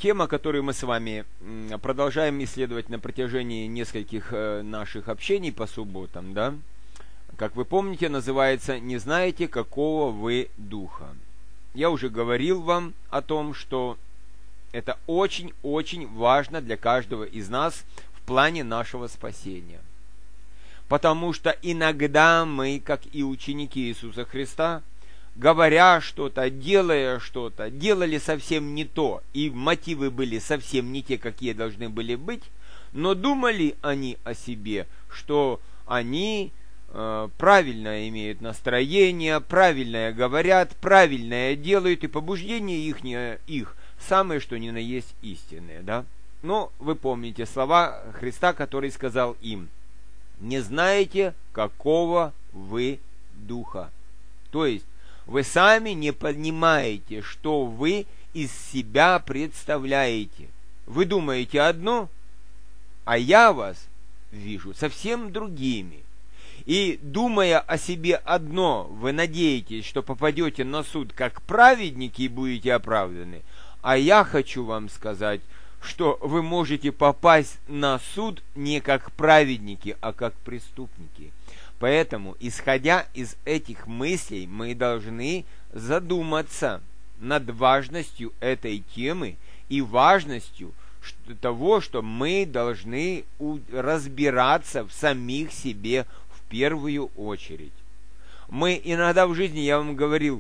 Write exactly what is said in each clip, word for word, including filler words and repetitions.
Тема, которую мы с вами продолжаем исследовать на протяжении нескольких наших общений по субботам, да, как вы помните, называется «Не знаете, какого вы духа». Я уже говорил вам о том, что это очень-очень важно для каждого из нас в плане нашего спасения. Потому что иногда мы, как и ученики Иисуса Христа, говоря что-то, делая что-то, делали совсем не то, и мотивы были совсем не те, какие должны были быть, но думали они о себе, что они э, правильно имеют настроение, правильное говорят, правильное делают, и побуждение их, их самое, что ни на есть истинное, да? Но вы помните слова Христа, который сказал им: «Не знаете, какого вы духа». То есть, вы сами не понимаете, что вы из себя представляете. Вы думаете одно, а я вас вижу совсем другими. И думая о себе одно, вы надеетесь, что попадете на суд как праведники и будете оправданы. А я хочу вам сказать, что вы можете попасть на суд не как праведники, а как преступники. Поэтому, исходя из этих мыслей, мы должны задуматься над важностью этой темы и важностью того, что мы должны разбираться в самих себе в первую очередь. Мы иногда в жизни, я вам говорил,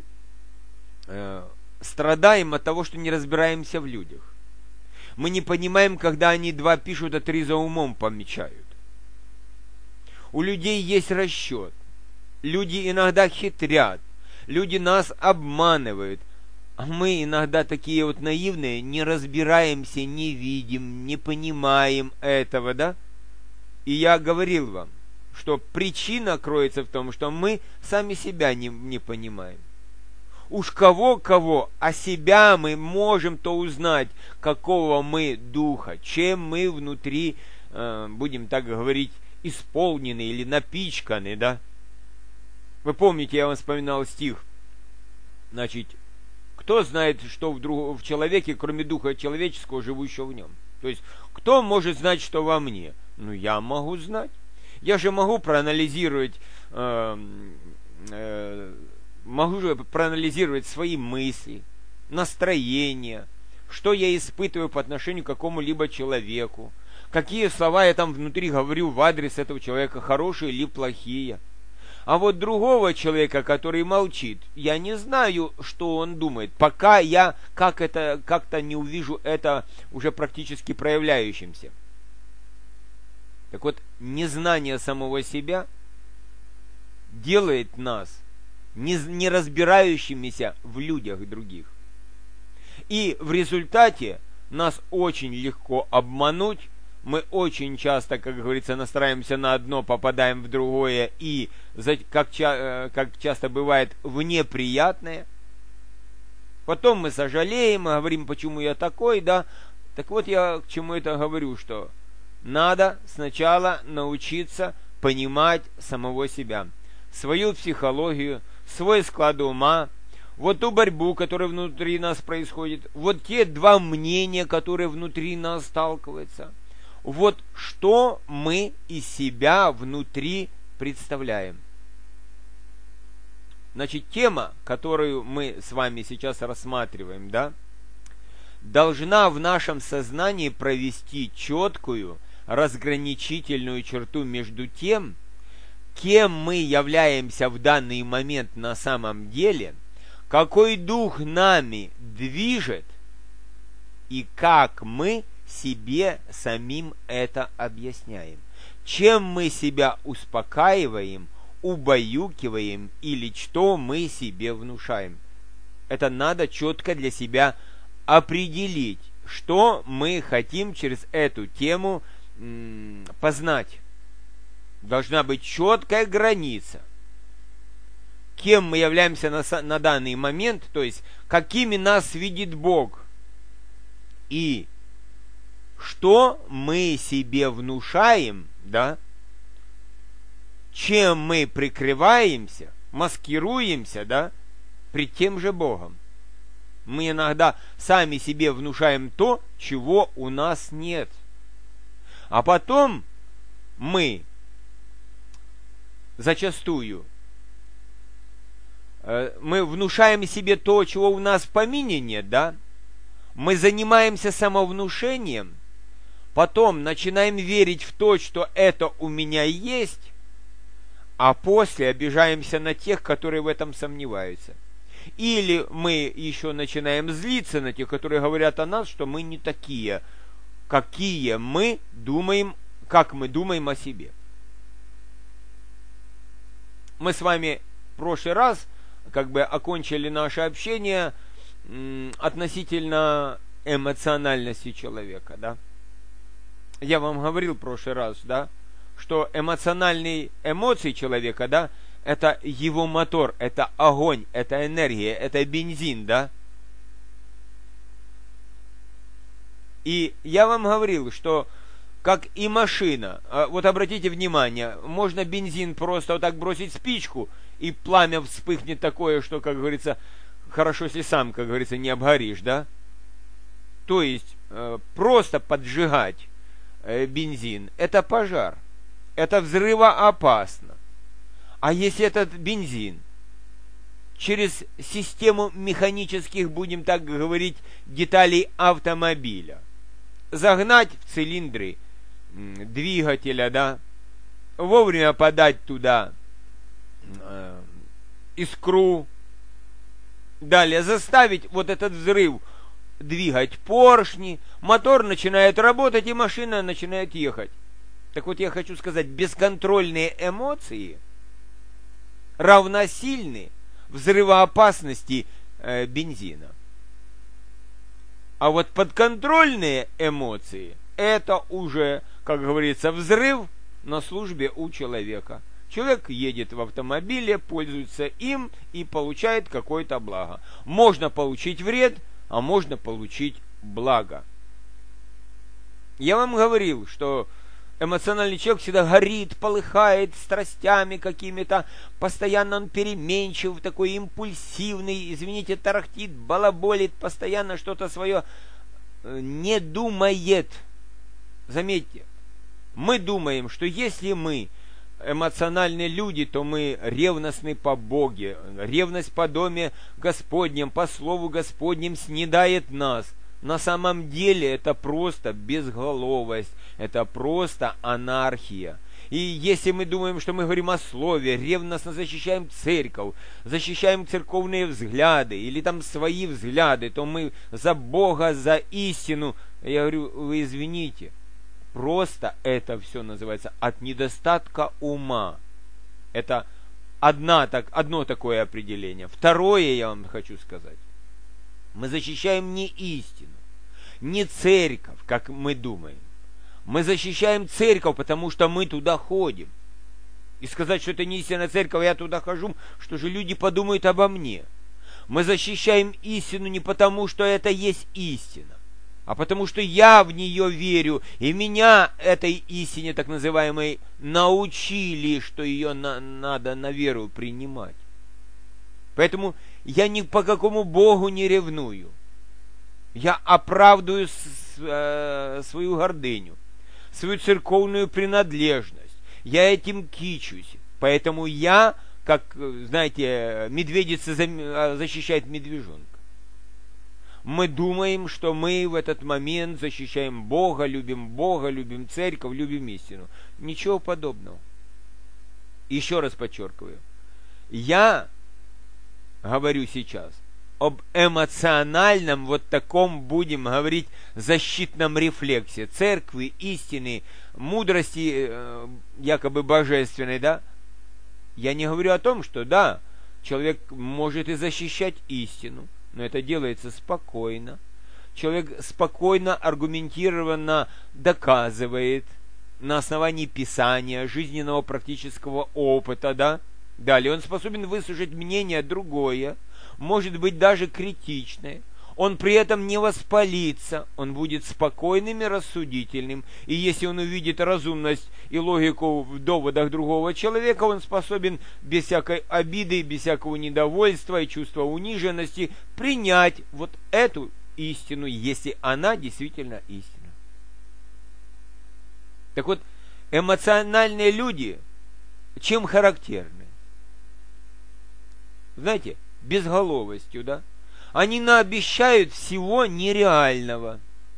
э, страдаем от того, что не разбираемся в людях. Мы не понимаем, когда они два пишут, а три за умом помечают. У людей есть расчет. Люди иногда хитрят. Люди нас обманывают. А мы иногда такие вот наивные, не разбираемся, не видим, не понимаем этого, да? И я говорил вам, что причина кроется в том, что мы сами себя не, не понимаем. Уж кого-кого, а себя мы можем то узнать, какого мы духа, чем мы внутри, э, будем так говорить, исполнены или напичканы, да? Вы помните, я вам вспоминал стих. Значит, кто знает, что в, друг, в человеке, кроме духа человеческого, живущего в нем? То есть, кто может знать, что во мне? Ну, я могу знать. Я же могу проанализировать, э, э, могу же проанализировать свои мысли, настроение, что я испытываю по отношению к какому-либо человеку. Какие слова я там внутри говорю в адрес этого человека, хорошие или плохие. А вот другого человека, который молчит, я не знаю, что он думает, пока я как это, как-то не увижу это уже практически проявляющимся. Так вот, незнание самого себя делает нас не, не разбирающимися в людях других. И в результате нас очень легко обмануть. Мы очень часто, как говорится, настраиваемся на одно, попадаем в другое, и, как, как часто бывает, в неприятное. Потом мы сожалеем, мы говорим, почему я такой, да. Так вот, я к чему это говорю, что надо сначала научиться понимать самого себя, свою психологию, свой склад ума, вот ту борьбу, которая внутри нас происходит, вот те два мнения, которые внутри нас сталкиваются. Вот что мы из себя внутри представляем. Значит, тема, которую мы с вами сейчас рассматриваем, да, должна в нашем сознании провести четкую разграничительную черту между тем, кем мы являемся в данный момент на самом деле, какой дух нами движет и как мы себе самим это объясняем. Чем мы себя успокаиваем, убаюкиваем или что мы себе внушаем. Это надо четко для себя определить, что мы хотим через эту тему м- познать. Должна быть четкая граница. Кем мы являемся на, на данный момент, то есть какими нас видит Бог. И что мы себе внушаем, да, чем мы прикрываемся, маскируемся, да, пред тем же Богом. Мы иногда сами себе внушаем то, чего у нас нет. А потом мы зачастую э, мы внушаем себе то, чего у нас в помине нет, да? Мы занимаемся самовнушением, потом начинаем верить в то, что это у меня есть, а после обижаемся на тех, которые в этом сомневаются. Или мы еще начинаем злиться на тех, которые говорят о нас, что мы не такие, какие мы думаем, как мы думаем о себе. Мы с вами в прошлый раз как бы окончили наше общение м, относительно эмоциональности человека, да? Я вам говорил в прошлый раз, да, что эмоциональные эмоции человека, да, это его мотор, это огонь, это энергия, это бензин, да. И я вам говорил, что как и машина, вот обратите внимание, можно бензин просто вот так бросить спичку, и пламя вспыхнет такое, что, как говорится, хорошо, если сам, как говорится, не обгоришь, да. То есть просто поджигать бензин – это пожар, это взрывоопасно. А если этот бензин через систему механических, будем так говорить, деталей автомобиля загнать в цилиндры двигателя, да, вовремя подать туда э, искру, далее заставить вот этот взрыв двигать поршни, мотор начинает работать, и машина начинает ехать. Так вот, я хочу сказать, бесконтрольные эмоции равносильны взрывоопасности э, бензина. А вот подконтрольные эмоции – это уже, как говорится, взрыв на службе у человека. Человек едет в автомобиле, пользуется им и получает какое-то благо. Можно получить вред, а можно получить благо. Я вам говорил, что эмоциональный человек всегда горит, полыхает страстями какими-то, постоянно он переменчив, такой импульсивный, извините, тарахтит, балаболит, постоянно что-то свое не думает. Заметьте, мы думаем, что если мы эмоциональные люди, то мы ревностны по Боге. Ревность по доме Господнем, по Слову Господнем снедает нас. На самом деле это просто безголовость, это просто анархия. И если мы думаем, что мы говорим о Слове, ревностно защищаем церковь, защищаем церковные взгляды или там свои взгляды, то мы за Бога, за истину. Я говорю, вы извините, просто это все называется от недостатка ума. Это одна, так, одно такое определение. Второе я вам хочу сказать. Мы защищаем не истину, не церковь, как мы думаем. Мы защищаем церковь, потому что мы туда ходим. И сказать, что это не истинная церковь, я туда хожу, что же люди подумают обо мне. Мы защищаем истину не потому, что это есть истина, а потому что я в нее верю, и меня этой истине, так называемой, научили, что ее на, надо на веру принимать. Поэтому я ни по какому Богу не ревную. Я оправдываю с, э, свою гордыню, свою церковную принадлежность. Я этим кичусь. Поэтому я, как, знаете, медведица защищает медвежонка. Мы думаем, что мы в этот момент защищаем Бога, любим Бога, любим церковь, любим истину. Ничего подобного. Еще раз подчеркиваю. Я говорю сейчас об эмоциональном, вот таком, будем говорить, защитном рефлексе церкви, истины, мудрости, э, якобы божественной, да? Я не говорю о том, что, да, человек может и защищать истину, но это делается спокойно. Человек спокойно, аргументированно доказывает на основании Писания, жизненного практического опыта, да? Далее он способен выслушать мнение другое, может быть даже критичное. он при этом не воспалится, он будет спокойным и рассудительным. И если он увидит разумность и логику в доводах другого человека, он способен без всякой обиды, без всякого недовольства и чувства униженности принять вот эту истину, если она действительно истина. Так вот, эмоциональные люди чем характерны? Знаете, безголовостью, да? Они наобещают всего нереального.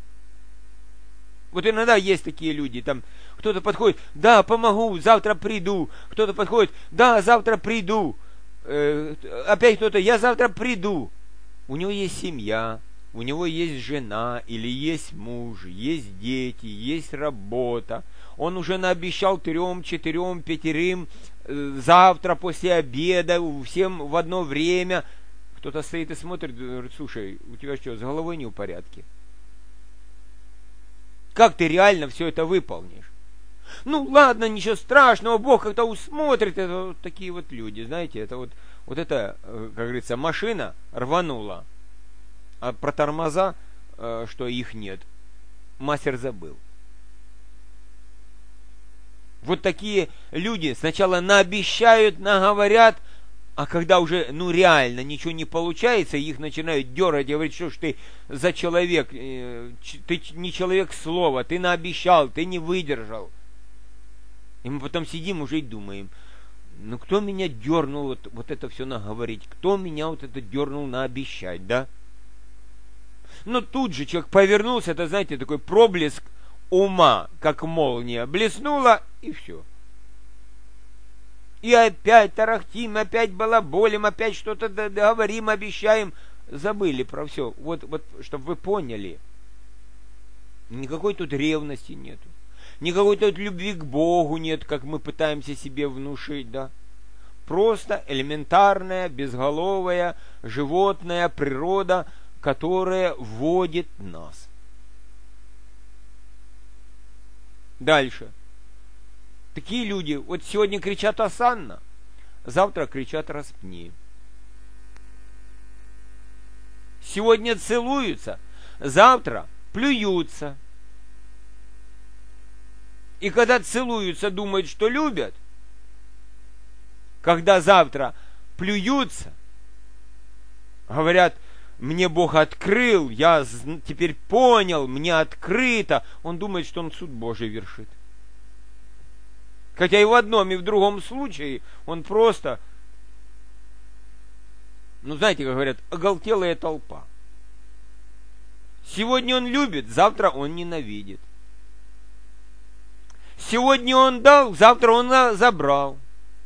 Вот иногда есть такие люди, там кто-то подходит, да, помогу, завтра приду. Кто-то подходит, да, завтра приду. Э, опять кто-то, я завтра приду. У него есть семья, у него есть жена, или есть муж, есть дети, есть работа. Он уже наобещал трем, четырем, пятерым э, завтра после обеда, всем в одно время. Кто-то стоит и смотрит, говорит, слушай, у тебя что, с головой не в порядке? Как ты реально все это выполнишь? Ну ладно, ничего страшного, Бог как-то усмотрит. Это вот такие вот люди, знаете, это вот, вот это, как говорится, машина рванула, а про тормоза, что их нет, мастер забыл. Вот такие люди сначала наобещают, наговорят, а когда уже, ну, реально ничего не получается, их начинают дергать, говорить, что ж ты за человек, ты не человек слова, ты наобещал, ты не выдержал. И мы потом сидим уже и думаем, ну, кто меня дернул вот, вот это все наговорить, кто меня вот это дернул наобещать, да? Но тут же человек повернулся, это, знаете, такой проблеск ума, как молния, блеснула, и все. И опять тарахтим, опять балаболим, опять что-то говорим, обещаем. Забыли про все. Вот, вот, чтобы вы поняли. Никакой тут ревности нету. Никакой тут любви к Богу нет, как мы пытаемся себе внушить, да. Просто элементарная, безголовая, животная природа, которая вводит нас. Дальше. Такие люди, вот сегодня кричат «Осанна», завтра кричат «Распни». Сегодня целуются, завтра плюются. И когда целуются, думают, что любят. Когда завтра плюются, говорят, мне Бог открыл, я теперь понял, мне открыто. Он думает, что он суд Божий вершит. Хотя и в одном, и в другом случае он просто, ну знаете, как говорят, оголтелая толпа. Сегодня он любит, завтра он ненавидит. Сегодня он дал, завтра он забрал.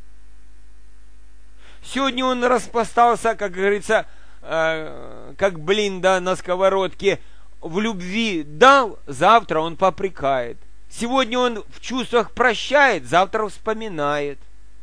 Сегодня он распостался, как говорится, э, как блин, да, на сковородке, в любви дал, завтра он попрекает. Сегодня он в чувствах прощает, завтра вспоминает.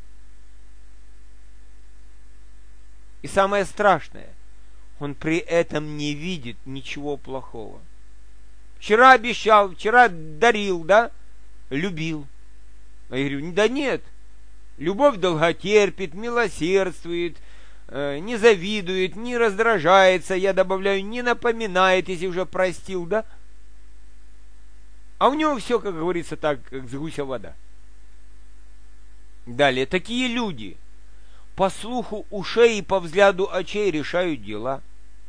И самое страшное, он при этом не видит ничего плохого. Вчера обещал, вчера дарил, да? Любил. А я говорю, да нет. Любовь долготерпит, милосердствует, э, не завидует, не раздражается, я добавляю, не напоминает, если уже простил, да? А у него все, как говорится, так, как с гуся вода. Далее, такие люди по слуху ушей и по взгляду очей решают дела.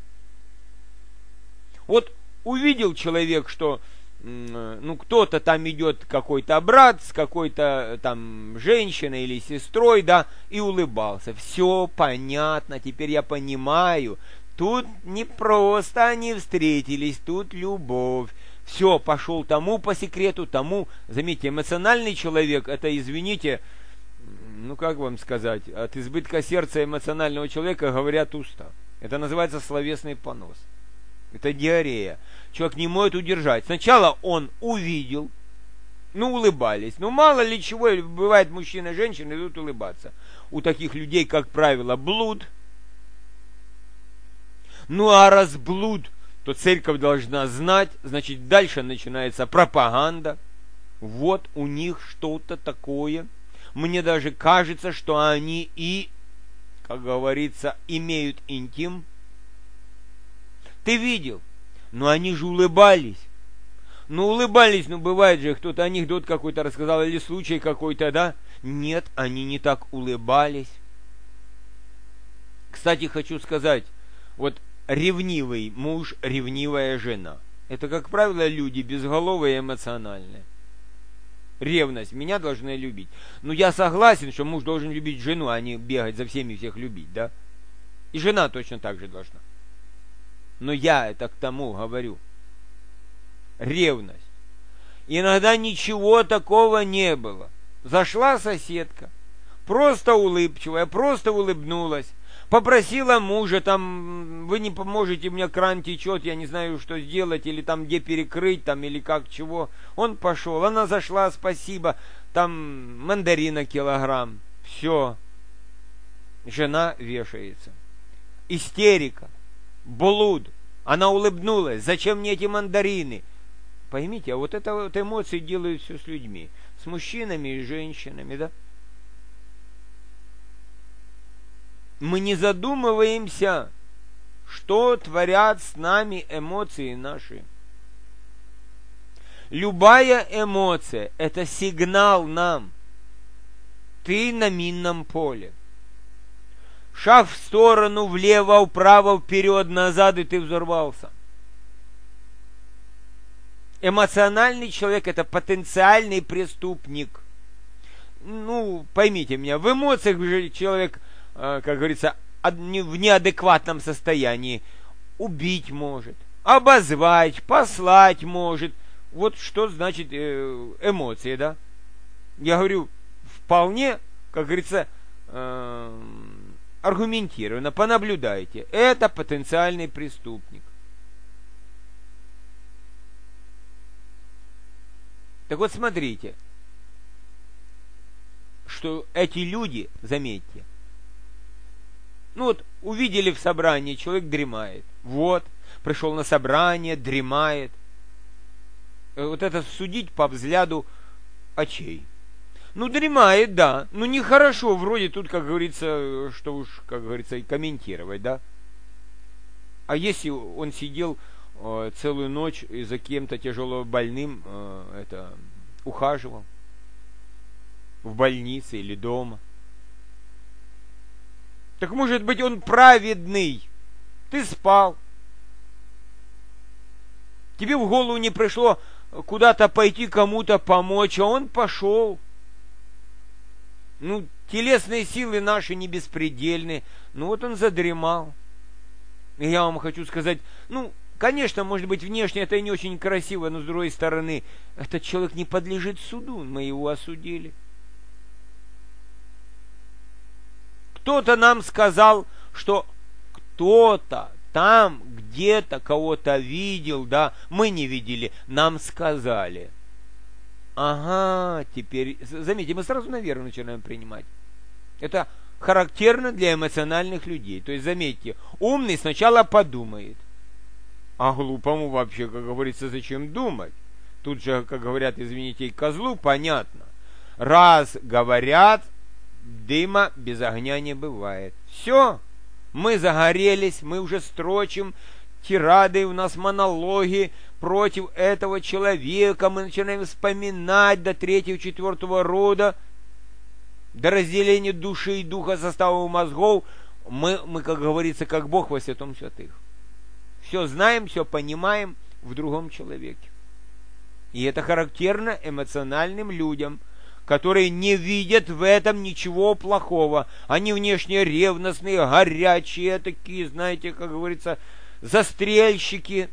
Вот увидел человек, что ну кто-то там идет, какой-то брат с какой-то там женщиной или сестрой, да, и улыбался. Все понятно, теперь я понимаю. Тут не просто они встретились, тут любовь. Все, пошел тому по секрету, тому. Заметьте, эмоциональный человек, это, извините, ну как вам сказать, от избытка сердца эмоционального человека говорят уста. Это называется словесный понос. Это диарея. Человек не может удержать. Сначала он увидел, ну улыбались. Ну мало ли чего, бывает мужчина и женщина идут улыбаться. У таких людей, как правило, блуд. Ну а раз блуд, то церковь должна знать, значит, дальше начинается пропаганда. Вот у них что-то такое. Мне даже кажется, что они и, как говорится, имеют интим. Ты видел? Но они же улыбались. Ну, улыбались, ну, бывает же, кто-то анекдот какой-то рассказал, или случай какой-то, да? Нет, они не так улыбались. Кстати, хочу сказать, вот ревнивый муж, ревнивая жена. Это, как правило, люди безголовые и эмоциональные. Ревность. Меня должны любить. Ну, я согласен, что муж должен любить жену, а не бегать за всеми всех любить, да? И жена точно так же должна. Но я это к тому говорю. Ревность. Иногда ничего такого не было. Зашла соседка, просто улыбчивая, просто улыбнулась. Попросила мужа, там, вы не поможете, у меня кран течет, я не знаю, что сделать, или там где перекрыть, там, или как, чего. Он пошел, она зашла, спасибо, там, мандарина килограмм. Все. Жена вешается. Истерика. Блуд. Она улыбнулась. Зачем мне эти мандарины? Поймите, а вот это вот эмоции делают все с людьми. С мужчинами и женщинами, да? Мы не задумываемся, что творят с нами эмоции наши. Любая эмоция – это сигнал нам. Ты на минном поле. Шаг в сторону, влево, вправо, вперед, назад, и ты взорвался. Эмоциональный человек – это потенциальный преступник. Ну, поймите меня, в эмоциях же человек, как говорится, в неадекватном состоянии убить может, обозвать, послать может. Вот что значит эмоции, да? Я говорю, вполне, как говорится, аргументированно, понаблюдайте. Это потенциальный преступник. Так вот, смотрите, что эти люди, заметьте, ну вот, увидели в собрании, человек дремает. Вот, пришел на собрание, дремает. Вот это судить по взгляду очей. Ну, дремает, да. Ну, нехорошо, вроде тут, как говорится, что уж, как говорится, и комментировать, да. А если он сидел э, целую ночь и за кем-то тяжело больным э, это, ухаживал в больнице или дома? Так может быть он праведный. Ты спал. Тебе в голову не пришло куда-то пойти кому-то помочь, а он пошел. Ну, телесные силы наши не беспредельны. Ну вот он задремал. И я вам хочу сказать, ну, конечно, может быть, внешне это и не очень красиво, но с другой стороны, этот человек не подлежит суду, мы его осудили. Кто-то нам сказал, что кто-то там где-то кого-то видел, да, мы не видели, нам сказали. Ага, теперь, заметьте, мы сразу на веру начинаем принимать. Это характерно для эмоциональных людей. То есть, заметьте, умный сначала подумает, а глупому вообще, как говорится, зачем думать? Тут же, как говорят, извините, и козлу понятно. Раз говорят, дыма без огня не бывает. Все, мы загорелись, мы уже строчим тирады, у нас монологи против этого человека, мы начинаем вспоминать до третьего, четвертого рода, до разделения души и духа, состава мозгов. Мы, мы, как говорится, как Бог во святом святых. Все знаем, все понимаем в другом человеке. И это характерно эмоциональным людям, которые не видят в этом ничего плохого. Они внешне ревностные, горячие, такие, знаете, как говорится, застрельщики.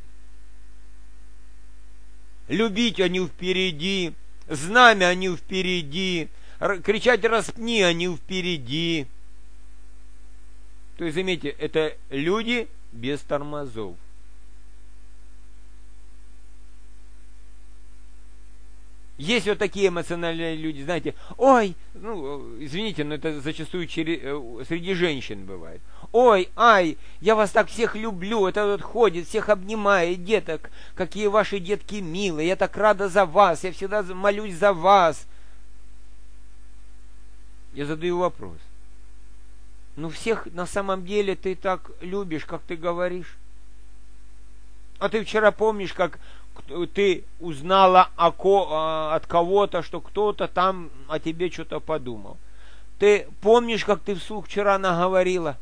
Любить они впереди, знамя они впереди, кричать «распни» они впереди. То есть, заметьте, это люди без тормозов. Есть вот такие эмоциональные люди, знаете, ой, ну, извините, но это зачастую через, среди женщин бывает. Ой, ай, я вас так всех люблю, это вот ходит, всех обнимает, деток, какие ваши детки милые, я так рада за вас, я всегда молюсь за вас. Я задаю вопрос. Ну, всех на самом деле ты так любишь, как ты говоришь? А ты вчера помнишь, как ты узнала о ко- от кого-то, что кто-то там о тебе что-то подумал. Ты помнишь, как ты вслух вчера наговорила?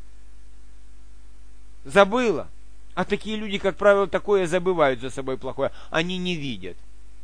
Забыла. А такие люди, как правило, такое забывают за собой плохое. Они не видят.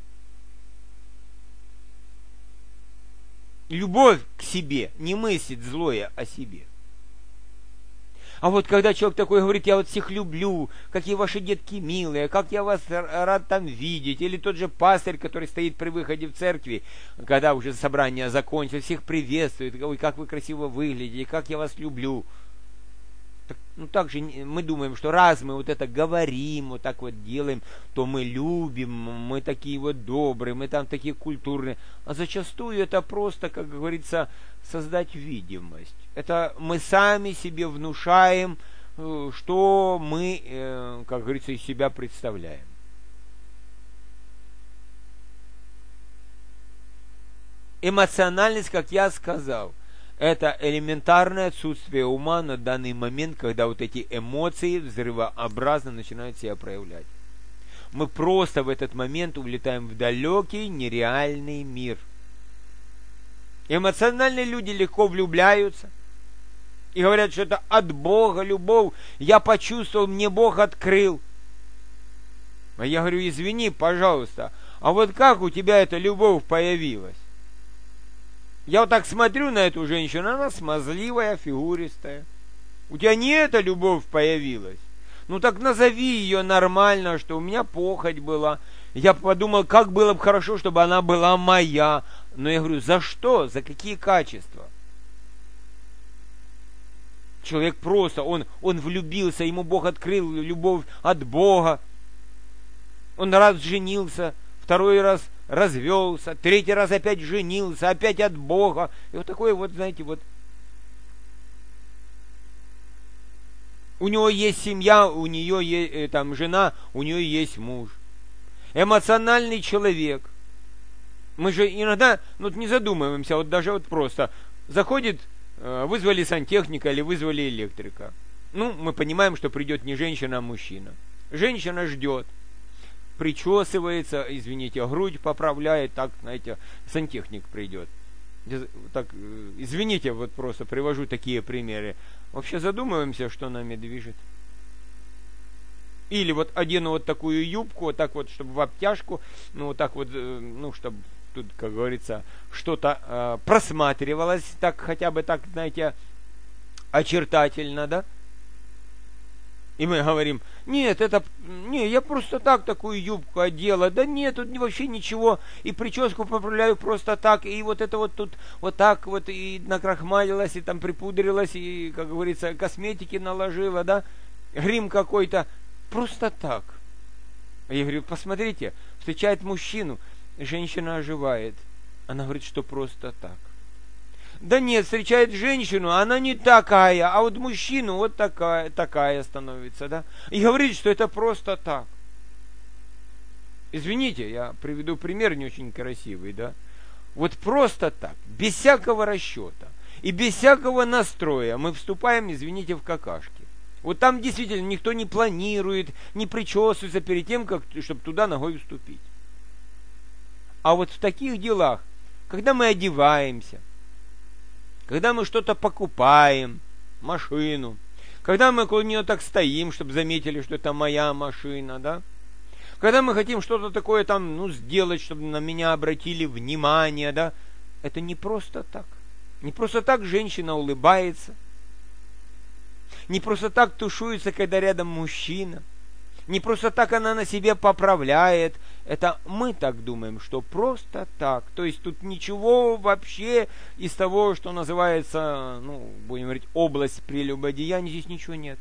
Любовь к себе не мыслит злое о себе. А вот когда человек такой говорит, я вот всех люблю, какие ваши детки милые, как я вас рад там видеть, или тот же пастырь, который стоит при выходе в церкви, когда уже собрание закончилось, всех приветствует, ой, как вы красиво выглядите, как я вас люблю. Так, ну так же мы думаем, что раз мы вот это говорим, вот так вот делаем, то мы любим, мы такие вот добрые, мы там такие культурные. А зачастую это просто, как говорится, создать видимость. Это мы сами себе внушаем, что мы, как говорится, из себя представляем. Эмоциональность, как я сказал, это элементарное отсутствие ума на данный момент, когда вот эти эмоции взрывообразно начинают себя проявлять. Мы просто в этот момент улетаем в далекий, нереальный мир. Эмоциональные люди легко влюбляются и говорят, что это от Бога любовь. Я почувствовал, мне Бог открыл. А я говорю, извини, пожалуйста, а вот как у тебя эта любовь появилась? Я вот так смотрю на эту женщину, она смазливая, фигуристая. У тебя не эта любовь появилась? Ну так назови ее нормально, что у меня похоть была. Я подумал, как было бы хорошо, чтобы она была моя. Но я говорю, за что? За какие качества? Человек просто, он, он влюбился, ему Бог открыл любовь от Бога. Он раз женился, второй раз развелся, третий раз опять женился, опять от Бога. И вот такое вот, знаете, вот. У него есть семья, у нее есть там жена, у нее есть муж. Эмоциональный человек. Мы же иногда, ну, не задумываемся, вот даже вот просто заходит, вызвали сантехника или вызвали электрика. Ну, мы понимаем, что придет не женщина, а мужчина. Женщина ждет. Причесывается, извините, грудь поправляет, так, знаете, сантехник придет. Так, извините, вот просто привожу такие примеры. Вообще задумываемся, что нами движет. Или вот одену вот такую юбку, вот так вот, чтобы в обтяжку, ну, вот так вот, ну, чтобы тут, как говорится, что-то э, просматривалось, так, хотя бы так, знаете, очертательно, да? И мы говорим, нет, это, не, я просто так такую юбку одела, да нет, тут вообще ничего, и прическу поправляю просто так, и вот это вот тут вот так вот, и накрахмалилась, и там припудрилась, и, как говорится, косметики наложила, да, грим какой-то, просто так. Я говорю, посмотрите, встречает мужчину, женщина оживает, она говорит, что просто так. Да нет, встречает женщину, она не такая, а вот мужчину вот такая, такая становится, да? И говорит, что это просто так. Извините, я приведу пример не очень красивый, да? Вот просто так, без всякого расчета и без всякого настроя мы вступаем, извините, в какашки. Вот там действительно никто не планирует, не причесывается перед тем, как, чтобы туда ногой вступить. А вот в таких делах, когда мы одеваемся, когда мы что-то покупаем, машину, когда мы около нее так стоим, чтобы заметили, что это моя машина, да? Когда мы хотим что-то такое там, ну, сделать, чтобы на меня обратили внимание, да? Это не просто так. Не просто так женщина улыбается. Не просто так тушуется, когда рядом мужчина. Не просто так она на себе поправляет. Это мы так думаем, что просто так. То есть тут ничего вообще из того, что называется, ну, будем говорить, область прелюбодеяния, здесь ничего нет.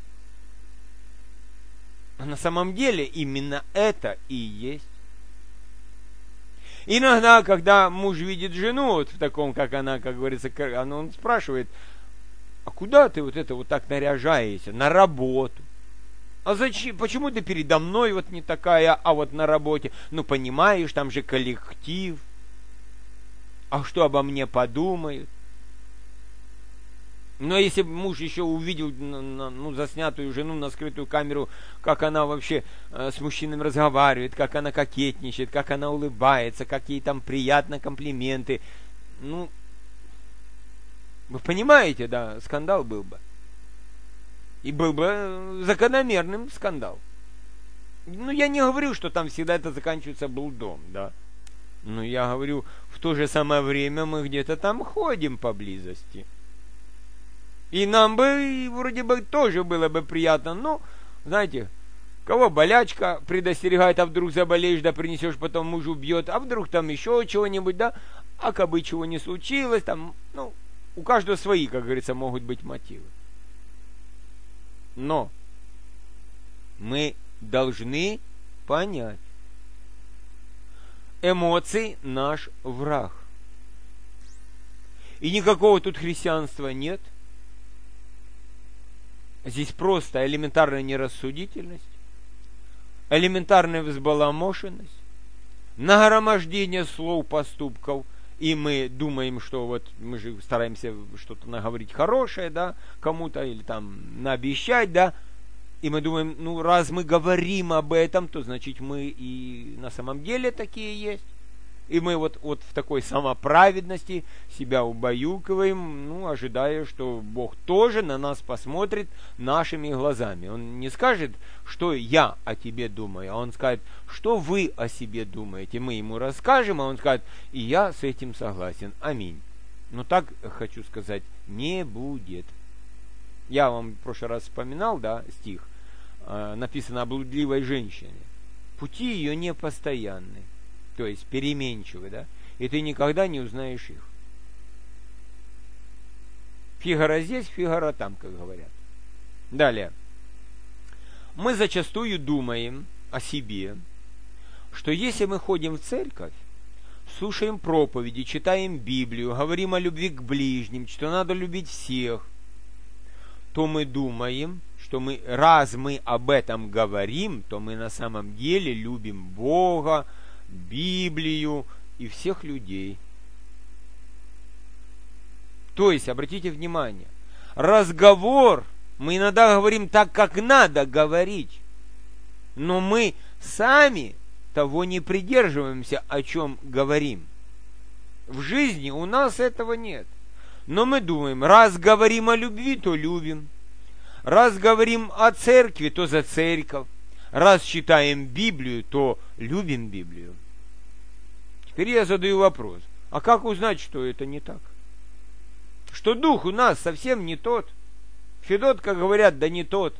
А на самом деле именно это и есть. Иногда, когда муж видит жену вот в таком, как она, как говорится, он спрашивает, а куда ты вот это вот так наряжаешься? На работу. А зачем? Почему ты передо мной вот не такая, а вот на работе? Ну, понимаешь, там же коллектив. А что обо мне подумают? Но если бы муж еще увидел ну, заснятую жену на скрытую камеру, как она вообще э, с мужчинами разговаривает, как она кокетничает, как она улыбается, как ей там приятно комплименты, ну, вы понимаете, да, скандал был бы. И был бы закономерным скандал. Ну, я не говорю, что там всегда это заканчивается блудом, да. Но я говорю, в то же самое время мы где-то там ходим поблизости. И нам бы, вроде бы, тоже было бы приятно. Но, знаете, кого болячка предостерегает, а вдруг заболеешь, да принесешь, потом муж убьет, а вдруг там еще чего-нибудь, да, а как бы чего не случилось, там, ну, у каждого свои, как говорится, могут быть мотивы. Но мы должны понять, эмоции наш враг. И никакого тут христианства нет. Здесь просто элементарная нерассудительность, элементарная взбаламошенность, нагромождение слов, поступков, и мы думаем, что вот мы же стараемся что-то наговорить хорошее, да, кому-то, или там наобещать, да, и мы думаем, ну, раз мы говорим об этом, то значит мы и на самом деле такие есть. И мы вот, вот в такой самоправедности себя убаюкиваем, ну, ожидая, что Бог тоже на нас посмотрит нашими глазами. Он не скажет, что я о тебе думаю, а Он скажет, что вы о себе думаете. Мы Ему расскажем, а Он скажет, и я с этим согласен. Аминь. Но так, хочу сказать, не будет. Я вам в прошлый раз вспоминал, да, стих, э, написано о блудливой женщине. Пути ее непостоянны. То есть переменчивы, да, и ты никогда не узнаешь их. Фигара здесь, фигара там, как говорят. Далее. Мы зачастую думаем о себе, что если мы ходим в церковь, слушаем проповеди, читаем Библию, говорим о любви к ближним, что надо любить всех, то мы думаем, что мы, раз мы об этом говорим, то мы на самом деле любим Бога, Библию и всех людей. То есть, обратите внимание, разговор мы иногда говорим так, как надо говорить, но мы сами того не придерживаемся, о чем говорим. В жизни у нас этого нет. Но мы думаем, раз говорим о любви, то любим. Раз говорим о церкви, то за церковь. Раз читаем Библию, то любим Библию. Теперь я задаю вопрос. А как узнать, что это не так? Что дух у нас совсем не тот. Федот, как говорят, да не тот.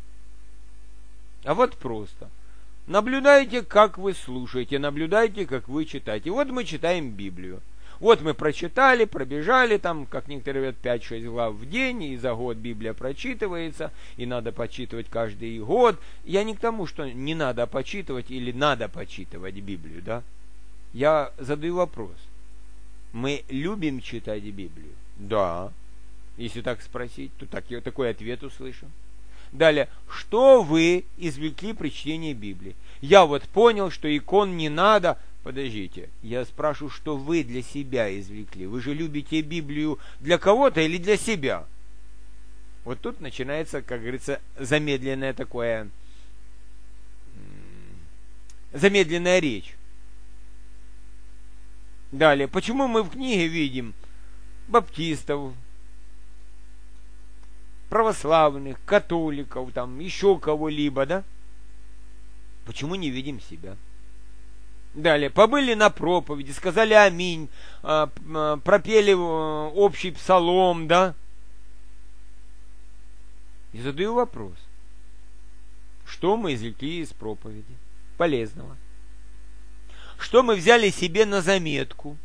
А вот просто. Наблюдайте, как вы слушаете, наблюдайте, как вы читаете. Вот мы читаем Библию. Вот мы прочитали, пробежали, там, как некоторые говорят, пять-шесть глав в день, и за год Библия прочитывается, и надо почитывать каждый год. Я не к тому, что не надо почитывать или надо почитывать Библию, да? Я задаю вопрос. Мы любим читать Библию? Да. Если так спросить, то так, я такой ответ услышим. Далее, что вы извлекли при чтении Библии? Я вот понял, что икон не надо. Подождите, я спрашиваю, что вы для себя извлекли? Вы же любите Библию для кого-то или для себя? Вот тут начинается, как говорится, замедленное такое, замедленная речь. Далее, почему мы в книге видим баптистов, православных, католиков, там, еще кого-либо, да? Почему не видим себя? Далее, побыли на проповеди, сказали аминь, пропели общий псалом, да? И задаю вопрос. Что мы извлекли из проповеди полезного? Что мы взяли себе на заметку?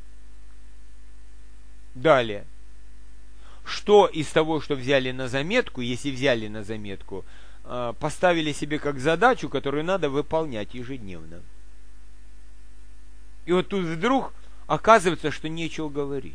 Далее. Что из того, что взяли на заметку, если взяли на заметку, поставили себе как задачу, которую надо выполнять ежедневно? И вот тут вдруг оказывается, что нечего говорить.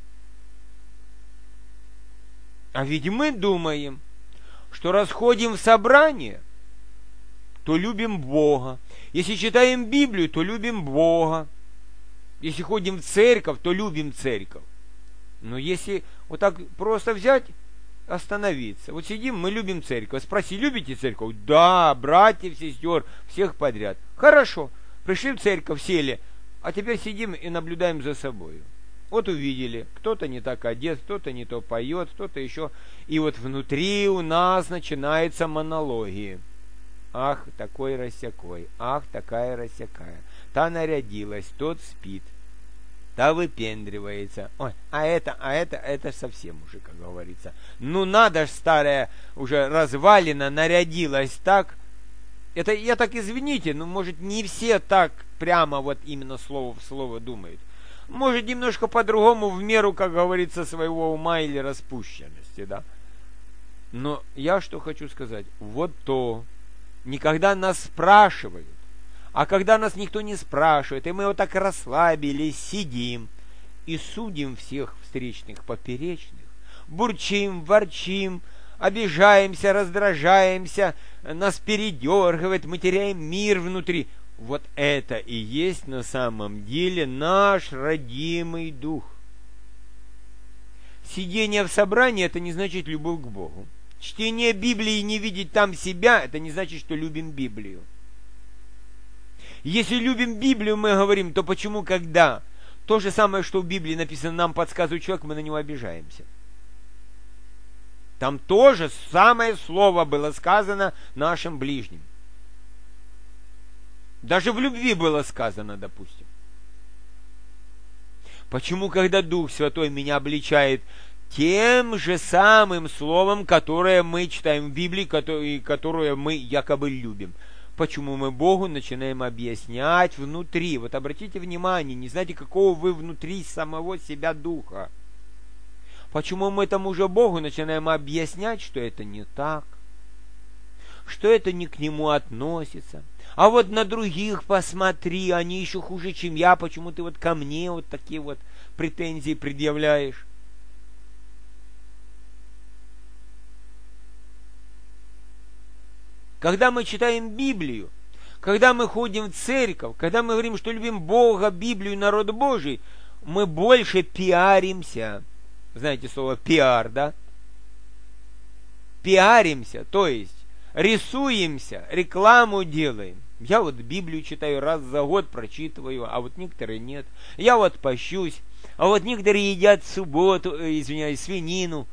А ведь мы думаем, что раз ходим в собрание, то любим Бога. Если читаем Библию, то любим Бога. Если ходим в церковь, то любим церковь. Но если вот так просто взять остановиться. Вот сидим, мы любим церковь. Спроси, любите церковь? Да, братьев, сестер, всех подряд. Хорошо. Пришли в церковь, сели, а теперь сидим и наблюдаем за собой. Вот увидели, кто-то не так одет, кто-то не то поет, кто-то еще. И вот внутри у нас начинаются монологи. Ах, такой рассякой, ах, такая рассякая. Та нарядилась, тот спит, та выпендривается. Ой, а это, а это, это совсем уже, как говорится. Ну надо ж, старая уже развалина, нарядилась так. Это, я так извините, но может не все так прямо вот именно слово в слово думают. Может немножко по-другому, в меру, как говорится, своего ума или распущенности, да. Но я что хочу сказать, вот то, никогда нас спрашивают, а когда нас никто не спрашивает, и мы вот так расслабились, сидим и судим всех встречных поперечных, бурчим, ворчим, обижаемся, раздражаемся, нас передергивает, мы теряем мир внутри. Вот это и есть на самом деле наш родимый дух. Сидение в собрании — это не значит любовь к Богу. Чтение Библии и не видеть там себя — это не значит, что любим Библию. Если любим Библию, мы говорим, то почему, когда то же самое, что в Библии написано, нам подсказывает человек, мы на него обижаемся? Там тоже самое слово было сказано нашим ближним. Даже в любви было сказано, допустим. Почему, когда Дух Святой меня обличает тем же самым словом, которое мы читаем в Библии, которое, которое мы якобы любим? Почему мы Богу начинаем объяснять внутри? Вот обратите внимание, не знаете, какого вы внутри самого себя Духа. Почему мы тому же Богу начинаем объяснять, что это не так, что это не к Нему относится? А вот на других посмотри, они еще хуже, чем я, почему ты вот ко мне вот такие вот претензии предъявляешь? Когда мы читаем Библию, когда мы ходим в церковь, когда мы говорим, что любим Бога, Библию и народ Божий, мы больше пиаримся. Знаете слово пиар, да? Пиаримся, то есть рисуемся, рекламу делаем. Я вот Библию читаю раз за год, прочитываю, а вот некоторые нет. Я вот пощусь, а вот некоторые едят в субботу, извиняюсь, свинину.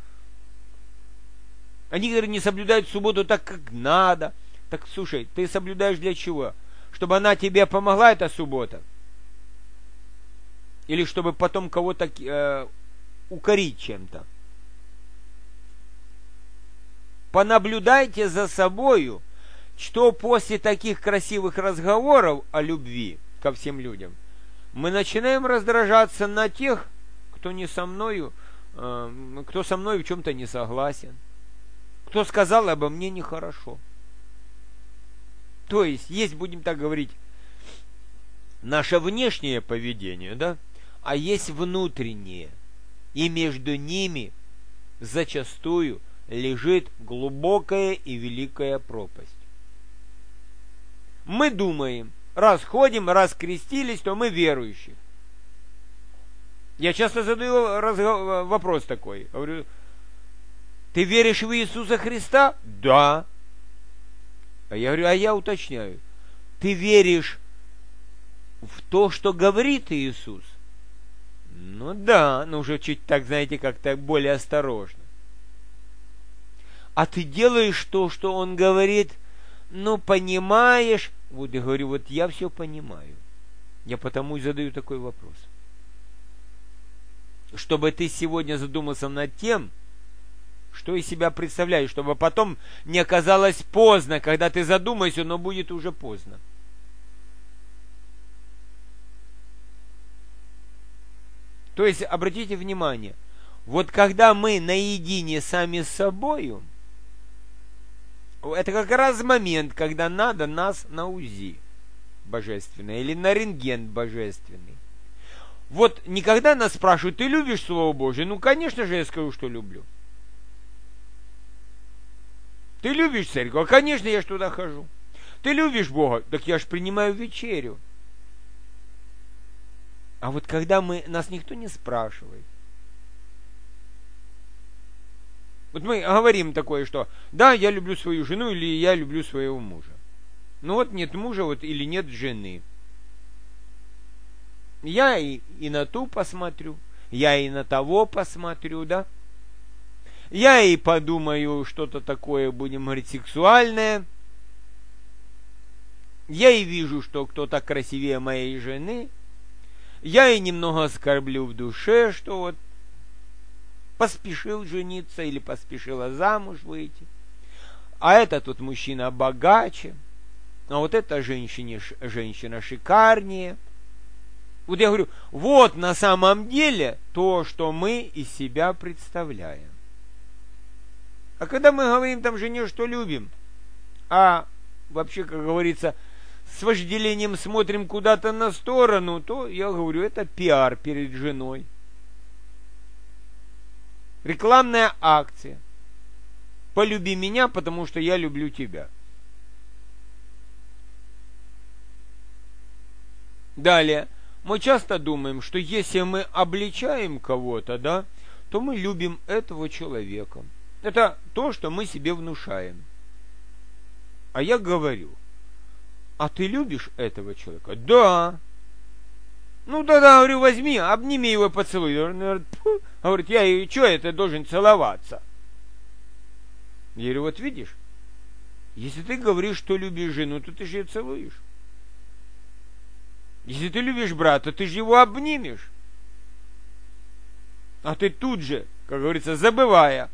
А некоторые не соблюдают субботу так, как надо. Так, слушай, ты соблюдаешь для чего? Чтобы она тебе помогла, эта суббота? Или чтобы потом кого-то э, укорить чем-то? Понаблюдайте за собою, что после таких красивых разговоров о любви ко всем людям мы начинаем раздражаться на тех, кто не со мною, э, кто со мной в чем-то не согласен, кто сказал обо мне нехорошо. То есть, есть, будем так говорить, наше внешнее поведение, да, а есть внутреннее, и между ними зачастую лежит глубокая и великая пропасть. Мы думаем, раз ходим, раз крестились, то мы верующие. Я часто задаю разговор, вопрос такой. Говорю, ты веришь в Иисуса Христа? Да. А я говорю, а я уточняю. Ты веришь в то, что говорит Иисус? Ну да, но уже чуть так, знаете, как-то более осторожно. А ты делаешь то, что Он говорит? Ну, понимаешь? Вот я говорю, вот я все понимаю. Я потому и задаю такой вопрос. Чтобы ты сегодня задумался над тем, что из себя представляешь, чтобы потом не оказалось поздно, когда ты задумаешься, но будет уже поздно. То есть, обратите внимание, вот когда мы наедине сами с собою, это как раз момент, когда надо нас на УЗИ божественное или на рентген божественный. Вот никогда нас спрашивают, ты любишь Слово Божие? Ну, конечно же, я скажу, что люблю. Ты любишь церковь? А, конечно, я ж туда хожу. Ты любишь Бога? Так я ж принимаю вечерю. А вот когда мы, нас никто не спрашивает, Вот мы говорим такое, что да, я люблю свою жену или я люблю своего мужа. Ну вот нет мужа вот, или нет жены. Я и, и на ту посмотрю, я и на того посмотрю, да. Я и подумаю что-то такое, будем говорить, сексуальное. Я и вижу, что кто-то красивее моей жены. Я и немного оскорблю в душе, что вот поспешил жениться или поспешила замуж выйти. А этот вот мужчина богаче. А вот эта женщина, женщина шикарнее. Вот я говорю, вот на самом деле то, что мы из себя представляем. А когда мы говорим там жене, что любим, а вообще, как говорится, с вожделением смотрим куда-то на сторону, то я говорю, это пиар перед женой. Рекламная акция. Полюби меня, потому что я люблю тебя. Далее. Мы часто думаем, что если мы обличаем кого-то, да, то мы любим этого человека. Это то, что мы себе внушаем. А я говорю, а ты любишь этого человека? Да. Ну тогда, говорю, возьми, обними его и поцелуй. Говорит, я и что это должен целоваться? Я говорю, вот видишь, если ты говоришь, что любишь жену, то ты же ее целуешь. Если ты любишь брата, ты же его обнимешь. А ты тут же, как говорится, забывая,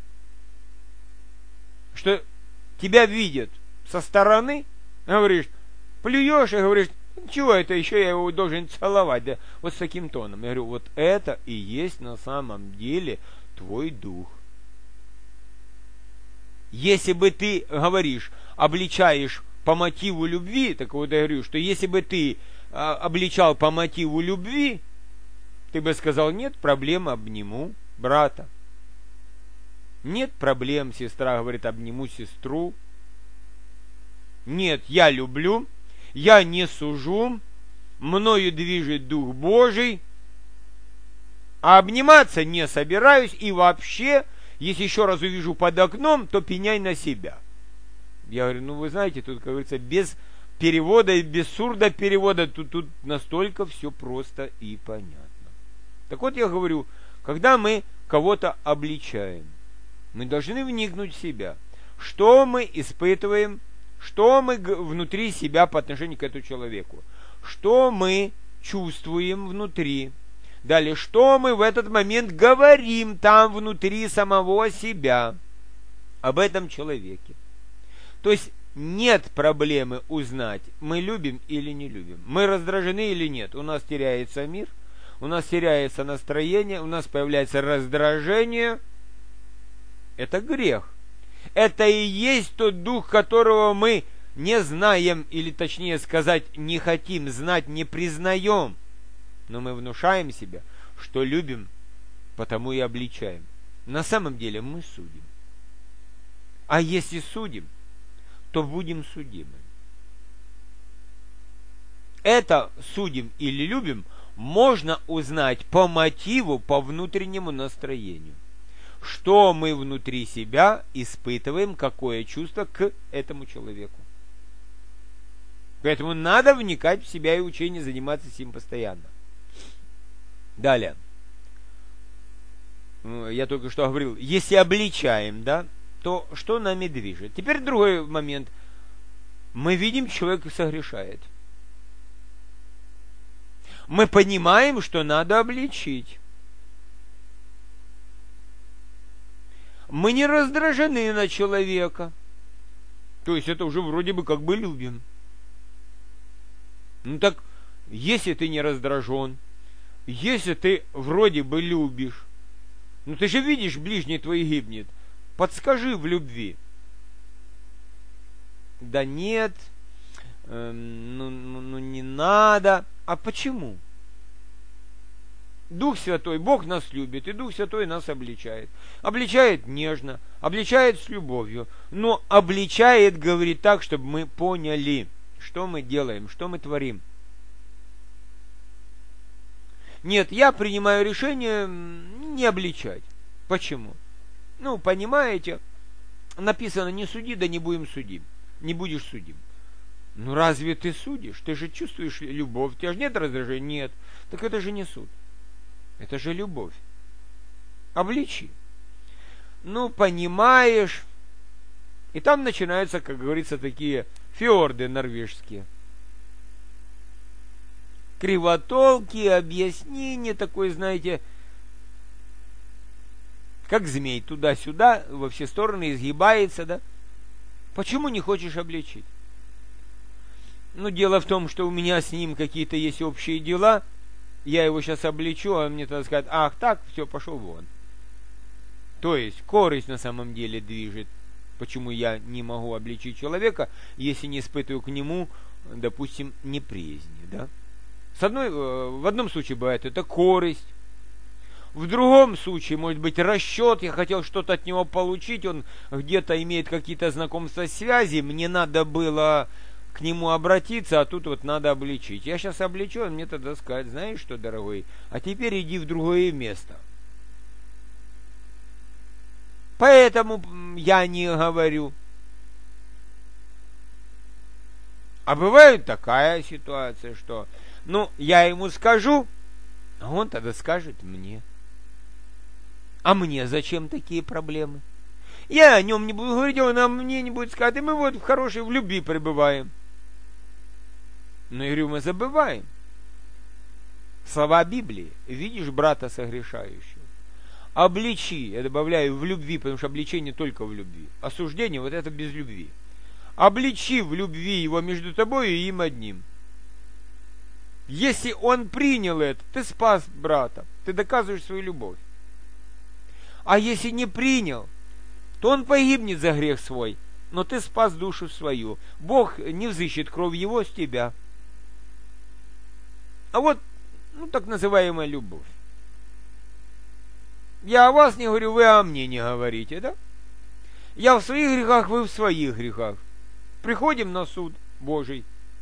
что тебя видят со стороны, говоришь, плюешь и говоришь, чего это еще я его должен целовать? Да? Вот с таким тоном. Я говорю, вот это и есть на самом деле твой дух. Если бы ты говоришь, обличаешь по мотиву любви, так вот я говорю, что если бы ты а, обличал по мотиву любви, ты бы сказал, нет проблем, обниму брата. Нет проблем, сестра говорит, обниму сестру. Нет, я люблю, я не сужу, мною движет Дух Божий, а обниматься не собираюсь, и вообще, если еще раз увижу под окном, то пеняй на себя. Я говорю, ну вы знаете, тут, как говорится, без перевода и без сурдоперевода, тут, тут настолько все просто и понятно. Так вот я говорю, когда мы кого-то обличаем, мы должны вникнуть в себя, что мы испытываем, что мы внутри себя по отношению к этому человеку, что мы чувствуем внутри. Далее, что мы в этот момент говорим там внутри самого себя об этом человеке. То есть нет проблемы узнать, мы любим или не любим, мы раздражены или нет. У нас теряется мир, у нас теряется настроение, у нас появляется раздражение. Это грех. Это и есть тот дух, которого мы не знаем, или точнее сказать, не хотим знать, не признаем. Но мы внушаем себя, что любим, потому и обличаем. На самом деле мы судим. А если судим, то будем судимы. Это судим или любим можно узнать по мотиву, по внутреннему настроению. Что мы внутри себя испытываем, какое чувство к этому человеку. Поэтому надо вникать в себя и учение, заниматься этим постоянно. Далее. Я только что говорил, если обличаем, да, то что нами движет? Теперь другой момент. Мы видим, человек согрешает. Мы понимаем, что надо обличить. Мы не раздражены на человека. То есть это уже вроде бы как бы любим. Ну так, если ты не раздражен, если ты вроде бы любишь, ну ты же видишь, ближний твой гибнет, подскажи в любви. Да нет, э, ну, ну, ну не надо. А почему? Дух Святой, Бог нас любит, и Дух Святой нас обличает. Обличает нежно, обличает с любовью, но обличает, говорит так, чтобы мы поняли, что мы делаем, что мы творим. Нет, я принимаю решение не обличать. Почему? Ну, понимаете, написано: не суди, да не будем судим. Не будешь судим. Ну разве ты судишь? Ты же чувствуешь любовь. У тебя же нет раздражения? Нет. Так это же не суд. Это же любовь. Обличи. Ну, понимаешь. И там начинаются, как говорится, такие фьорды норвежские. Кривотолки, объяснения, такой, знаете, как змей, туда-сюда, во все стороны изгибается, да? Почему не хочешь обличить? Ну, дело в том, что у меня с ним какие-то есть общие дела, я его сейчас обличу, а он мне тогда скажет: ах, так, все, пошел вон. То есть, корысть на самом деле движет. Почему я не могу обличить человека, если не испытываю к нему, допустим, неприязни, да? С одной, в одном случае бывает это корысть, в другом случае может быть расчет, я хотел что-то от него получить, он где-то имеет какие-то знакомства, связи, мне надо было к нему обратиться, а тут вот надо обличить. Я сейчас обличу, он мне тогда скажет: знаешь что, дорогой, а теперь иди в другое место. Поэтому я не говорю. А бывает такая ситуация, что, ну, я ему скажу, а он тогда скажет мне. А мне зачем такие проблемы? Я о нем не буду говорить, он о мне не будет сказать, и мы вот в хорошей, в любви пребываем. Но я говорю, мы забываем слова Библии. Видишь брата согрешающего? Обличи, я добавляю, в любви, потому что обличение только в любви. Осуждение, вот это без любви. Обличи в любви его между тобой и им одним. Если он принял это, ты спас брата, ты доказываешь свою любовь. А если не принял, то он погибнет за грех свой, но ты спас душу свою. Бог не взыщет кровь его с тебя. А вот, ну, так называемая любовь. Я о вас не говорю, вы о мне не говорите, да? Я в своих грехах, вы в своих грехах. Приходим на суд Божий.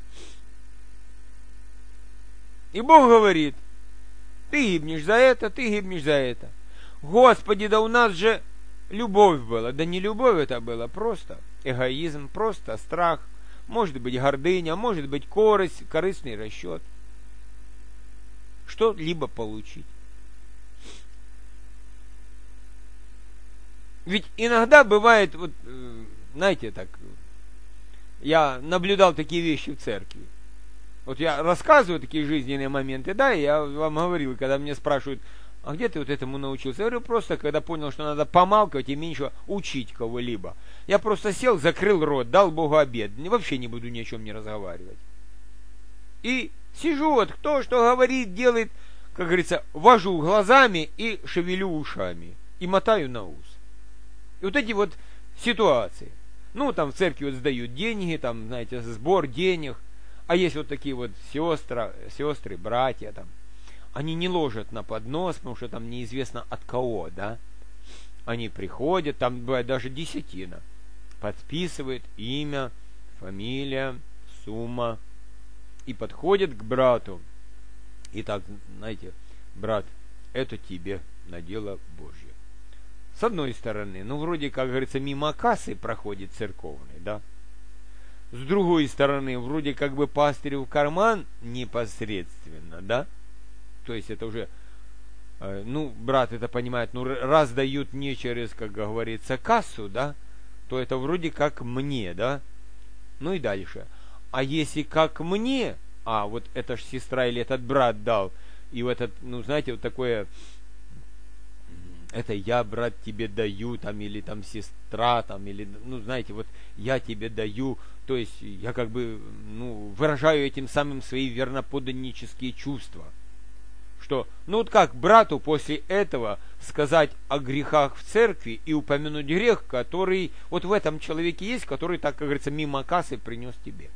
И Бог говорит: ты гибнешь за это, ты гибнешь за это. Господи, да у нас же любовь была. Да не любовь это было, просто эгоизм, просто страх. Может быть гордыня, может быть корысть, корыстный расчет. Что-либо получить. Ведь иногда бывает, вот, знаете, так, я наблюдал такие вещи в церкви. Вот я рассказываю такие жизненные моменты, да, и я вам говорил, когда мне спрашивают: а где ты вот этому научился? Я говорю, просто когда понял, что надо помалкивать и меньше учить кого-либо. Я просто сел, закрыл рот, дал Богу обед, вообще не буду ни о чем не разговаривать. И сижу, вот кто что говорит, делает, как говорится, вожу глазами и шевелю ушами, и мотаю на ус. И вот эти вот ситуации. Ну, там в церкви вот сдают деньги, там, знаете, сбор денег. А есть вот такие вот сестры, сестры, братья там. Они не ложат на поднос, потому что там неизвестно от кого, да. Они приходят, там бывает даже десятина. Подписывает имя, фамилия, сумма. И подходит к брату. И так, знаете, брат, это тебе на дело Божье. С одной стороны, ну, вроде, как говорится, мимо кассы проходит церковный, да. С другой стороны, вроде как бы пастырю в карман непосредственно, да. То есть это уже, э, ну, брат это понимает, ну, раз дают не через, как говорится, кассу, да, то это вроде как мне, да. Ну и дальше. А если как мне, а вот эта ж сестра или этот брат дал, и вот этот, ну, знаете, вот такое... Это я, брат, тебе даю, там, или там сестра, там, или, ну, знаете, вот я тебе даю, то есть я как бы, ну, выражаю этим самым свои верноподданнические чувства. Что, ну, вот как брату после этого сказать о грехах в церкви и упомянуть грех, который вот в этом человеке есть, который, так, как говорится, мимо кассы принес тебе.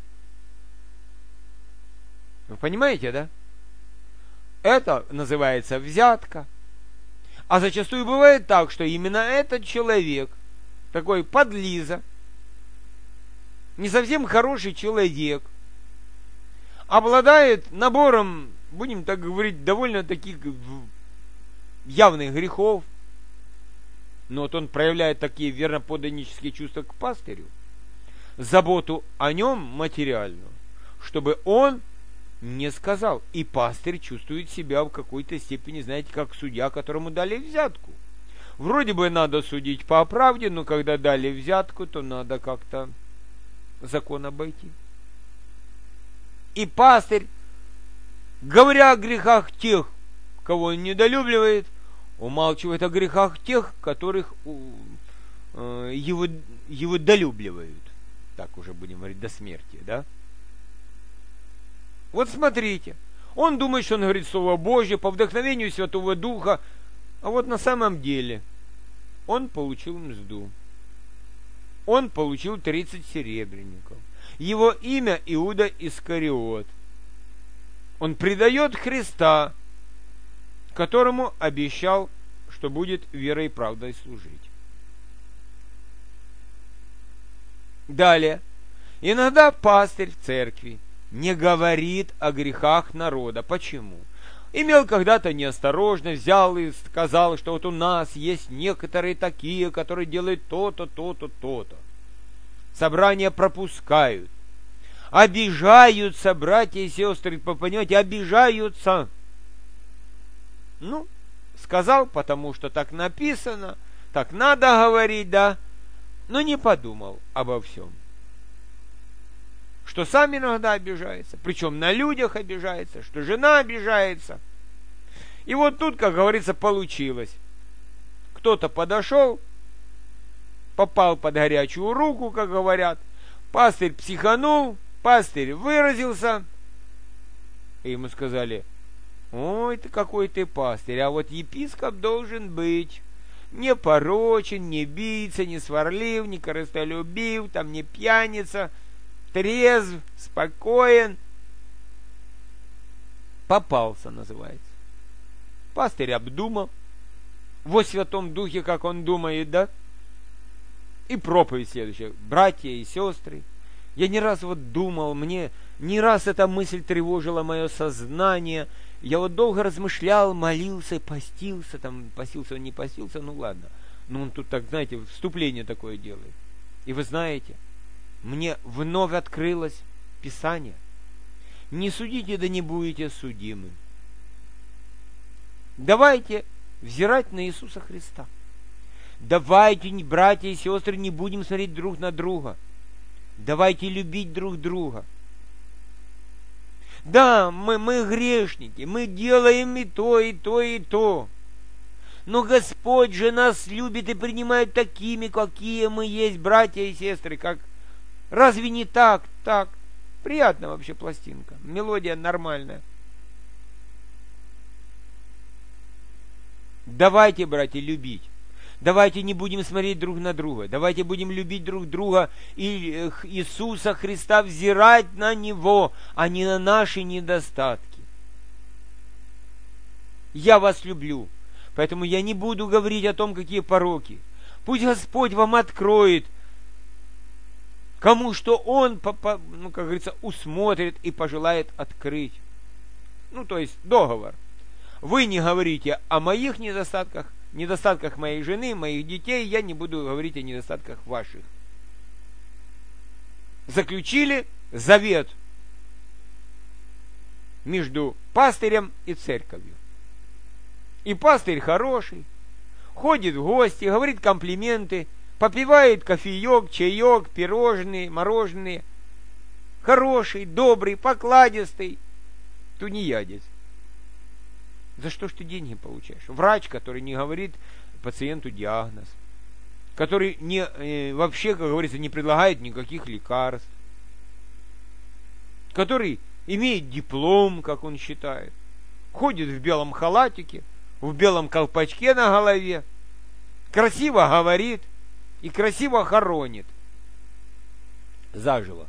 Вы понимаете, да? Это называется взятка. А зачастую бывает так, что именно этот человек, такой подлиза, не совсем хороший человек, обладает набором, будем так говорить, довольно таких явных грехов. Но вот он проявляет такие верноподданнические чувства к пастырю, заботу о нем материальную, чтобы он не сказал. И пастырь чувствует себя в какой-то степени, знаете, как судья, которому дали взятку. Вроде бы надо судить по правде, но когда дали взятку, то надо как-то закон обойти. И пастырь, говоря о грехах тех, кого он недолюбливает, умалчивает о грехах тех, которых э, его, его долюбливают. Так уже будем говорить, до смерти, да? Вот смотрите, он думает, что он говорит Слово Божье по вдохновению Святого Духа, а вот на самом деле он получил мзду. Он получил тридцать серебряников. Его имя Иуда Искариот. Он предает Христа, которому обещал, что будет верой и правдой служить. Далее. Иногда пастырь в церкви не говорит о грехах народа. Почему? Имел когда-то неосторожность, взял и сказал, что вот у нас есть некоторые такие, которые делают то-то, то-то, то-то. Собрания пропускают. Обижаются, братья и сестры, понимаете, обижаются. Ну, сказал, потому что так написано, так надо говорить, да, но не подумал обо всем. Что сам иногда обижается, причем на людях обижается, что жена обижается. И вот тут, как говорится, получилось. Кто-то подошел, попал под горячую руку, как говорят, пастырь психанул, пастырь выразился, и ему сказали: ой, ты какой ты пастырь, а вот епископ должен быть не порочен, не бийца, не сварлив, не корыстолюбив, там не пьяница, трезв, спокоен. Попался, называется. Пастырь обдумал во Святом Духе, как он думает, да? И проповедь следующая. Братья и сестры, я не раз вот думал, мне не раз эта мысль тревожила мое сознание. Я вот долго размышлял, молился, постился, там, постился он, не постился, ну ладно. Но он тут так, знаете, вступление такое делает. И вы знаете, мне вновь открылось Писание. Не судите, да не будете судимы. Давайте взирать на Иисуса Христа. Давайте, братья и сестры, не будем смотреть друг на друга. Давайте любить друг друга. Да, мы, мы грешники, мы делаем и то, и то, и то. Но Господь же нас любит и принимает такими, какие мы есть, братья и сестры. Как... Разве не так? Так. Приятная вообще пластинка. Мелодия нормальная. Давайте, братья, любить. Давайте не будем смотреть друг на друга. Давайте будем любить друг друга и Иисуса Христа, взирать на Него, а не на наши недостатки. Я вас люблю, поэтому я не буду говорить о том, какие пороки. Пусть Господь вам откроет, кому что Он, ну, как говорится, усмотрит и пожелает открыть. Ну, то есть договор. Вы не говорите о моих недостатках, недостатках моей жены, моих детей, я не буду говорить о недостатках ваших. Заключили завет между пастырем и церковью. И пастырь хороший, ходит в гости, говорит комплименты, попивает кофеек, чаек, пирожные, мороженые. Хороший, добрый, покладистый, тунеядец. За что ж ты деньги получаешь? Врач, который не говорит пациенту диагноз, который не, э, вообще, как говорится, не предлагает никаких лекарств, который имеет диплом, как он считает, ходит в белом халатике, в белом колпачке на голове, красиво говорит и красиво хоронит заживо.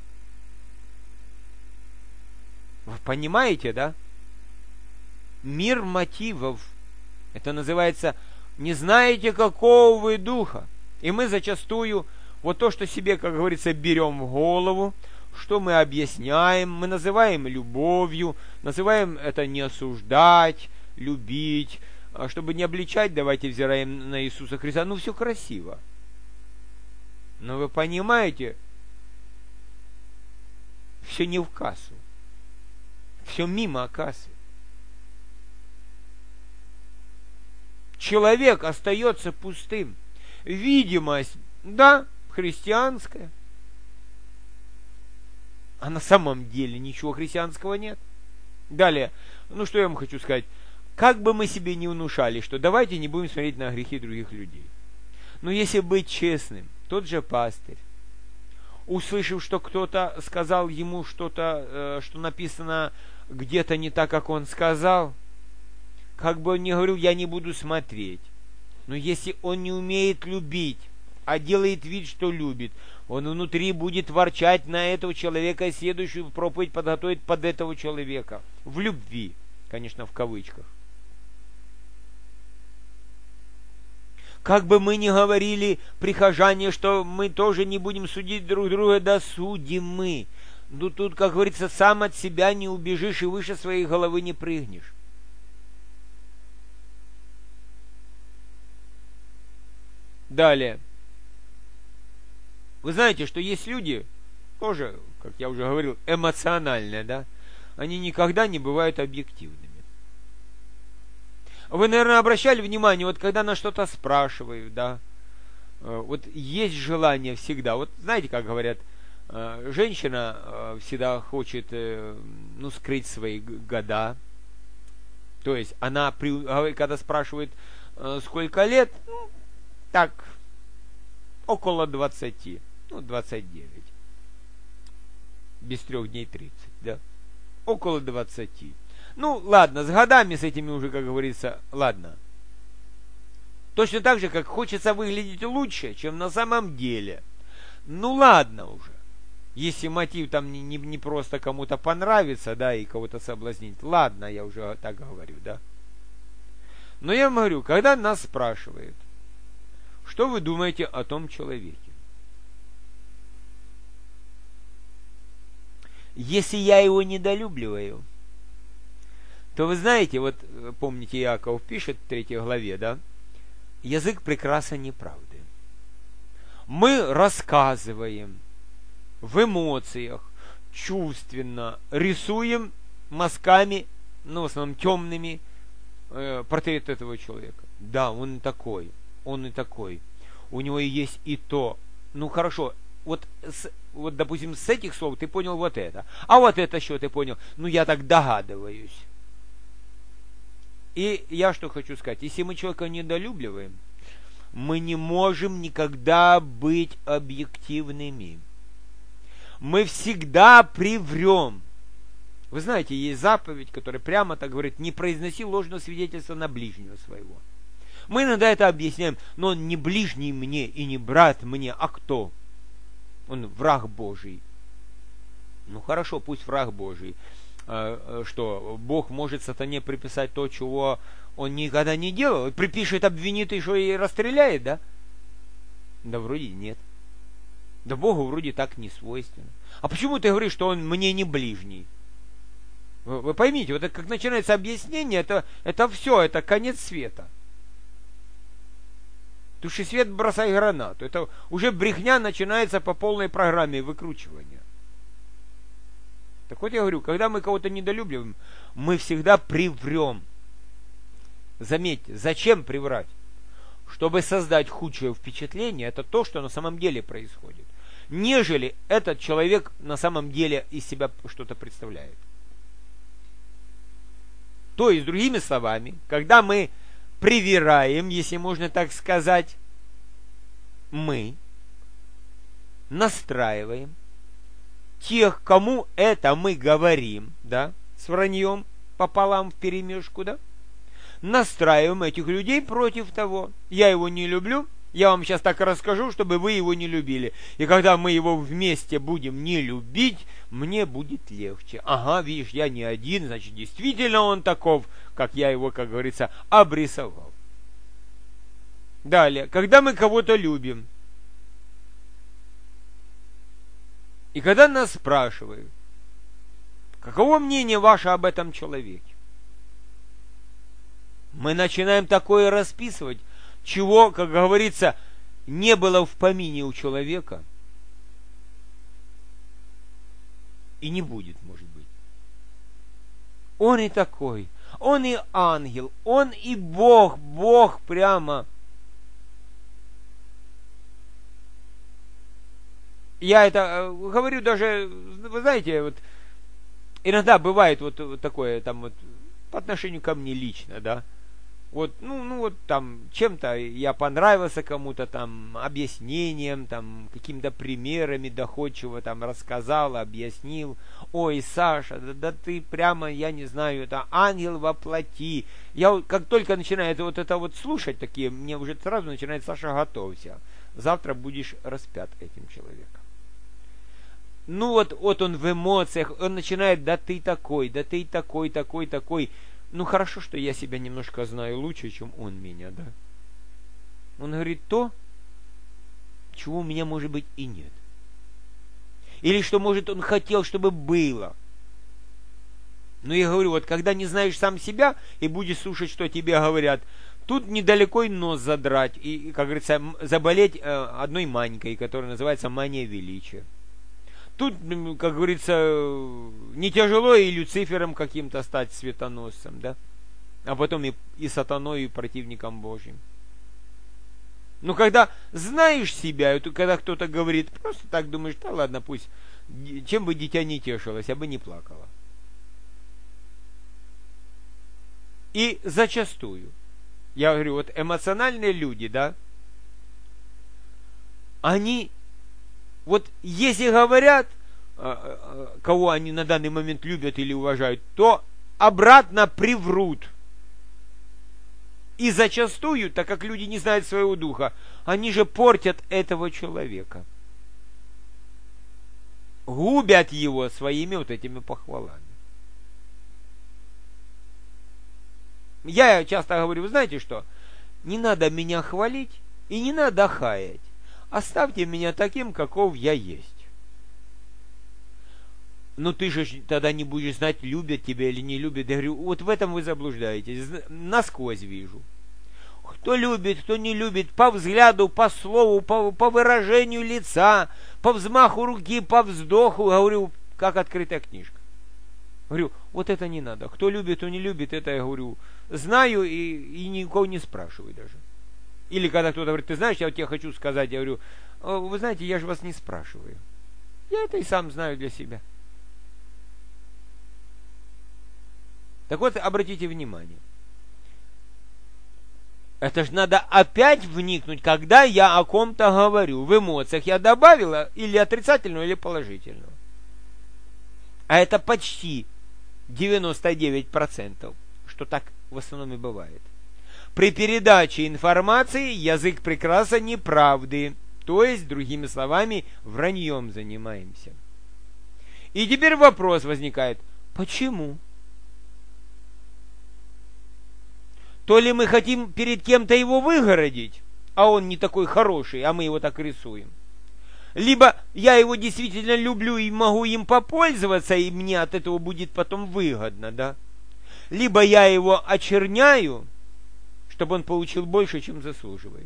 Вы понимаете, да? Мир мотивов. Это называется «не знаете, какого вы духа». И мы зачастую вот то, что себе, как говорится, берем в голову, что мы объясняем, мы называем любовью, называем это не осуждать, любить, а чтобы не обличать, давайте взираем на Иисуса Христа. Ну, все красиво. Но вы понимаете, все не в кассу. Все мимо кассы. Человек остается пустым. Видимость, да, христианская. А на самом деле ничего христианского нет. Далее, ну что я вам хочу сказать. Как бы мы себе не внушали, что давайте не будем смотреть на грехи других людей. Но если быть честным, тот же пастырь, услышав, что кто-то сказал ему что-то, что написано где-то не так, как он сказал, как бы он ни говорил, я не буду смотреть. Но если он не умеет любить, а делает вид, что любит, он внутри будет ворчать на этого человека и следующую проповедь подготовить под этого человека. В любви, конечно, в кавычках. Как бы мы ни говорили, прихожане, что мы тоже не будем судить друг друга, да судим мы. Ну тут, как говорится, сам от себя не убежишь и выше своей головы не прыгнешь. Далее. Вы знаете, что есть люди, тоже, как я уже говорил, эмоциональные, да? Они никогда не бывают объективными. Вы, наверное, обращали внимание, вот когда на что-то спрашивают, да, вот есть желание всегда, вот знаете, как говорят, женщина всегда хочет, ну, скрыть свои года, то есть она, когда спрашивает, сколько лет, ну, так, около двадцати, ну, двадцать девять, без трех дней тридцать, да, около двадцати. Ну, ладно, с годами с этими уже, как говорится, ладно. Точно так же, как хочется выглядеть лучше, чем на самом деле. Ну, ладно уже. Если мотив там не, не, не просто кому-то понравится, да, и кого-то соблазнить. Ладно, я уже так говорю, да. Но я вам говорю, когда нас спрашивают, что вы думаете о том человеке? Если я его недолюбливаю, то вы знаете, вот помните, Иаков пишет в третьей главе, да? Язык прекраса неправды. Мы рассказываем в эмоциях, чувственно, рисуем мазками, ну, в основном темными, э, портрет этого человека. Да, он и такой, он и такой. У него и есть и то. Ну, хорошо, вот, с, вот, допустим, с этих слов ты понял вот это. А вот это что ты понял? Ну, я так догадываюсь. И я что хочу сказать, если мы человека недолюбливаем, мы не можем никогда быть объективными. Мы всегда приврем. Вы знаете, есть заповедь, которая прямо так говорит, не произноси ложного свидетельства на ближнего своего. Мы иногда это объясняем, но он не ближний мне и не брат мне, а кто? Он враг Божий. Ну хорошо, пусть враг Божий. Что Бог может сатане приписать то, чего он никогда не делал, припишет, обвинит и что и расстреляет, да? Да вроде нет. Да Богу вроде так не свойственно. А почему ты говоришь, что он мне не ближний? Вы, вы поймите, вот это, как начинается объяснение, это, это все, это конец света. Туши свет, бросай гранату. Это уже брехня начинается по полной программе выкручивания. Так вот я говорю, когда мы кого-то недолюбливаем, мы всегда приврем. Заметьте, зачем приврать? Чтобы создать худшее впечатление, это то, что на самом деле происходит. Нежели этот человек на самом деле из себя что-то представляет. То есть, другими словами, когда мы привираем, если можно так сказать, мы настраиваем тех, кому это мы говорим, да, с враньем пополам вперемешку, да, настраиваем этих людей против того. Я его не люблю, я вам сейчас так расскажу, чтобы вы его не любили. И когда мы его вместе будем не любить, мне будет легче. Ага, видишь, я не один, значит, действительно он таков, как я его, как говорится, обрисовал. Далее, когда мы кого-то любим, и когда нас спрашивают, каково мнение ваше об этом человеке? Мы начинаем такое расписывать, чего, как говорится, не было в помине у человека и не будет, может быть. Он и такой, он и ангел, он и Бог, Бог прямо. Я это говорю даже, вы знаете, вот иногда бывает вот, вот такое, там вот, по отношению ко мне лично, да, вот, ну, ну вот там, чем-то я понравился кому-то, там, объяснением, там, какими-то примерами доходчиво там рассказал, объяснил, ой, Саша, да, да ты прямо, я не знаю, это ангел во плоти. Я вот, как только начинаю вот это вот слушать такие, мне уже сразу начинает: Саша, готовься, завтра будешь распят этим человеком. Ну вот, вот он в эмоциях, он начинает: да ты такой, да ты такой, такой, такой. Ну хорошо, что я себя немножко знаю лучше, чем он меня, да. Он говорит то, чего у меня, может быть, и нет. Или что, может, он хотел, чтобы было. Но я говорю, вот когда не знаешь сам себя и будешь слушать, что тебе говорят, тут недалеко и нос задрать, и, как говорится, заболеть э, одной манькой, которая называется мания величия. Тут, как говорится, не тяжело и Люцифером каким-то стать светоносцем, да? А потом и, и сатаной, и противником Божьим. Но когда знаешь себя, и когда кто-то говорит, просто так думаешь: да ладно, пусть, чем бы дитя не тешилось, я бы не плакала. И зачастую, я говорю, вот эмоциональные люди, да, они... Вот если говорят, кого они на данный момент любят или уважают, то обратно приврут. И зачастую, так как люди не знают своего духа, они же портят этого человека. Губят его своими вот этими похвалами. Я часто говорю, вы знаете что? Не надо меня хвалить и не надо хаять. Оставьте меня таким, каков я есть. Ну ты же тогда не будешь знать, любят тебя или не любят. Я говорю, вот в этом вы заблуждаетесь. Насквозь вижу. Кто любит, кто не любит, по взгляду, по слову, по, по выражению лица, по взмаху руки, по вздоху. Говорю, как открытая книжка. Говорю, вот это не надо. Кто любит, кто не любит, это я говорю, знаю и, и никого не спрашиваю даже. Или когда кто-то говорит, ты знаешь, я вот тебе хочу сказать, я говорю, вы знаете, я же вас не спрашиваю. Я это и сам знаю для себя. Так вот, обратите внимание. Это же надо опять вникнуть, когда я о ком-то говорю. В эмоциях я добавила или отрицательного, или положительного. А это почти девяносто девять процентов, что так в основном и бывает. При передаче информации язык прикраса неправды, то есть, другими словами, враньем занимаемся. И теперь вопрос возникает, почему? То ли мы хотим перед кем-то его выгородить, а он не такой хороший, а мы его так рисуем. Либо я его действительно люблю и могу им попользоваться, и мне от этого будет потом выгодно, да? Либо я его очерняю, чтобы он получил больше, чем заслуживает.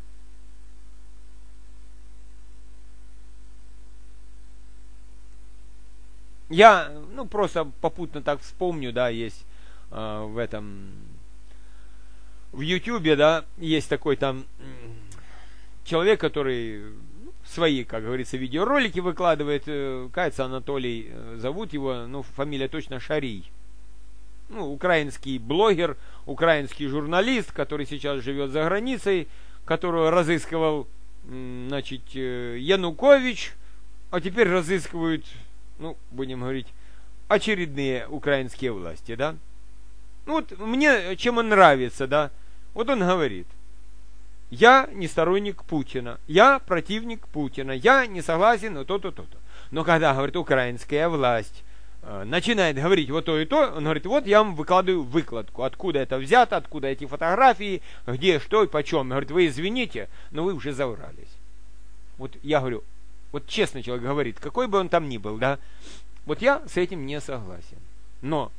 Я, ну, просто попутно так вспомню, да, есть э, в этом, в Ютубе, да, есть такой там человек, который свои, как говорится, видеоролики выкладывает, э, кажется, Анатолий э, зовут его, ну, фамилия точно Шарий. Ну, украинский блогер, украинский журналист, который сейчас живет за границей, которого разыскивал, значит, Янукович, а теперь разыскивают, ну, будем говорить, очередные украинские власти, да. Ну, вот мне чем он нравится, да, вот он говорит, я не сторонник Путина, я противник Путина, я не согласен, но то-то, то-то. Но когда, говорит, украинская власть начинает говорить вот то и то, он говорит, вот я вам выкладываю выкладку, откуда это взято, откуда эти фотографии, где, что и почем. Он говорит, вы извините, но вы уже заврались. Вот я говорю, вот честно человек говорит, какой бы он там ни был, да, вот я с этим не согласен. Но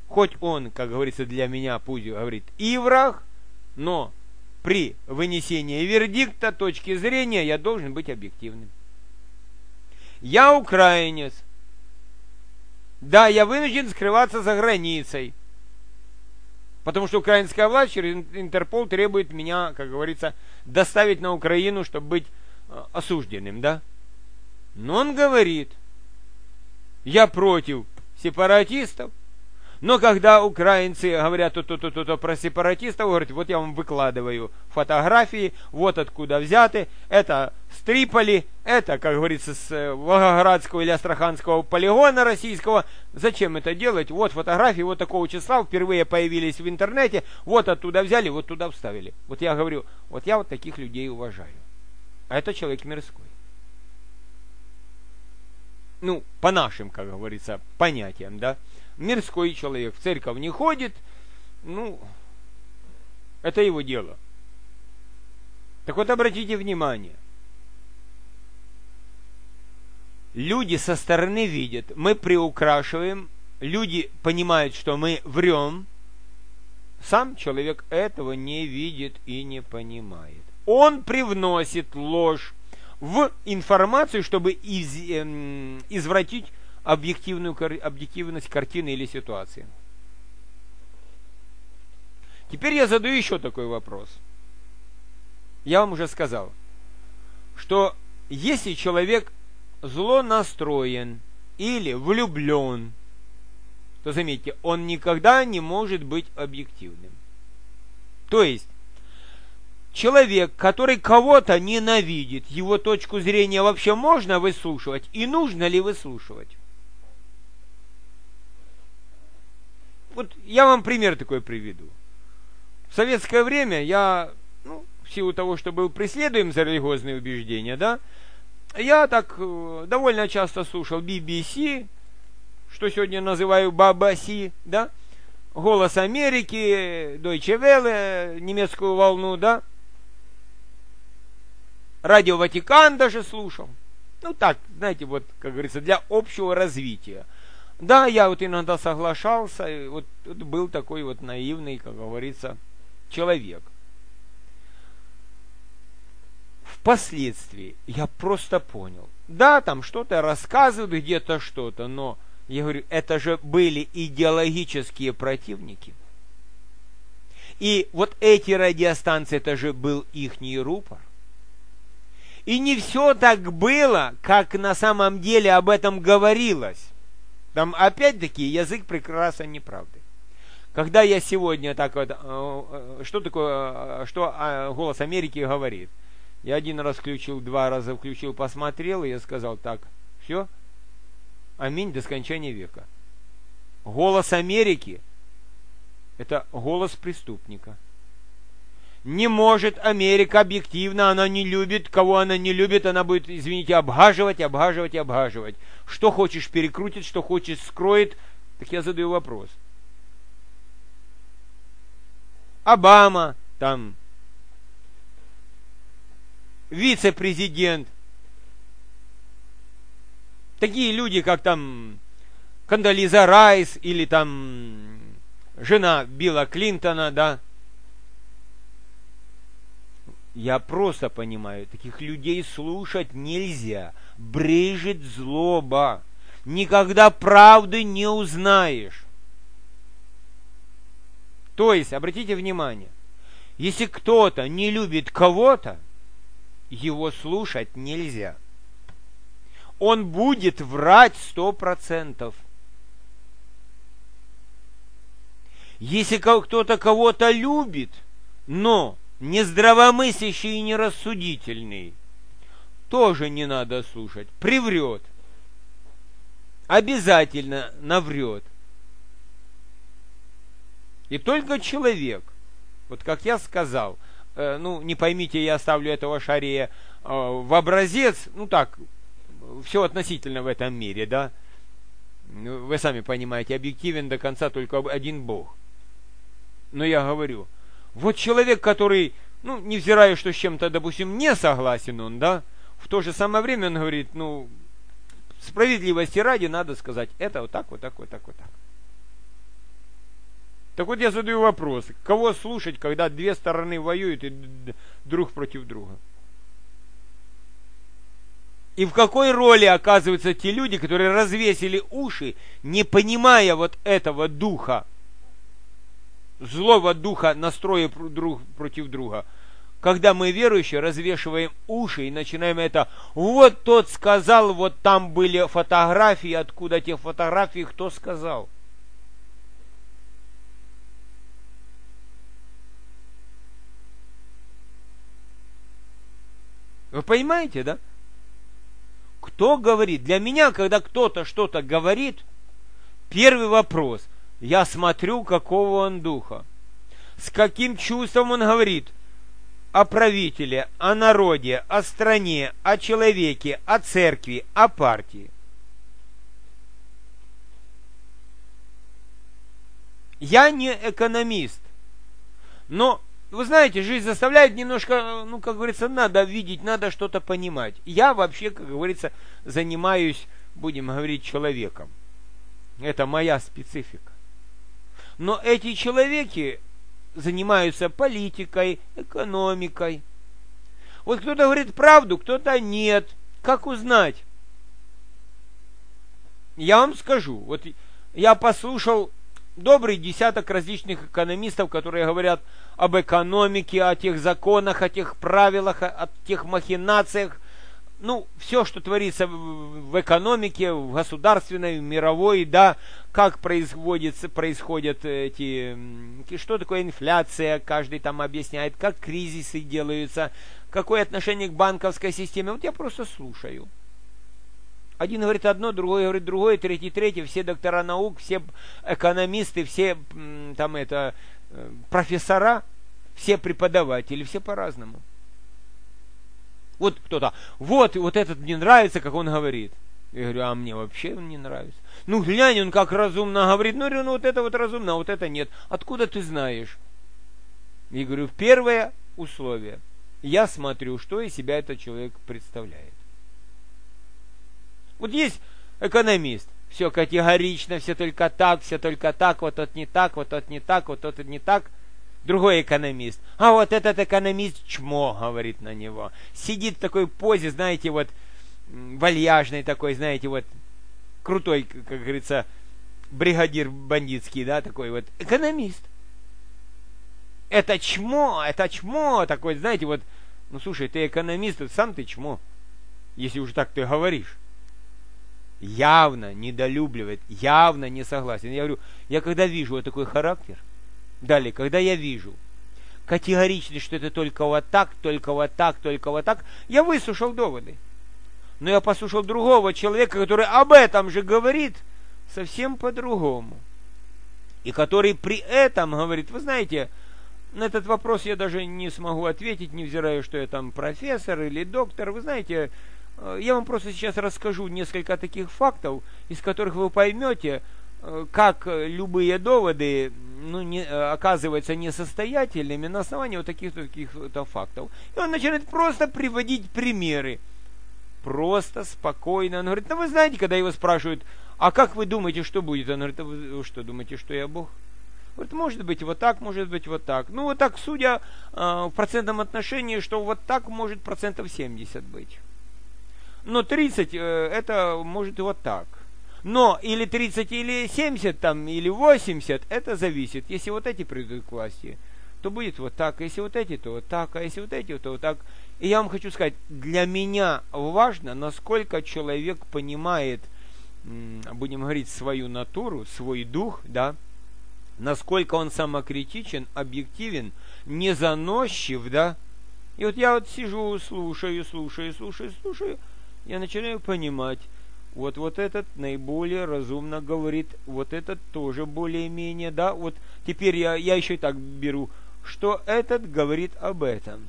хоть он, как говорится, для меня, пусть говорит, и враг, но при вынесении вердикта, точки зрения, я должен быть объективным. Я украинец. Да, я вынужден скрываться за границей. Потому что украинская власть через Интерпол требует меня, как говорится, доставить на Украину, чтобы быть осужденным, да? Но он говорит, я против сепаратистов, но когда украинцы говорят то-то-то-то про сепаратистов, говорят, вот я вам выкладываю фотографии, вот откуда взяты, это с Триполи, это, как говорится, с Волгоградского или Астраханского полигона российского. Зачем это делать? Вот фотографии вот такого числа впервые появились в интернете, вот оттуда взяли, вот туда вставили. Вот я говорю, вот я вот таких людей уважаю. А это человек мирской. Ну, по нашим, как говорится, понятиям, да. Мирской человек в церковь не ходит, ну, это его дело. Так вот, обратите внимание. Люди со стороны видят, мы приукрашиваем, люди понимают, что мы врем. Сам человек этого не видит и не понимает. Он привносит ложь в информацию, чтобы из, э, извратить объективную, объективность картины или ситуации. Теперь я задаю еще такой вопрос. Я вам уже сказал, что если человек зло настроен или влюблен, то заметьте, он никогда не может быть объективным. То есть, человек, который кого-то ненавидит, его точку зрения вообще можно выслушивать и нужно ли выслушивать? Вот я вам пример такой приведу. В советское время я, ну, в силу того, что был преследуем за религиозные убеждения, да, я так э, довольно часто слушал би би си, что сегодня называю Баба-Си, да, Голос Америки, Deutsche Welle, немецкую волну, да, Радио Ватикан даже слушал. Ну так, знаете, вот, как говорится, для общего развития. Да, я вот иногда соглашался, вот, вот был такой вот наивный, как говорится, человек. Впоследствии я просто понял. Да, там что-то рассказывают, где-то что-то, но, я говорю, это же были идеологические противники. И вот эти радиостанции, это же был ихний рупор. И не все так было, как на самом деле об этом говорилось. Там опять-таки язык прекрасен неправды. Когда я сегодня так вот, что такое, что Голос Америки говорит? Я один раз включил, два раза включил, посмотрел, и я сказал так, все, аминь до скончания века. Голос Америки – это голос преступника. Не может Америка объективно, она не любит, кого она не любит, она будет, извините, обхаживать, обхаживать и обхаживать. Что хочешь перекрутит, что хочешь скроет. Так я задаю вопрос. Обама, там, вице-президент, такие люди, как там Кондолиза Райс или там жена Билла Клинтона, да. Я просто понимаю, таких людей слушать нельзя. Брежет злоба. Никогда правды не узнаешь. То есть, обратите внимание, если кто-то не любит кого-то, его слушать нельзя. Он будет врать сто процентов. Если кто-то кого-то любит, но не здравомыслящий и нерассудительный, тоже не надо слушать. Приврет. Обязательно наврет. И только человек, вот как я сказал, э, ну, не поймите, я ставлю этого шария э, в образец, ну так, все относительно в этом мире, да. Вы сами понимаете, объективен до конца только один Бог. Но я говорю, вот человек, который, ну, невзирая, что с чем-то, допустим, не согласен он, да, в то же самое время он говорит, ну, справедливости ради надо сказать, это вот так, вот так, вот так, вот так. Так вот я задаю вопрос, кого слушать, когда две стороны воюют и друг против друга? И в какой роли оказываются те люди, которые развесили уши, не понимая вот этого духа, злого духа настроя друг против друга? Когда мы, верующие, развешиваем уши и начинаем это, вот тот сказал, вот там были фотографии, откуда те фотографии, кто сказал? Вы понимаете, да? Кто говорит? Для меня, когда кто-то что-то говорит, первый вопрос, я смотрю, какого он духа, с каким чувством он говорит о правителе, о народе, о стране, о человеке, о церкви, о партии. Я не экономист, но вы знаете, жизнь заставляет немножко, ну, как говорится, надо видеть, надо что-то понимать. Я вообще, как говорится, занимаюсь, будем говорить, человеком. Это моя специфика. Но эти человеки занимаются политикой, экономикой. Вот кто-то говорит правду, кто-то нет. Как узнать? Я вам скажу. Вот я послушал добрый десяток различных экономистов, которые говорят об экономике, о тех законах, о тех правилах, о тех махинациях. Ну, все, что творится в экономике, в государственной, в мировой, да, как происходит, происходят эти, что такое инфляция, каждый там объясняет, как кризисы делаются, какое отношение к банковской системе. Вот я просто слушаю. Один говорит одно, другой говорит другое, третий третье, все доктора наук, все экономисты, все там это профессора, все преподаватели, все по-разному. Вот кто-то, вот, вот этот мне нравится, как он говорит. Я говорю, а мне вообще он не нравится. Ну, глянь, он как разумно говорит. Ну, говорю, ну, вот это вот разумно, а вот это нет. Откуда ты знаешь? Я говорю, первое условие. Я смотрю, что из себя этот человек представляет. Вот есть экономист, все категорично, все только так, все только так, вот тот не так, вот тот не так, вот тот не так. Другой экономист, а вот этот экономист чмо, говорит на него. Сидит в такой позе, знаете, вот вальяжный такой, знаете, вот крутой, как говорится, бригадир бандитский, да, такой вот экономист. Это чмо, это чмо такой, знаете, вот, ну слушай, ты экономист, сам ты чмо, если уж так ты говоришь. Явно недолюбливает, явно не согласен. Я говорю, я когда вижу вот такой характер, далее, когда я вижу категорично, что это только вот так, только вот так, только вот так, я выслушал доводы. Но я послушал другого человека, который об этом же говорит совсем по-другому. И который при этом говорит, вы знаете, на этот вопрос я даже не смогу ответить, невзирая, что я там профессор или доктор. Вы знаете, я вам просто сейчас расскажу несколько таких фактов, из которых вы поймете, как любые доводы, ну, не, оказываются несостоятельными на основании вот таких таких-то фактов. И он начинает просто приводить примеры. Просто, спокойно. Он говорит, ну вы знаете, когда его спрашивают, а как вы думаете, что будет? Он говорит, а вы что, думаете, что я Бог? Говорит, может быть вот так, может быть вот так. Ну вот так, судя э, в процентном отношении, что вот так может процентов семьдесят быть. Но тридцать э, это может и вот так. Но или тридцать, или семьдесят, там, или восемьдесят, это зависит. Если вот эти придут к власти, то будет вот так. Если вот эти, то вот так. А если вот эти, то вот так. И я вам хочу сказать, для меня важно, насколько человек понимает, будем говорить, свою натуру, свой дух, да, насколько он самокритичен, объективен, не заносчив, да. И вот я вот сижу, слушаю, слушаю, слушаю, слушаю, я начинаю понимать, вот, вот этот наиболее разумно говорит, вот этот тоже более-менее, да, вот теперь я, я еще и так беру, что этот говорит об этом.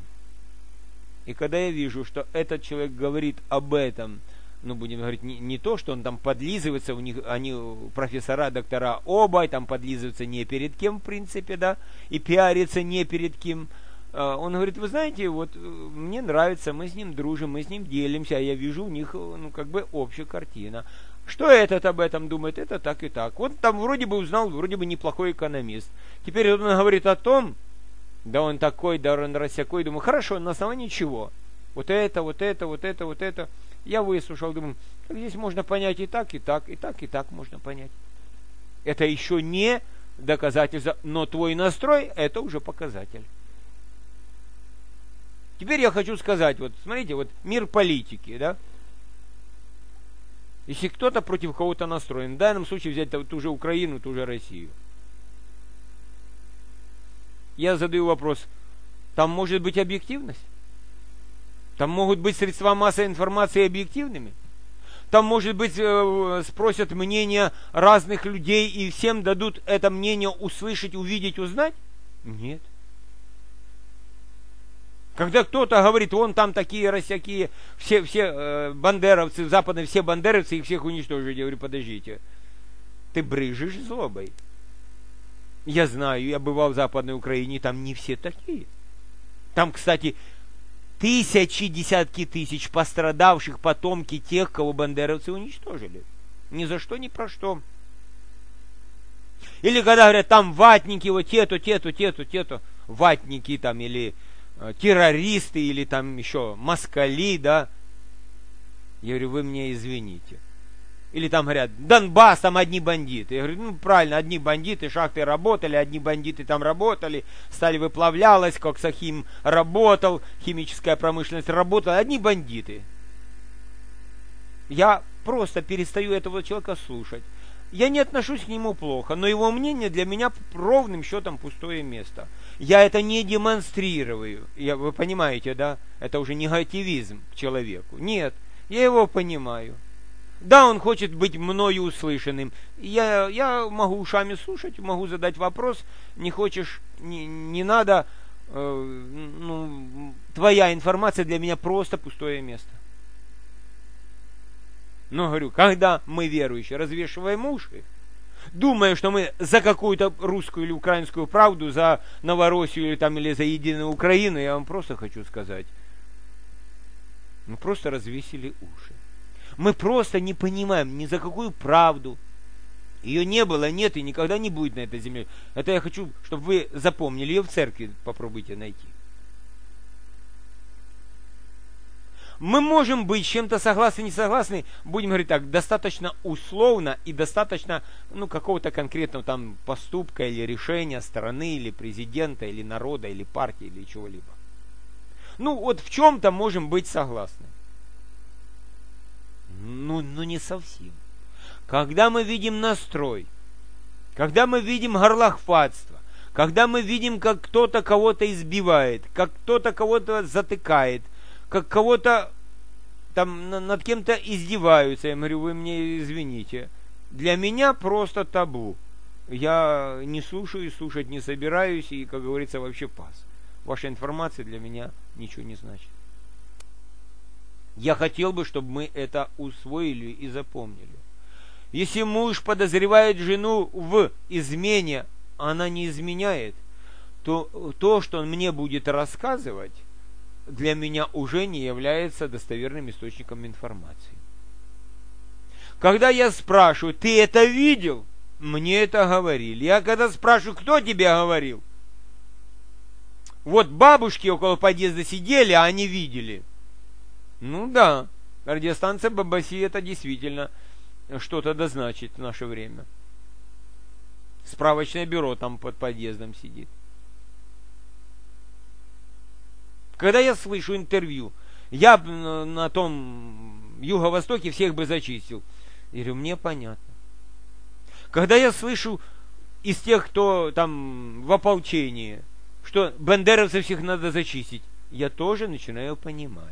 И когда я вижу, что этот человек говорит об этом, ну, будем говорить, не, не то, что он там подлизывается, у них, они, профессора, доктора, оба, там подлизываются не перед кем, в принципе, да, и пиарится не перед кем. Он говорит, вы знаете, вот мне нравится, мы с ним дружим, мы с ним делимся, а я вижу у них, ну, как бы общая картина. Что этот об этом думает? Это так и так. Вот там вроде бы узнал, вроде бы неплохой экономист. Теперь он говорит о том, да он такой, да он рассякой. Думаю, хорошо, на основании чего? Вот это, вот это, вот это, вот это. Я выслушал, думаю, здесь можно понять и так, и так, и так, и так можно понять. Это еще не доказательство, но твой настрой – это уже показатель. Теперь я хочу сказать, вот смотрите, вот мир политики, да? Если кто-то против кого-то настроен, в данном случае взять ту же Украину, ту же Россию. Я задаю вопрос, там может быть объективность? Там могут быть средства массовой информации объективными? Там, может быть, спросят мнение разных людей и всем дадут это мнение услышать, увидеть, узнать? Нет. Когда кто-то говорит, вон там такие, рассякие, все, все э, бандеровцы, западные, все бандеровцы, их всех уничтожили. Я говорю, подождите, ты брыжешь злобой. Я знаю, я бывал в Западной Украине, там не все такие. Там, кстати, тысячи, десятки тысяч пострадавших, потомки тех, кого бандеровцы уничтожили. Ни за что, ни про что. Или когда говорят, там ватники, вот те-то, те-то, те-то, те-то, ватники там, или э, террористы, или там еще москали, да. Я говорю, вы мне извините. Или там говорят, Донбасс, там одни бандиты. Я говорю, ну правильно, одни бандиты, шахты работали, одни бандиты там работали, сталь выплавлялась, коксохим работал, химическая промышленность работала, одни бандиты. Я просто перестаю этого человека слушать. Я не отношусь к нему плохо, но его мнение для меня ровным счетом пустое место. Я это не демонстрирую. Я, вы понимаете, да? Это уже негативизм к человеку. Нет, я его понимаю. Да, он хочет быть мною услышанным. Я, я могу ушами слушать, могу задать вопрос. Не хочешь, не, не надо. Э, ну, твоя информация для меня просто пустое место. Но говорю, когда мы верующие развешиваем уши, думая, что мы за какую-то русскую или украинскую правду, за Новороссию или, там, или за Единую Украину, я вам просто хочу сказать, мы просто развесили уши. Мы просто не понимаем ни за какую правду. Ее не было, нет и никогда не будет на этой земле. Это я хочу, чтобы вы запомнили. Ее в церкви попробуйте найти. Мы можем быть с чем-то согласны, не согласны, будем говорить так, достаточно условно и достаточно, ну, какого-то конкретного там поступка или решения страны, или президента, или народа, или партии, или чего-либо. Ну, вот в чем-то можем быть согласны. Ну, ну не совсем. Когда мы видим настрой, когда мы видим горлохватство, когда мы видим, как кто-то кого-то избивает, как кто-то кого-то затыкает, как кого-то там над кем-то издеваются, я говорю, вы мне извините. Для меня просто табу. Я не слушаю и слушать не собираюсь, и, как говорится, вообще пас. Ваша информация для меня ничего не значит. Я хотел бы, чтобы мы это усвоили и запомнили. Если муж подозревает жену в измене, она не изменяет, то то, что он мне будет рассказывать, для меня уже не является достоверным источником информации. Когда я спрашиваю, ты это видел? Мне это говорили. Я когда спрашиваю, кто тебе говорил? Вот бабушки около подъезда сидели, а они видели. Ну да, радиостанция Бабаси это действительно что-то да значит в наше время. Справочное бюро там под подъездом сидит. Когда я слышу интервью, я на том юго-востоке всех бы зачистил. Я говорю, мне понятно. Когда я слышу из тех, кто там в ополчении, что бандеровцев всех надо зачистить, я тоже начинаю понимать.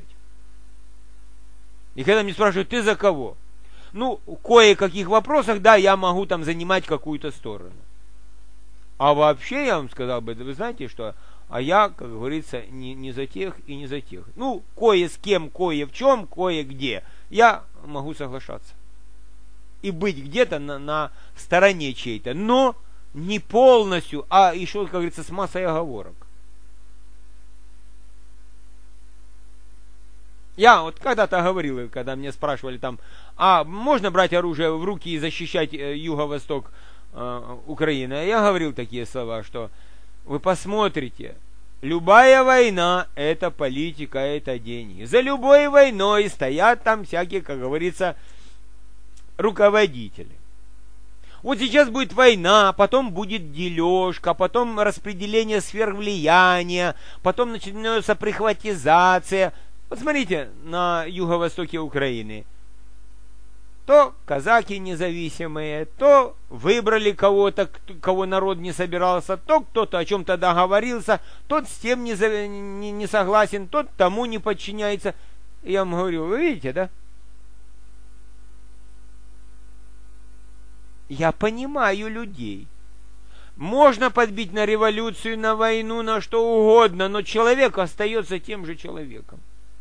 И когда мне спрашивают, ты за кого? Ну, в кое-каких вопросах, да, я могу там занимать какую-то сторону. А вообще, я вам сказал бы, вы знаете что, а я, как говорится, не, не за тех и не за тех. Ну, кое с кем, кое в чем, кое-где. Я могу соглашаться. И быть где-то на, на стороне чьей-то. Но не полностью, а еще, как говорится, с массой оговорок. Я вот когда-то говорил, когда меня спрашивали там, а можно брать оружие в руки и защищать юго-восток э, Украины? Я говорил такие слова, что вы посмотрите, любая война – это политика, это деньги. За любой войной стоят там всякие, как говорится, руководители. Вот сейчас будет война, потом будет дележка, потом распределение сфер влияния, потом начнется прихватизация. Вот смотрите на юго-востоке Украины. То казаки независимые, то выбрали кого-то, кого народ не собирался, то кто-то о чем-то договорился, тот с тем не, не, не согласен, тот тому не подчиняется. Я вам говорю, вы видите, да? Я понимаю людей. Можно подбить на революцию, на войну, на что угодно, но человек остается тем же человеком.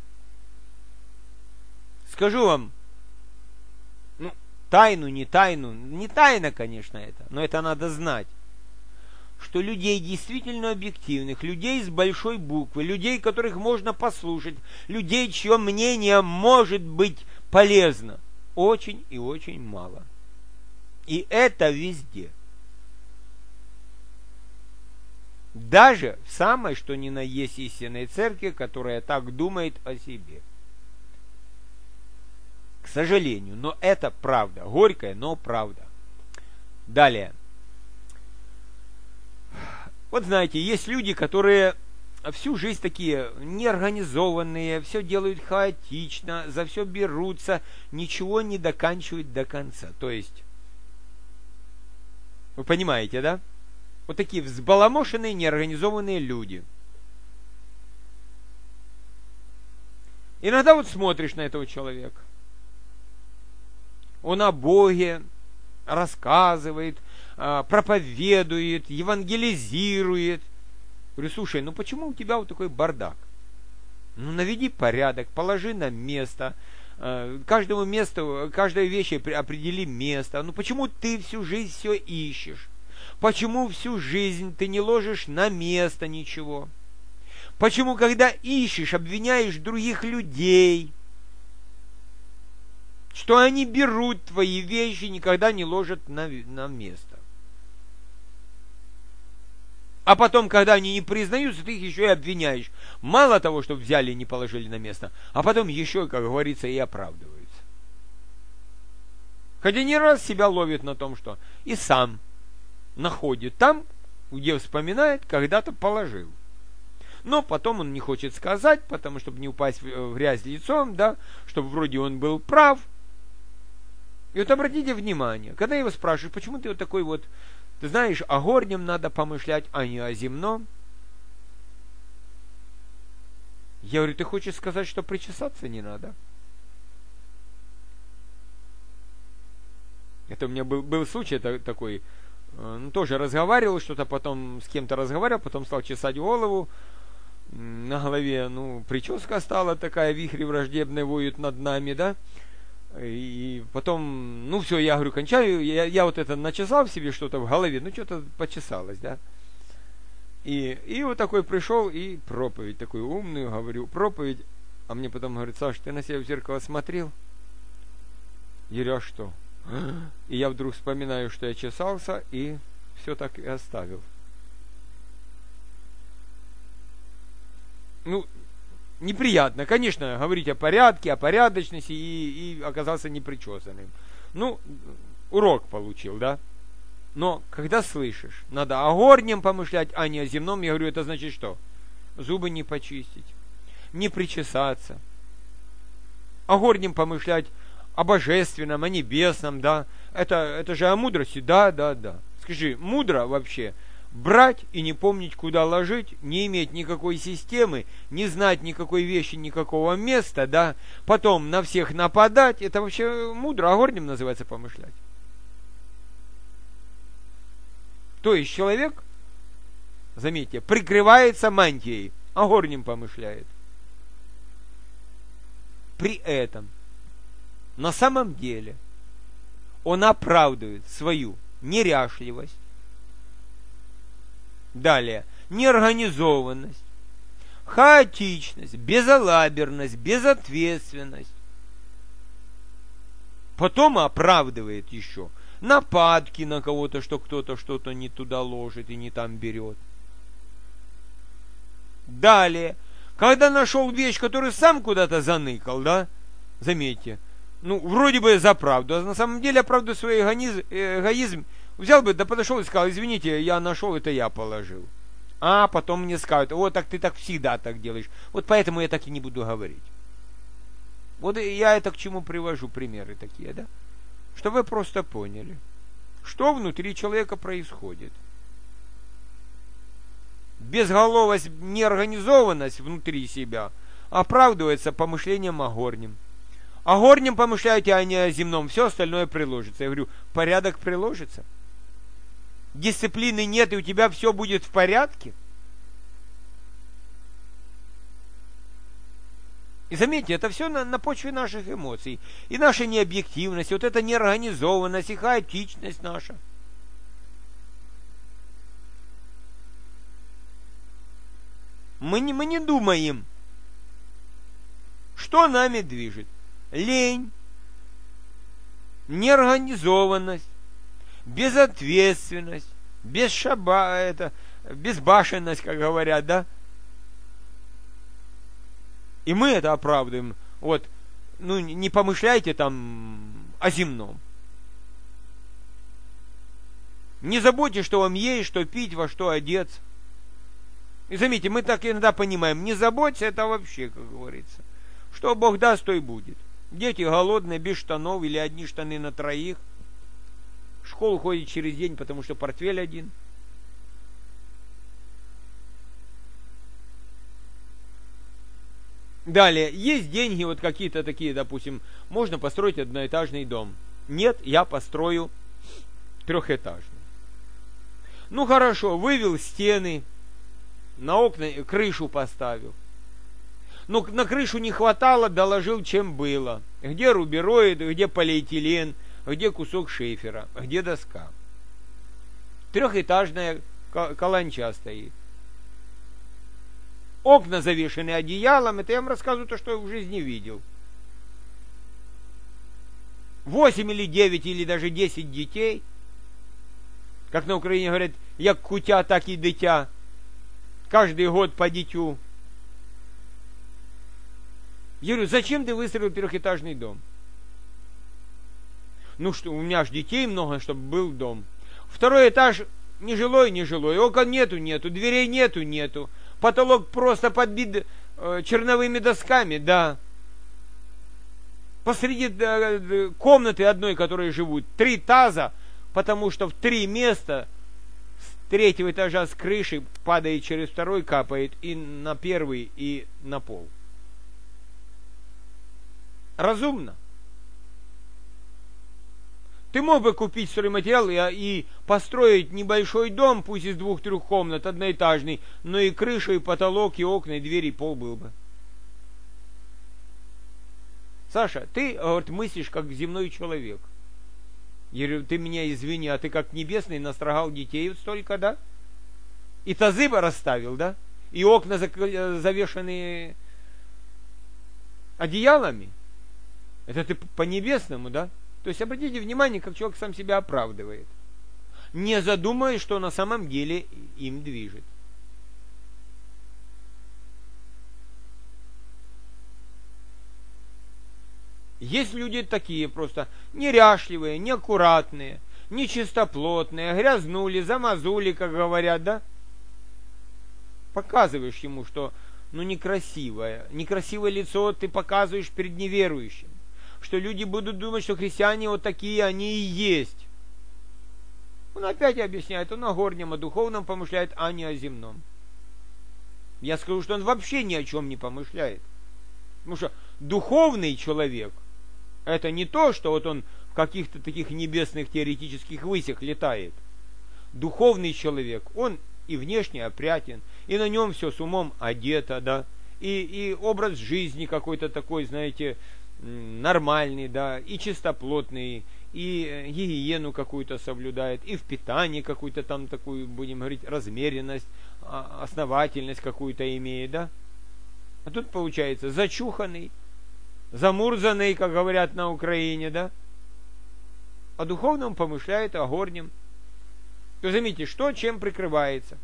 Скажу вам, ну, тайну, не тайну, не тайна, конечно, это, но это надо знать, что людей действительно объективных, людей с большой буквы, людей, которых можно послушать, людей, чье мнение может быть полезно, очень и очень мало. И это везде. Даже в самой, что ни на есть истинной церкви, которая так думает о себе. К сожалению, но это правда. Горькая, но правда. Далее. Вот знаете, есть люди, которые всю жизнь такие неорганизованные, все делают хаотично, за все берутся, ничего не доканчивают до конца. То есть, вы понимаете, да? Вот такие взбаламошенные, неорганизованные люди. Иногда вот смотришь на этого человека. Он о Боге рассказывает, проповедует, евангелизирует. Говорю, слушай, ну почему у тебя вот такой бардак? Ну наведи порядок, положи на место. Каждому месту, каждой вещи определи место. Ну почему ты всю жизнь все ищешь? Почему всю жизнь ты не ложишь на место ничего? Почему, когда ищешь, обвиняешь других людей, что они берут твои вещи, никогда не ложат на, на место? А потом, когда они не признаются, ты их еще и обвиняешь. Мало того, что взяли и не положили на место, а потом еще, как говорится, и оправдываются. Хотя не раз себя ловит на том, что и сам находит там, где вспоминает, когда-то положил. Но потом он не хочет сказать, потому чтобы не упасть в грязь лицом, да, чтобы вроде он был прав. И вот обратите внимание, когда его спрашивают, почему ты вот такой вот, ты знаешь, о горнем надо помышлять, а не о земном. Я говорю, ты хочешь сказать, что причесаться не надо? Это у меня был, был случай такой, ну, тоже разговаривал, что-то потом с кем-то разговаривал, потом стал чесать голову, на голове, ну, прическа стала такая, вихри враждебные воют над нами, да, и потом, ну, все, я говорю, кончаю, я, я вот это начесал в себе что-то в голове, ну, что-то почесалось, да, и, и вот такой пришел, и проповедь, такую умную, говорю, проповедь, а мне потом говорит, Саш, ты на себя в зеркало смотрел? Я говорю, а что? И я вдруг вспоминаю, что я чесался, и все так и оставил. Ну, неприятно, конечно, говорить о порядке, о порядочности, и, и оказался непричесанным. Ну, урок получил, да? Но, когда слышишь, надо о горнем помышлять, а не о земном, я говорю, это значит что? Зубы не почистить, не причесаться. О горнем помышлять, о божественном, о небесном, да, это, это же о мудрости, да, да, да. Скажи, мудро вообще брать и не помнить, куда ложить, не иметь никакой системы, не знать никакой вещи, никакого места, да, потом на всех нападать, это вообще мудро, о горнем называется помышлять. То есть человек, заметьте, прикрывается мантией, о горнем помышляет. При этом на самом деле он оправдывает свою неряшливость, далее неорганизованность, хаотичность, безалаберность, безответственность. Потом оправдывает еще нападки на кого-то, что кто-то что-то не туда ложит и не там берет. Далее, когда нашел вещь, которую сам куда-то заныкал, да, заметьте, ну, вроде бы за правду, а на самом деле оправдывая свой эгоизм, эгоизм, взял бы, да подошел и сказал: извините, я нашел, это я положил. А потом мне скажут: вот так ты так всегда так делаешь, вот поэтому я так и не буду говорить. Вот я это к чему привожу примеры такие, да, чтобы вы просто поняли, что внутри человека происходит. Безголовость, неорганизованность внутри себя оправдывается помышлением о горнем. О горнем помышляете, а не о земном. Все остальное приложится. Я говорю, порядок приложится. Дисциплины нет, и у тебя все будет в порядке. И заметьте, это все на, на почве наших эмоций. И наша необъективность, вот эта неорганизованность и хаотичность наша. Мы не, мы не думаем, что нами движет. Лень, неорганизованность, безответственность, бесшаба, это, безбашенность, как говорят, да? И мы это оправдываем. Вот, ну, не помышляйте там о земном. Не заботьтесь, что вам есть, что пить, во что одеться. И заметьте, мы так иногда понимаем, не заботься, это вообще, как говорится. Что Бог даст, то и будет. Дети голодные, без штанов или одни штаны на троих. В школу ходит через день, потому что портфель один. Далее, есть деньги, вот какие-то такие, допустим, можно построить одноэтажный дом. Нет, я построю трехэтажный. Ну хорошо, вывел стены, на окна крышу поставил. Но на крышу не хватало, доложил, чем было. Где рубероид, где полиэтилен, где кусок шифера, где доска. Трехэтажная каланча стоит. Окна завешены одеялом. Это я вам рассказываю то, что я в жизни видел. Восемь или девять, или даже десять детей. Как на Украине говорят, як кутя, так и дитя. Каждый год по дитю. Я говорю, зачем ты выстроил трехэтажный дом? Ну что, у меня ж детей много, чтобы был дом. Второй этаж не жилой, не жилой. Окон нету, нету. Дверей нету, нету. Потолок просто подбит э, черновыми досками, да. Посреди э, комнаты одной, в которой живут, три таза, потому что в три места с третьего этажа с крыши падает через второй, капает и на первый, и на пол. Разумно. Ты мог бы купить стройматериал и, и построить небольшой дом, пусть из двух-трех комнат, одноэтажный, но и крыша, и потолок, и окна, и двери, и пол был бы. Саша, ты, говорит, мыслишь как земной человек. Я говорю, ты меня извини, а ты как небесный настрогал детей вот столько, да? И тазы бы расставил, да? И окна завешаны одеялами. Это ты по-небесному, да? То есть обратите внимание, как человек сам себя оправдывает, не задумываясь, что на самом деле им движет. Есть люди такие просто неряшливые, неаккуратные, нечистоплотные, грязнули, замазули, как говорят, да? Показываешь ему, что ну некрасивое, некрасивое лицо ты показываешь перед неверующим. Что люди будут думать, что христиане вот такие они и есть. Он опять объясняет, он о горнем, о духовном помышляет, а не о земном. Я скажу, что он вообще ни о чем не помышляет. Потому что духовный человек, это не то, что вот он в каких-то таких небесных теоретических высях летает. Духовный человек, он и внешне опрятен, и на нем все с умом одето, да, и, и образ жизни какой-то такой, знаете, нормальный, да, и чистоплотный, и гигиену какую-то соблюдает, и в питании какую-то там такую, будем говорить, размеренность, основательность какую-то имеет, да. А тут получается зачуханный, замурзанный, как говорят на Украине, да? О духовном помышляет, о горнем. То заметьте, что чем прикрывается.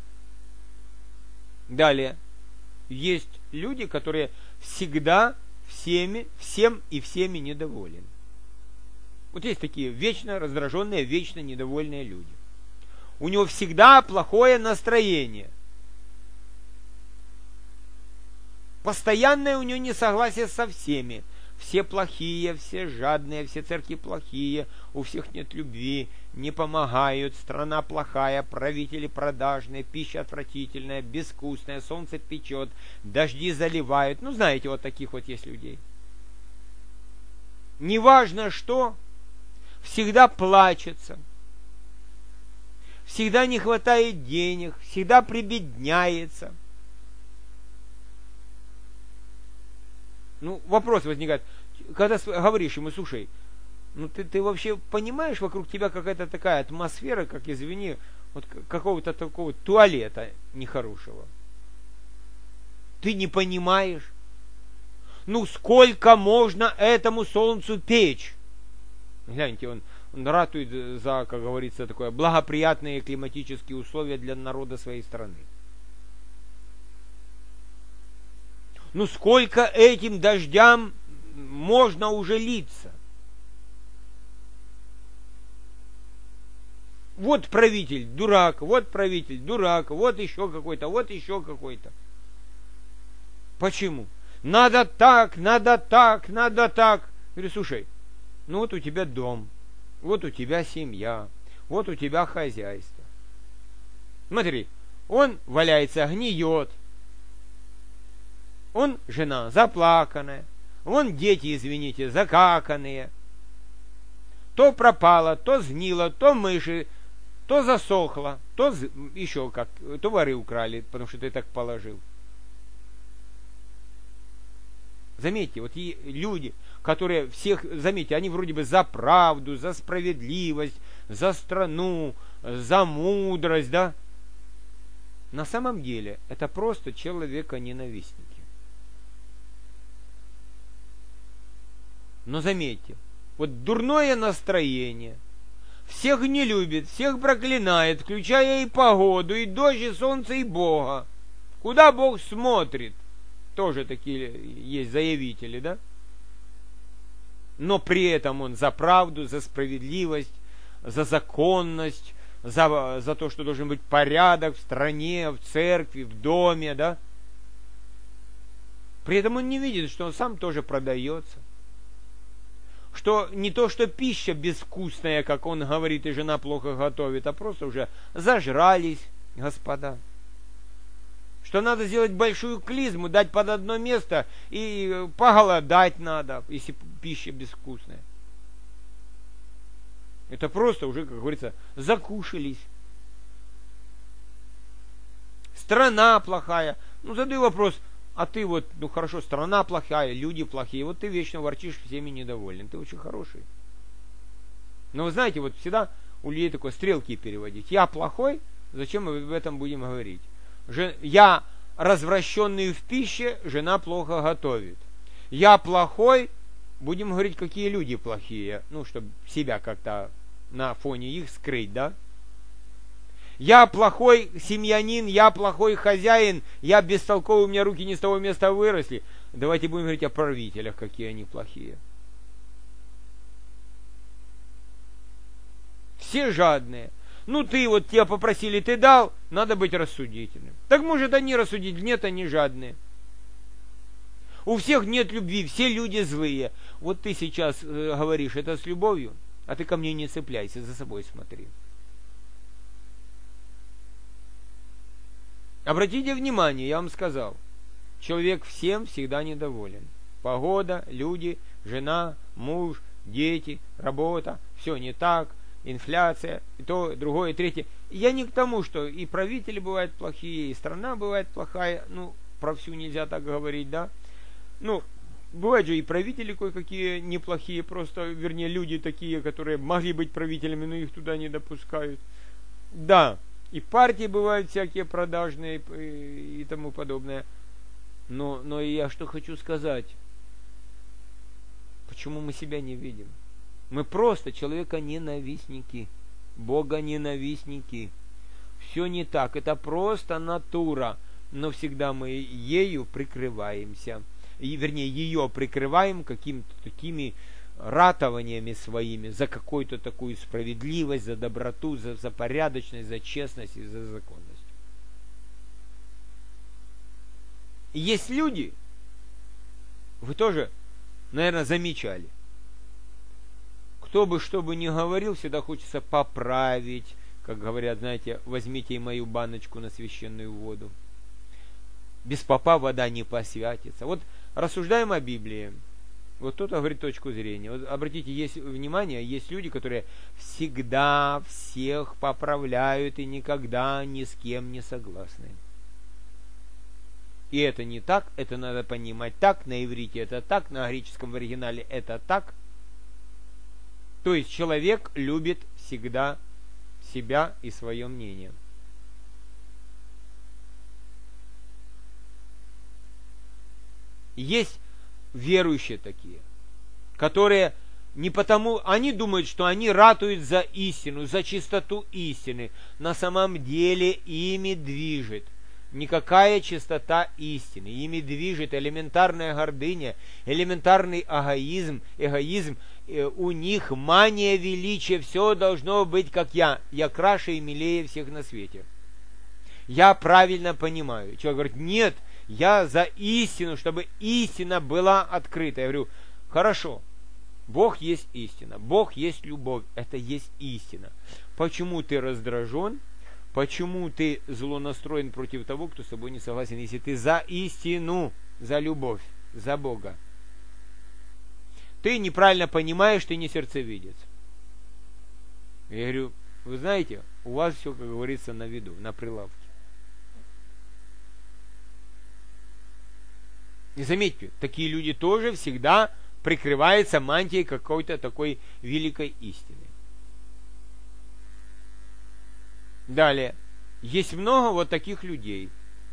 Далее. Есть люди, которые всегда всеми, всем и всеми недовольны. Вот есть такие вечно раздраженные, вечно недовольные люди. У него всегда плохое настроение. Постоянное у него несогласие со всеми. Все плохие, все жадные, все церкви плохие, у всех нет любви, не помогают, страна плохая, правители продажные, пища отвратительная, безвкусная, солнце печет, дожди заливают. Ну, знаете, вот таких вот есть людей. Неважно что, всегда плачется, всегда не хватает денег, всегда прибедняется. Ну, вопрос возникает, когда говоришь ему, слушай, ну ты, ты вообще понимаешь, вокруг тебя какая-то такая атмосфера, как, извини, вот какого-то такого туалета нехорошего. Ты не понимаешь? Ну, сколько можно этому солнцу печь? Гляньте, он, он ратует за, как говорится, такое благоприятные климатические условия для народа своей страны. Ну сколько этим дождям можно уже литься? Вот правитель дурак, вот правитель дурак, вот еще какой-то, вот еще какой-то. Почему? Надо так, надо так, надо так. Я говорю, слушай, ну вот у тебя дом, вот у тебя семья, вот у тебя хозяйство. Смотри, он валяется, гниет. Он жена заплаканная, вон дети, извините, закаканные. То пропало, то сгнило, то мыши, то засохло, то еще как, то воры украли, потому что ты так положил. Заметьте, вот и люди, которые всех, заметьте, они вроде бы за правду, за справедливость, за страну, за мудрость, да? На самом деле это просто человеконенавистники. Но заметьте, вот дурное настроение, всех не любит, всех проклинает, включая и погоду, и дождь, и солнце, и Бога. Куда Бог смотрит? Тоже такие есть заявители, да? Но при этом он за правду, за справедливость, за законность, за, за то, что должен быть порядок в стране, в церкви, в доме, да? При этом он не видит, что он сам тоже продается. Что не то, что пища безвкусная, как он говорит, и жена плохо готовит, а просто уже зажрались, господа. Что надо сделать большую клизму, дать под одно место, и поголодать надо, если пища безвкусная. Это просто уже, как говорится, закушались. Страна плохая. Ну, задаю вопрос, а ты вот, ну хорошо, страна плохая, люди плохие, вот ты вечно ворчишь, всеми недоволен, ты очень хороший. Но вы знаете, вот всегда у людей такое стрелки переводить. Я плохой, зачем мы об этом будем говорить? Я развращенный в пище, жена плохо готовит. Я плохой, будем говорить, какие люди плохие, ну, чтобы себя как-то на фоне их скрыть, да? Я плохой семьянин, я плохой хозяин, я бестолковый, у меня руки не с того места выросли. Давайте будем говорить о правителях, какие они плохие. Все жадные. Ну ты вот, тебя попросили, ты дал, надо быть рассудительным. Так может они рассудительны, нет, они жадные. У всех нет любви, все люди злые. Вот ты сейчас э, говоришь это с любовью, а ты ко мне не цепляйся, за собой смотри. Обратите внимание, я вам сказал, человек всем всегда недоволен. Погода, люди, жена, муж, дети, работа, все не так, инфляция, и то, другое, и третье. Я не к тому, что и правители бывают плохие, и страна бывает плохая, ну, про всю нельзя так говорить, да. Ну, бывают же и правители кое-какие неплохие, просто, вернее, люди такие, которые могли быть правителями, но их туда не допускают. Да, и партии бывают всякие продажные и тому подобное. Но, но я что хочу сказать? Почему мы себя не видим? Мы просто человека-ненавистники, Бога-ненавистники. Все не так, это просто натура, но всегда мы ею прикрываемся. И, вернее, ее прикрываем какими-то такими ратованиями своими за какую-то такую справедливость, за доброту, за, за порядочность, за честность и за законность. И есть люди, вы тоже, наверное, замечали, кто бы что бы ни говорил, всегда хочется поправить, как говорят, знаете, возьмите и мою баночку на священную воду. Без попа вода не посвятится. Вот рассуждаем о Библии. Вот кто-то говорит точку зрения. Вот обратите есть, внимание, есть люди, которые всегда всех поправляют и никогда ни с кем не согласны. И это не так, это надо понимать так, на иврите это так, на греческом оригинале это так. То есть человек любит всегда себя и свое мнение. Есть верующие такие, которые не потому, они думают, что они ратуют за истину, за чистоту истины. На самом деле ими движет никакая чистота истины. Ими движет элементарная гордыня, элементарный эгоизм, эгоизм. У них мания величия, все должно быть как я. Я краше и милее всех на свете. Я правильно понимаю. Человек говорит, нет, я за истину, чтобы истина была открыта. Я говорю, хорошо, Бог есть истина, Бог есть любовь, это есть истина. Почему ты раздражен? Почему ты злонастроен против того, кто с тобой не согласен, если ты за истину, за любовь, за Бога? Ты неправильно понимаешь, ты не сердцевидец. Я говорю, вы знаете, у вас все, как говорится, на виду, на прилавке. И заметьте, такие люди тоже всегда прикрываются мантией какой-то такой великой истины. Далее. Есть много вот таких людей.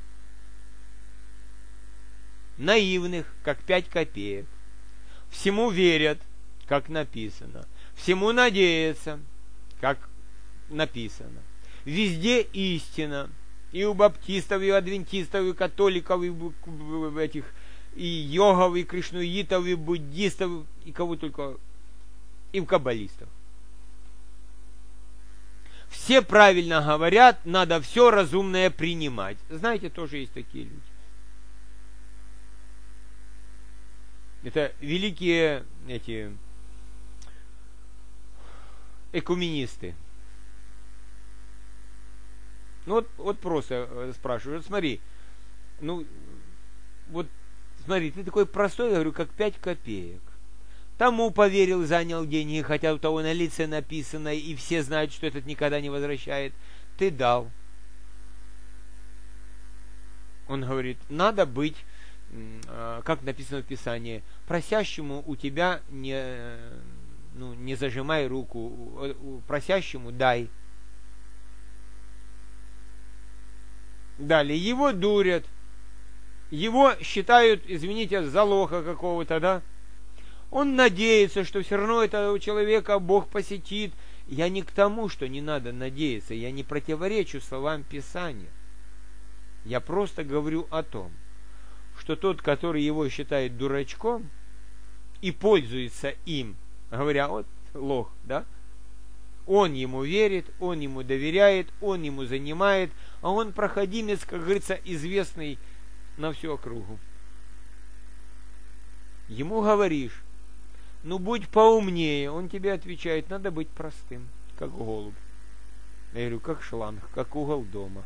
Наивных, как пять копеек. Всему верят, как написано. Всему надеются, как написано. Везде истина. И у баптистов, и у адвентистов, и у католиков, и у этих, и йогов, и кришнуитов, и буддистов, и кого только, и у каббалистов. Все правильно говорят, надо все разумное принимать. Знаете, тоже есть такие люди. Это великие эти экуменисты. Ну вот, вот просто спрашиваю, вот смотри, ну вот смотри, ты такой простой, я говорю, как пять копеек. Тому поверил, занял деньги, хотя у того на лице написано, и все знают, что этот никогда не возвращает. Ты дал. Он говорит, надо быть, как написано в Писании, просящему у тебя не, ну, не зажимай руку, просящему дай. Далее, его дурят, его считают, извините, за лоха какого-то, да? Он надеется, что все равно этого человека Бог посетит. Я не к тому, что не надо надеяться, я не противоречу словам Писания. Я просто говорю о том, что тот, который его считает дурачком и пользуется им, говоря, вот лох, да? Он ему верит, он ему доверяет, он ему занимает, а он проходимец, как говорится, известный на всю округу. Ему говоришь, ну будь поумнее, он тебе отвечает, надо быть простым, как голубь. Я говорю, как шланг, как угол дома.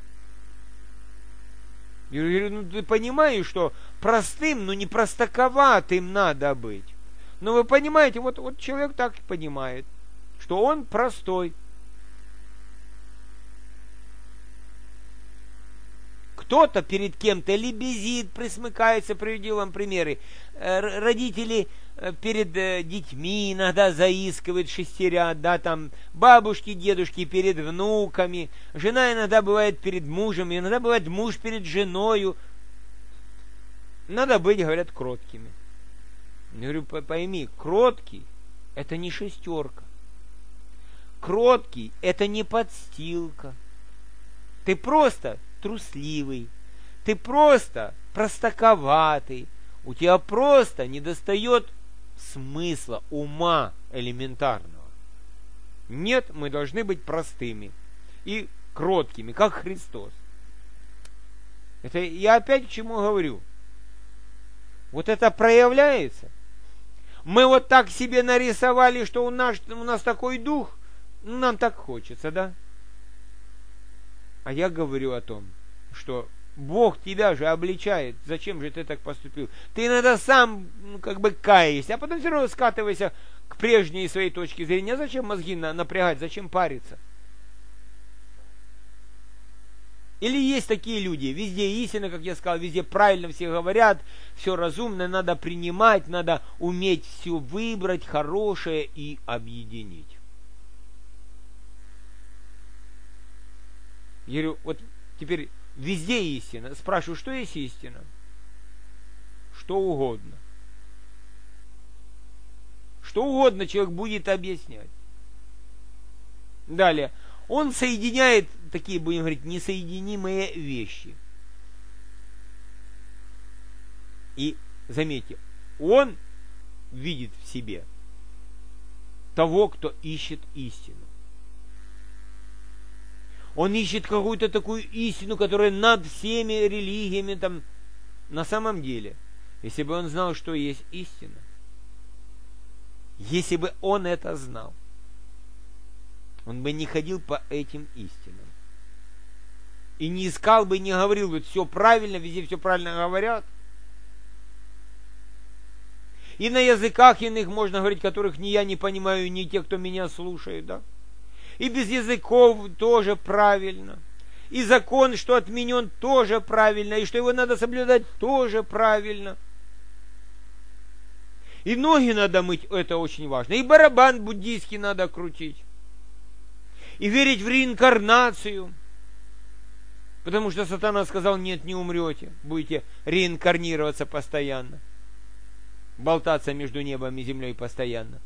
Я говорю, ну ты понимаешь, что простым, но не простаковатым надо быть. Но вы понимаете, вот, вот человек так понимает, что он простой. Кто-то перед кем-то лебезит, присмыкается, приведу вам примеры. Родители перед детьми иногда заискивают, шестерят, да, там бабушки, дедушки перед внуками, жена иногда бывает перед мужем, иногда бывает муж перед женою. надо быть, говорят, кроткими. Я говорю, пойми, кроткий – это не шестерка. Кроткий – это не подстилка. Ты просто трусливый. Ты просто простаковатый. У тебя просто недостает смысла, ума элементарного. Нет, мы должны быть простыми и кроткими, как Христос. Это я опять к чему говорю. Вот это проявляется. Мы вот так себе нарисовали, что у нас, у нас такой дух, ну, нам так хочется, да? А я говорю о том, что Бог тебя же обличает. Зачем же ты так поступил? Ты иногда сам, ну, как бы каешься, а потом все равно скатывайся к прежней своей точке зрения. А зачем мозги напрягать? Зачем париться? Или есть такие люди, везде истина, как я сказал, везде правильно все говорят, все разумно, надо принимать, надо уметь все выбрать хорошее и объединить. Я говорю, вот теперь везде истина. Спрашиваю, что есть истина? Что угодно. Что угодно человек будет объяснять. Далее. Он соединяет такие, будем говорить, несоединимые вещи. И заметьте, он видит в себе того, кто ищет истину. Он ищет какую-то такую истину, которая над всеми религиями там. На самом деле, если бы он знал, что есть истина, если бы он это знал, он бы не ходил по этим истинам. И не искал бы, не говорил бы, все правильно, везде все правильно говорят. И на языках иных можно говорить, которых ни я не понимаю, ни те, кто меня слушает, да. И без языков тоже правильно. И закон, что отменен, тоже правильно. И что его надо соблюдать, тоже правильно. И ноги надо мыть, это очень важно. И барабан буддийский надо крутить. И верить в реинкарнацию. Потому что сатана сказал, нет, не умрете. Будете реинкарнироваться постоянно. Болтаться между небом и землей постоянно.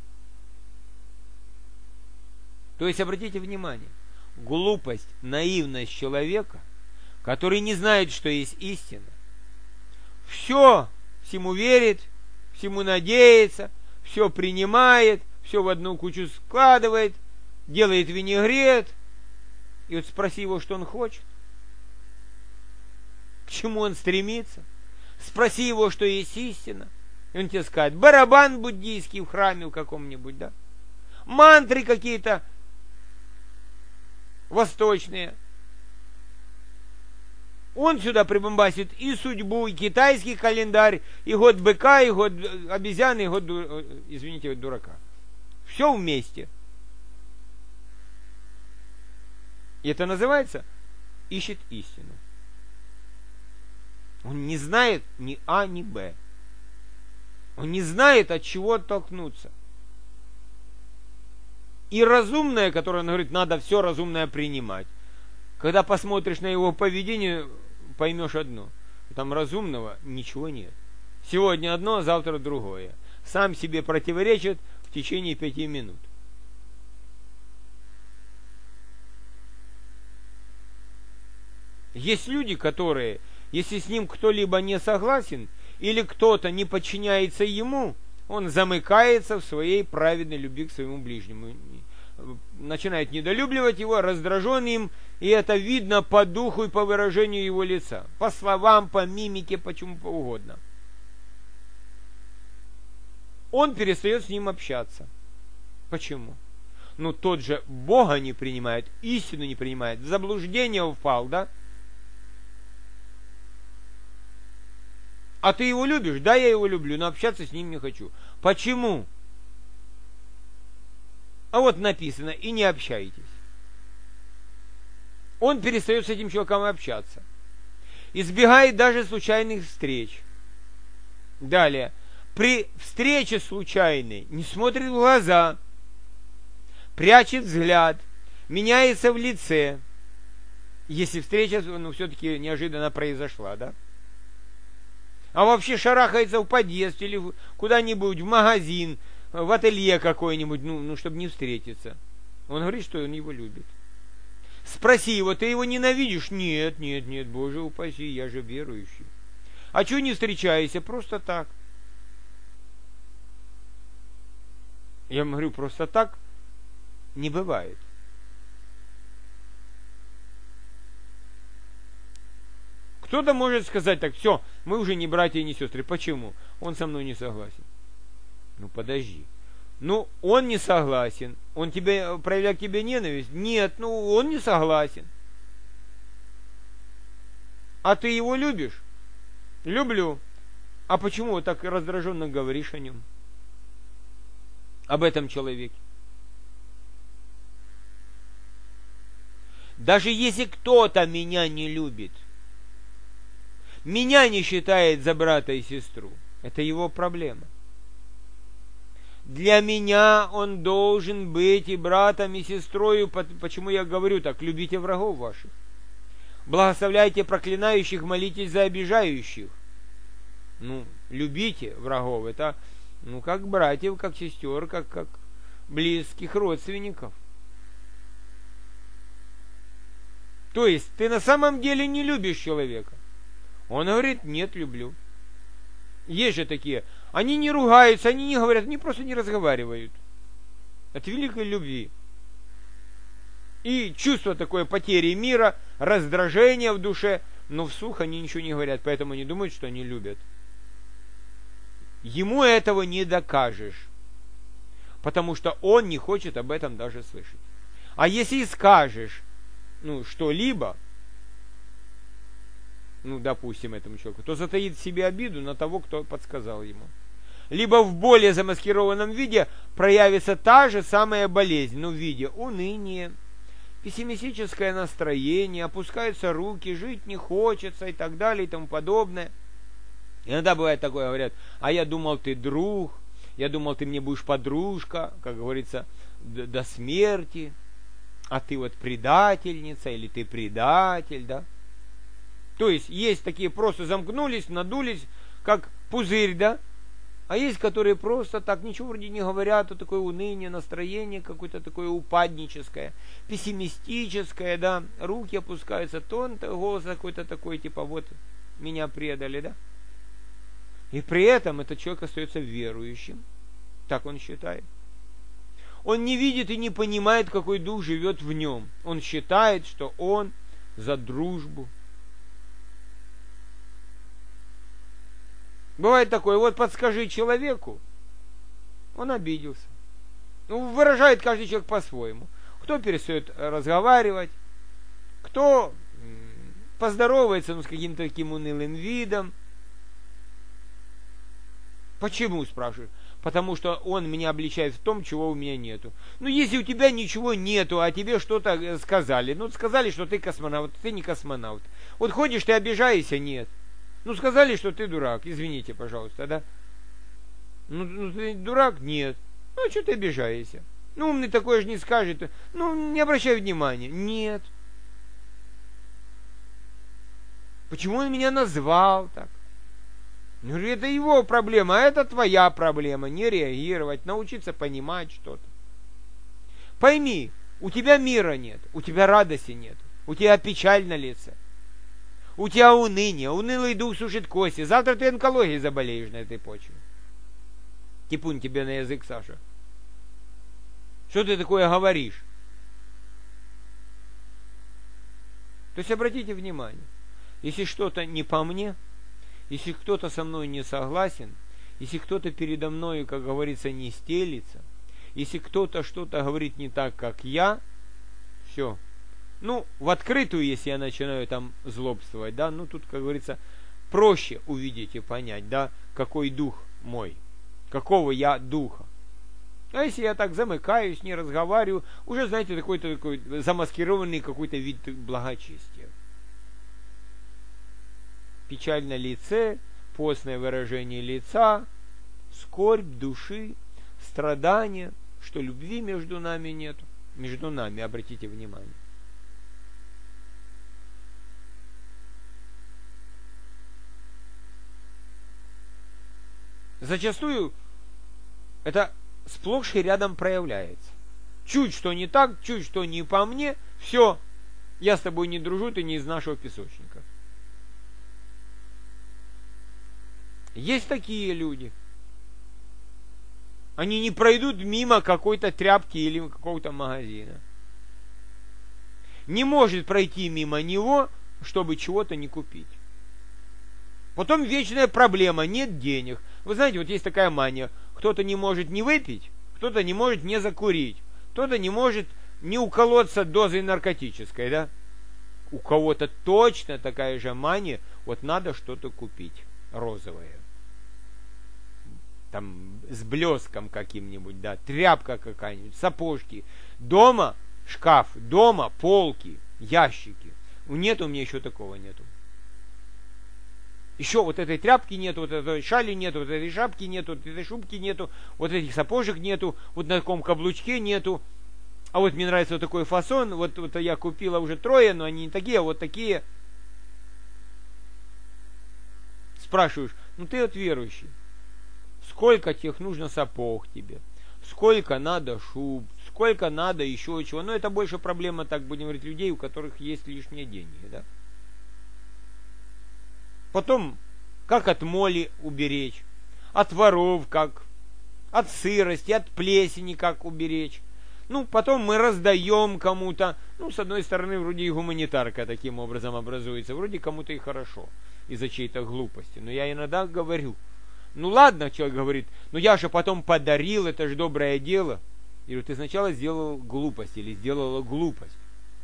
То есть, обратите внимание, глупость, наивность человека, который не знает, что есть истина, все всему верит, всему надеется, все принимает, все в одну кучу складывает, делает винегрет, и вот спроси его, что он хочет, к чему он стремится, спроси его, что есть истина, и он тебе скажет, барабан буддийский в храме в каком-нибудь, да, мантры какие-то восточные. Он сюда прибамбасит и судьбу, и китайский календарь, и год быка, и год обезьяны, и год, извините, год дурака. Все вместе. И это называется ищет истину. Он не знает ни А, ни Б. Он не знает, от чего оттолкнуться. И разумное, которое он говорит, надо все разумное принимать. Когда посмотришь на его поведение, поймешь одно. Там разумного ничего нет. Сегодня одно, завтра другое. Сам себе противоречит в течение пяти минут. Есть люди, которые, если с ним кто-либо не согласен, или кто-то не подчиняется ему, он замыкается в своей праведной любви к своему ближнему. Начинает недолюбливать его, раздражен им, и это видно по духу и по выражению его лица, по словам, по мимике, по чему угодно. Он перестает с ним общаться. Почему? Ну, тот же Бога не принимает, истину не принимает, в заблуждение упал, да? А ты его любишь? Да, я его люблю, но общаться с ним не хочу. Почему? А вот написано, и не общайтесь. Он перестает с этим человеком общаться. Избегает даже случайных встреч. Далее. При встрече случайной не смотрит в глаза, прячет взгляд, меняется в лице. Если встреча, ну, все-таки неожиданно произошла, да? А вообще шарахается в подъезд или куда-нибудь, в магазин, в ателье какой-нибудь, ну, ну, чтобы не встретиться. Он говорит, что он его любит. Спроси его, ты его ненавидишь? Нет, нет, нет, Боже упаси, я же верующий. А чего не встречаешься? Просто так. Я ему говорю, просто так не бывает. Кто-то может сказать так, все, мы уже не братья и не сестры. Почему? Он со мной не согласен. Ну подожди. Ну, он не согласен. Он тебе проявляет к тебе ненависть? Нет, ну он не согласен. А ты его любишь? Люблю. А почему вот так раздраженно говоришь о нем? Об этом человеке? Даже если кто-то меня не любит, меня не считает за брата и сестру, это его проблема. Для меня он должен быть и братом, и сестрой. Почему я говорю так? Любите врагов ваших. Благословляйте проклинающих, молитесь за обижающих. Ну, любите врагов. Это, ну, как братьев, как сестер, как, как близких родственников. То есть, ты на самом деле не любишь человека. Он говорит, нет, люблю. Есть же такие. Они не ругаются, они не говорят, они просто не разговаривают. От великой любви. И чувство такое потери мира, раздражения в душе, но вслух они ничего не говорят, поэтому они думают, что они любят. Ему этого не докажешь, потому что он не хочет об этом даже слышать. А если и скажешь, ну, что-либо, ну, допустим, этому человеку, то затаит в себе обиду на того, кто подсказал ему. Либо в более замаскированном виде проявится та же самая болезнь, но в виде уныния, пессимистическое настроение, опускаются руки, жить не хочется и так далее и тому подобное. Иногда бывает такое, говорят, а я думал, ты друг, я думал, ты мне будешь подружка, как говорится, до, до смерти, а ты вот предательница или ты предатель, да? То есть, есть такие просто замкнулись, надулись, как пузырь, да? А есть, которые просто так ничего вроде не говорят, вот такое уныние, настроение какое-то такое упадническое, пессимистическое, да, руки опускаются, тон, голос какой-то такой, типа вот меня предали, да. И при этом этот человек остается верующим, так он считает. Он не видит и не понимает, какой дух живет в нем. Он считает, что он за дружбу. Бывает такое, вот подскажи человеку, он обиделся. Ну, выражает каждый человек по-своему. Кто перестает разговаривать, кто поздоровается, ну, с каким-то таким унылым видом. Почему, спрашиваю? Потому что он меня обличает в том, чего у меня нету. Ну, если у тебя ничего нету, а тебе что-то сказали, ну, сказали, что ты космонавт, ты не космонавт. Вот ходишь, ты обижаешься, нет. Ну, сказали, что ты дурак, извините, пожалуйста, да? Ну, ну ты дурак? Нет. Ну, что ты обижаешься? Ну, умный такой же не скажет. Ну, не обращай внимания. Нет. Почему он меня назвал так? Ну, это его проблема, а это твоя проблема. Не реагировать, научиться понимать что-то. Пойми, у тебя мира нет, у тебя радости нет, у тебя печаль на лице. У тебя уныние, унылый дух сушит кости. Завтра ты онкологией заболеешь на этой почве. Типун тебе на язык, Саша. Что ты такое говоришь? То есть обратите внимание, если что-то не по мне, если кто-то со мной не согласен, если кто-то передо мною, как говорится, не стелится, если кто-то что-то говорит не так, как я, все. Ну, в открытую, если я начинаю там злобствовать, да, ну тут, как говорится, проще увидеть и понять, да, какой дух мой, какого я духа. А если я так замыкаюсь, не разговариваю, уже, знаете, такой-то такой замаскированный какой-то вид благочестия. Печаль на лице, постное выражение лица, скорбь души, страдания, что любви между нами нет. Между нами, обратите внимание. Зачастую это сплошь и рядом проявляется. Чуть что не так, чуть что не по мне, все, я с тобой не дружу, ты не из нашего песочника. Есть такие люди. Они не пройдут мимо какой-то тряпки или какого-то магазина. Не может пройти мимо него, чтобы чего-то не купить. Потом вечная проблема, нет денег. Вы знаете, вот есть такая мания. Кто-то не может не выпить, кто-то не может не закурить, кто-то не может не уколоться дозой наркотической, да? У кого-то точно такая же мания, вот надо что-то купить розовое. Там с блеском каким-нибудь, да, тряпка какая-нибудь, сапожки. Дома шкаф, дома полки, ящики. Нет у меня еще такого нету. Еще вот этой тряпки нету, вот этой шали нету, вот этой шапки нету, вот этой шубки нету, вот этих сапожек нету, вот на таком каблучке нету. А вот мне нравится вот такой фасон, вот, вот я купила уже трое, но они не такие, а вот такие. Спрашиваешь, ну ты вот верующий, сколько тех нужно сапог тебе, сколько надо шуб, сколько надо еще чего. Но это больше проблема, так будем говорить, людей, у которых есть лишние деньги, да? Потом, как от моли уберечь, от воров как, от сырости, от плесени как уберечь. Ну, потом мы раздаем кому-то. Ну, с одной стороны, вроде и гуманитарка таким образом образуется. Вроде кому-то и хорошо из-за чьей-то глупости. Но я иногда говорю, ну ладно, человек говорит, ну я же потом подарил, это же доброе дело. Я говорю, ты сначала сделал глупость или сделала глупость.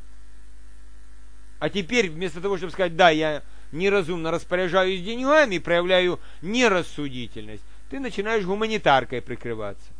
А теперь вместо того, чтобы сказать, да, я неразумно распоряжаюсь деньгами, проявляю нерассудительность, ты начинаешь гуманитаркой прикрываться.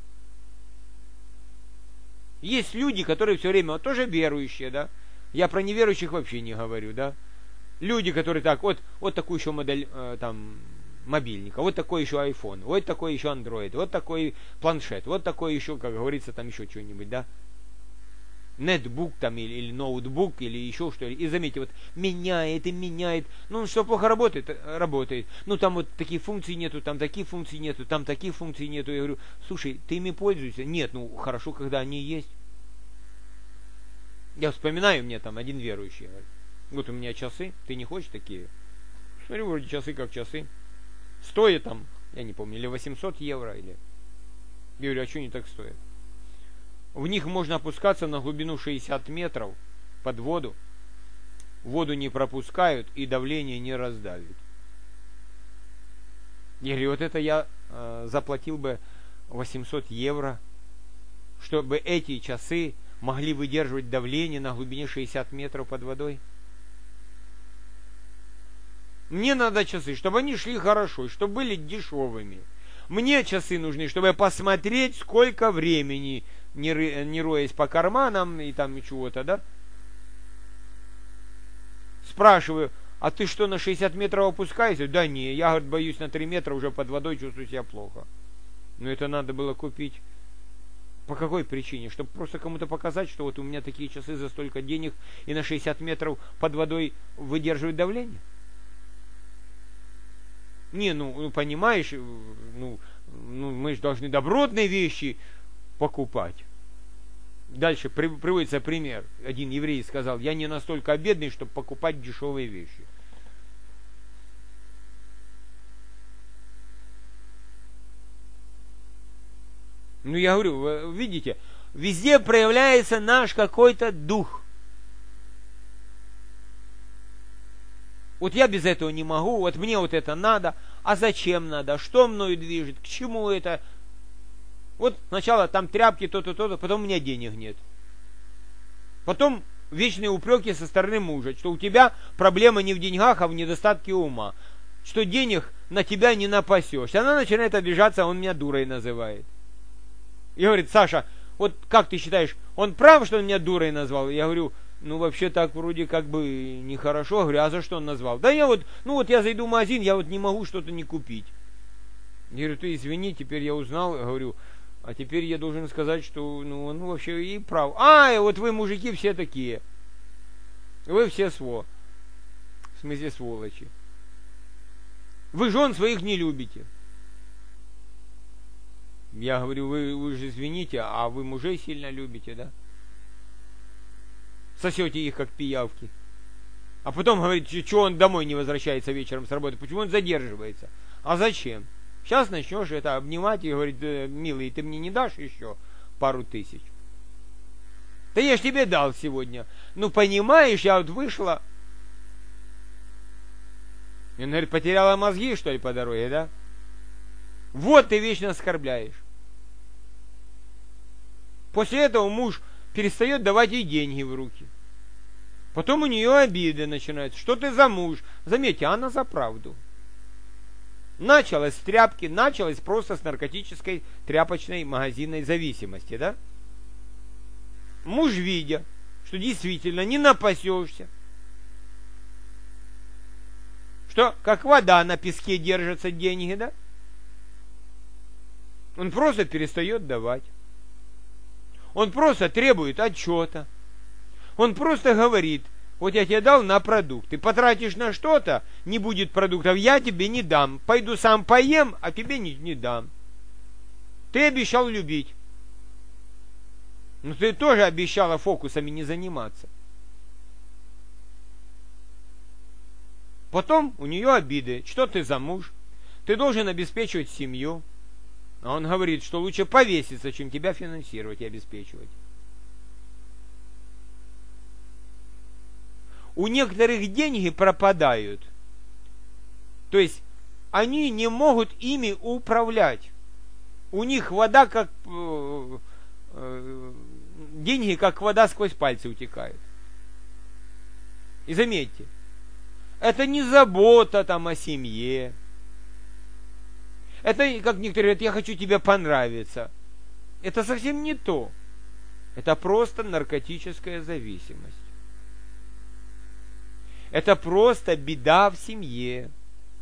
Есть люди, которые все время, вот тоже верующие, да, я про неверующих вообще не говорю, да, люди, которые так, вот, вот такую еще модель, э, там, мобильника, вот такой еще iPhone, вот такой еще Android, вот такой планшет, вот такой еще, как говорится, там еще что-нибудь, да, нетбук там или, или ноутбук или еще что-то. И заметьте, вот меняет и меняет. Ну, что плохо работает, работает. Ну, там вот такие функции нету, там такие функции нету, там такие функции нету. Я говорю, слушай, ты ими пользуешься? Нет, ну, хорошо, когда они есть. Я вспоминаю, мне там один верующий говорит, вот у меня часы, ты не хочешь такие? Смотрю, вроде часы как часы. Стоят там, я не помню, или восемьсот евро, или... Я говорю, а что они так стоят? В них можно опускаться на глубину шестьдесят метров под воду. Воду не пропускают и давление не раздавит. Я говорю, вот это я э, заплатил бы восемьсот евро, чтобы эти часы могли выдерживать давление на глубине шестьдесят метров под водой. Мне надо часы, чтобы они шли хорошо, и чтобы были дешевыми. Мне часы нужны, чтобы посмотреть, сколько времени, не, ры, не роясь по карманам и там чего-то, да? Спрашиваю, а ты что, на шестьдесят метров опускаешься? Да не, я, говорит, боюсь, на три метра уже под водой чувствую себя плохо. Но это надо было купить. По какой причине? Чтобы просто кому-то показать, что вот у меня такие часы за столько денег и на шестьдесят метров под водой выдерживают давление? Не, ну, ну понимаешь, ну, ну, мы же должны добротные вещи покупать. Дальше при, приводится пример. Один еврей сказал, я не настолько бедный, чтобы покупать дешевые вещи. Ну, я говорю, вы видите, везде проявляется наш какой-то дух. Вот я без этого не могу, вот мне вот это надо, а зачем надо, что мною движет, к чему это? Вот сначала там тряпки, то-то, то-то, потом у меня денег нет. Потом вечные упреки со стороны мужа, что у тебя проблема не в деньгах, а в недостатке ума, что денег на тебя не напасешься. Она начинает обижаться, он меня дурой называет. И говорит, Саша, вот как ты считаешь, он прав, что он меня дурой назвал? Я говорю, ну, вообще так вроде как бы нехорошо. Говорю, а за что он назвал? Да я вот, ну вот я зайду в магазин, я вот не могу что-то не купить. Я говорю, ты извини, теперь я узнал, говорю, а теперь я должен сказать, что, ну, он вообще и прав. А, и вот вы, мужики, все такие. Вы все сво. В смысле, сволочи. Вы жен своих не любите. Я говорю, вы, вы же извините, а вы мужей сильно любите, да? Сосете их, как пиявки. А потом говорит, что он домой не возвращается вечером с работы, почему он задерживается. А зачем? Сейчас начнешь это обнимать и говорить, милый, ты мне не дашь еще пару тысяч? Да я ж тебе дал сегодня. Ну, понимаешь, я вот вышла. И он говорит, потеряла мозги, что ли, по дороге, да? Вот ты вечно оскорбляешь. После этого муж перестает давать ей деньги в руки. Потом у нее обиды начинаются. Что ты за муж? Заметьте, она за правду. Началось с тряпки, началось просто с наркотической тряпочной магазинной зависимости, да? Муж, видя, что действительно не напасешься, что как вода на песке держатся деньги, да? Он просто перестает давать. Он просто требует отчета. Он просто говорит, вот я тебе дал на продукт, ты потратишь на что-то, не будет продуктов, я тебе не дам. Пойду сам поем, а тебе не, не дам. Ты обещал любить. Но ты тоже обещала фокусами не заниматься. Потом у нее обиды. Что ты за муж? Ты должен обеспечивать семью. А он говорит, что лучше повеситься, чем тебя финансировать и обеспечивать. У некоторых деньги пропадают. То есть они не могут ими управлять. У них вода как... Э, э, деньги как вода сквозь пальцы утекают. И заметьте, это не забота там о семье. Это, как некоторые говорят, я хочу тебе понравиться. Это совсем не то. Это просто наркотическая зависимость. Это просто беда в семье.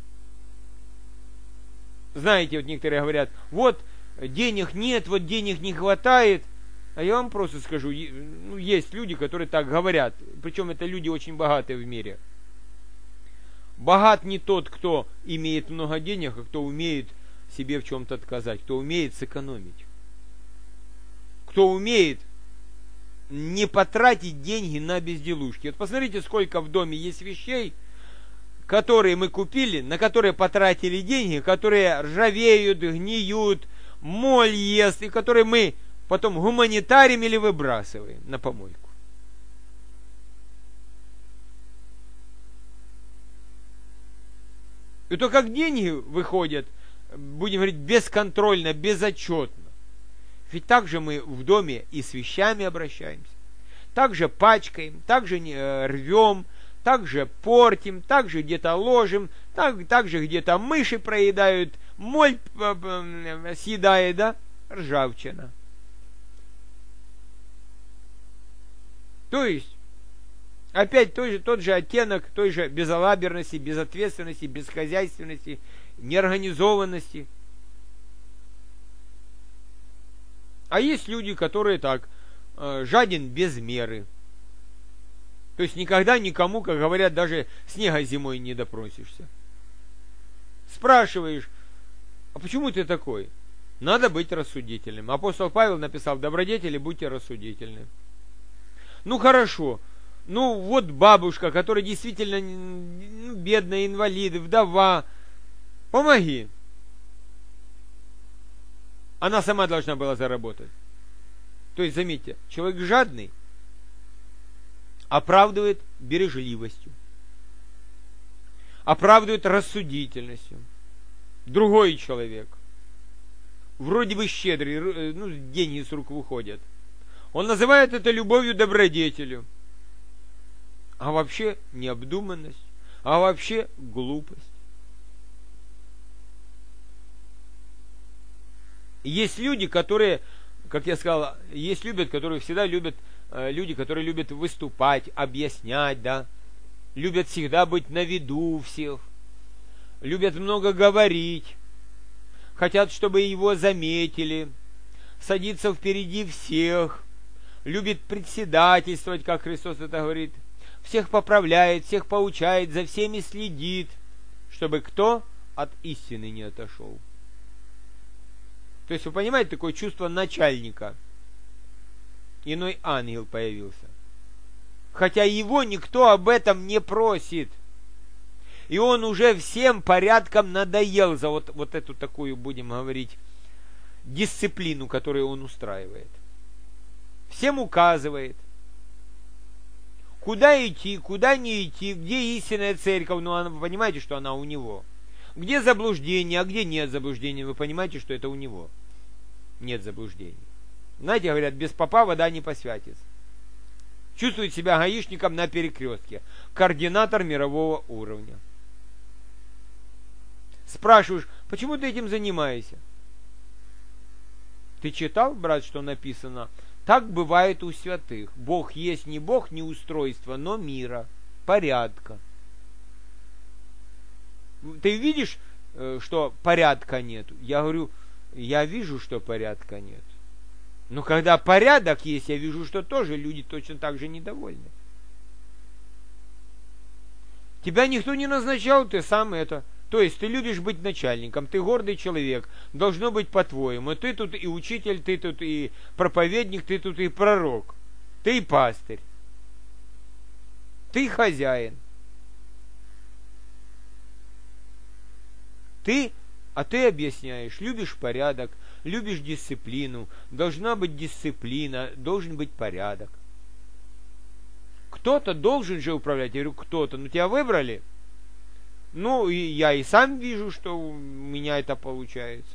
Знаете, вот некоторые говорят, вот денег нет, вот денег не хватает. А я вам просто скажу, ну, есть люди, которые так говорят. Причем это люди очень богатые в мире. Богат не тот, кто имеет много денег, а кто умеет себе в чем-то отказать, кто умеет сэкономить. Кто умеет не потратить деньги на безделушки. Вот посмотрите, сколько в доме есть вещей, которые мы купили, на которые потратили деньги, которые ржавеют, гниют, моль ест, и которые мы потом гуманитарим или выбрасываем на помойку. И то, как деньги выходят, будем говорить, бесконтрольно, безотчетно. Ведь так же мы в доме и с вещами обращаемся. Так же пачкаем, так же рвем, так же портим, так же где-то ложим, так, так же где-то мыши проедают, моль съедает, да, ржавчина. То есть, опять той же, тот же оттенок той же безалаберности, безответственности, бесхозяйственности, неорганизованности. А есть люди, которые так, э, жаден без меры. То есть никогда никому, как говорят, даже снега зимой не допросишься. Спрашиваешь, а почему ты такой? Надо быть рассудительным. Апостол Павел написал, добродетели, будьте рассудительны. Ну хорошо, ну вот бабушка, которая действительно ну, бедная, инвалид, вдова, помоги. Она сама должна была заработать. То есть, заметьте, человек жадный оправдывает бережливостью, оправдывает рассудительностью. Другой человек, вроде бы щедрый, ну, деньги с рук выходят, он называет это любовью к добродетелю, а вообще необдуманность, а вообще глупость. Есть люди, которые, как я сказал, есть любят, которые всегда любят, э, люди, которые любят выступать, объяснять, да, любят всегда быть на виду у всех, любят много говорить, хотят, чтобы его заметили, садиться впереди всех, любит председательствовать, как Христос это говорит, всех поправляет, всех поучает, за всеми следит, чтобы кто от истины не отошел. То есть, вы понимаете, такое чувство начальника. Иной ангел появился. Хотя его никто об этом не просит. И он уже всем порядком надоел за вот, вот эту такую, будем говорить, дисциплину, которую он устраивает. Всем указывает, куда идти, куда не идти, где истинная церковь, ну, вы понимаете, что она у него. Где заблуждение, а где нет заблуждения, вы понимаете, что это у него. Нет заблуждений. Знаете, говорят, без попа вода не посвятится. Чувствует себя гаишником на перекрестке. Координатор мирового уровня. Спрашиваешь, почему ты этим занимаешься? Ты читал, брат, что написано? Так бывает у святых. Бог есть не Бог, не устройство, но мира, порядка. Ты видишь, что порядка нет? Я говорю, я вижу, что порядка нет. Но когда порядок есть, я вижу, что тоже люди точно так же недовольны. Тебя никто не назначал, ты сам это. То есть ты любишь быть начальником, ты гордый человек, должно быть по-твоему. Ты тут и учитель, ты тут и проповедник, ты тут и пророк, ты и пастырь, ты хозяин. Ты, а ты объясняешь, любишь порядок, любишь дисциплину, должна быть дисциплина, должен быть порядок. Кто-то должен же управлять. Я говорю, кто-то, ну тебя выбрали. Ну, и я и сам вижу, что у меня это получается.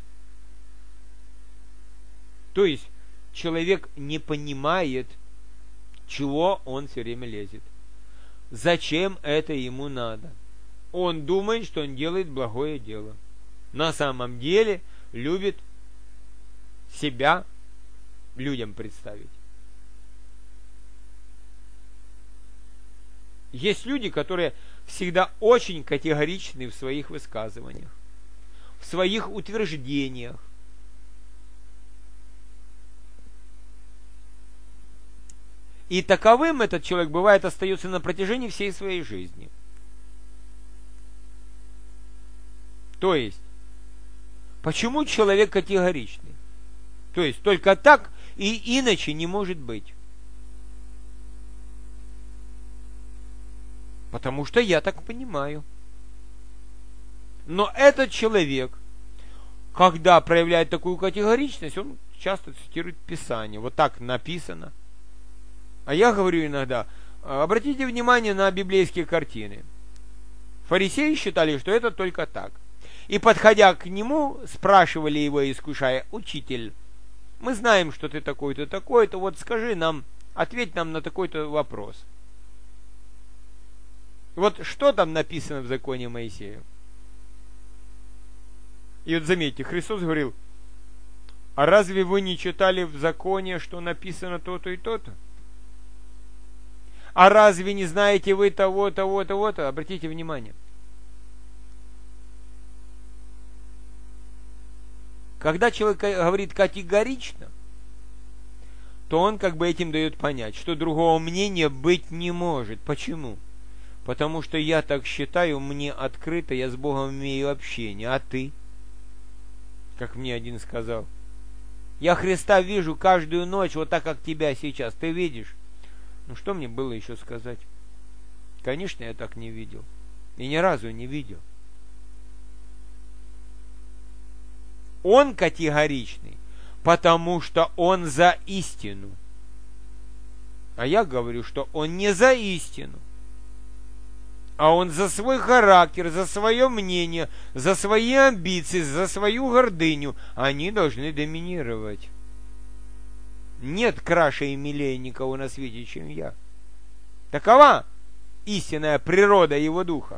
То есть, человек не понимает, чего он все время лезет. Зачем это ему надо? Он думает, что он делает благое дело. На самом деле, любит себя людям представить. Есть люди, которые всегда очень категоричны в своих высказываниях, в своих утверждениях. И таковым этот человек бывает остается на протяжении всей своей жизни. То есть, почему человек категоричный? То есть, только так и иначе не может быть. Потому что я так понимаю. Но этот человек, когда проявляет такую категоричность, он часто цитирует Писание. Вот так написано. А я говорю иногда, обратите внимание на библейские картины. Фарисеи считали, что это только так. И, подходя к нему, спрашивали его, искушая: «Учитель, мы знаем, что ты такой-то, такой-то, вот скажи нам, ответь нам на такой-то вопрос». Вот что там написано в законе Моисея? И вот заметьте, Христос говорил: а разве вы не читали в законе, что написано то-то и то-то? А разве не знаете вы того, того, того-то? Обратите внимание. Когда человек говорит категорично, то он как бы этим дает понять, что другого мнения быть не может. Почему? Потому что я так считаю, мне открыто, я с Богом имею общение. А ты? Как мне один сказал: я Христа вижу каждую ночь, вот так, как тебя сейчас. Ты видишь? Ну что мне было еще сказать? Конечно, я так не видел. И ни разу не видел. Он категоричный, потому что он за истину. А я говорю, что он не за истину, а он за свой характер, за свое мнение, за свои амбиции, за свою гордыню. Они должны доминировать. Нет краше и милее никого на свете, чем я. Такова истинная природа его духа.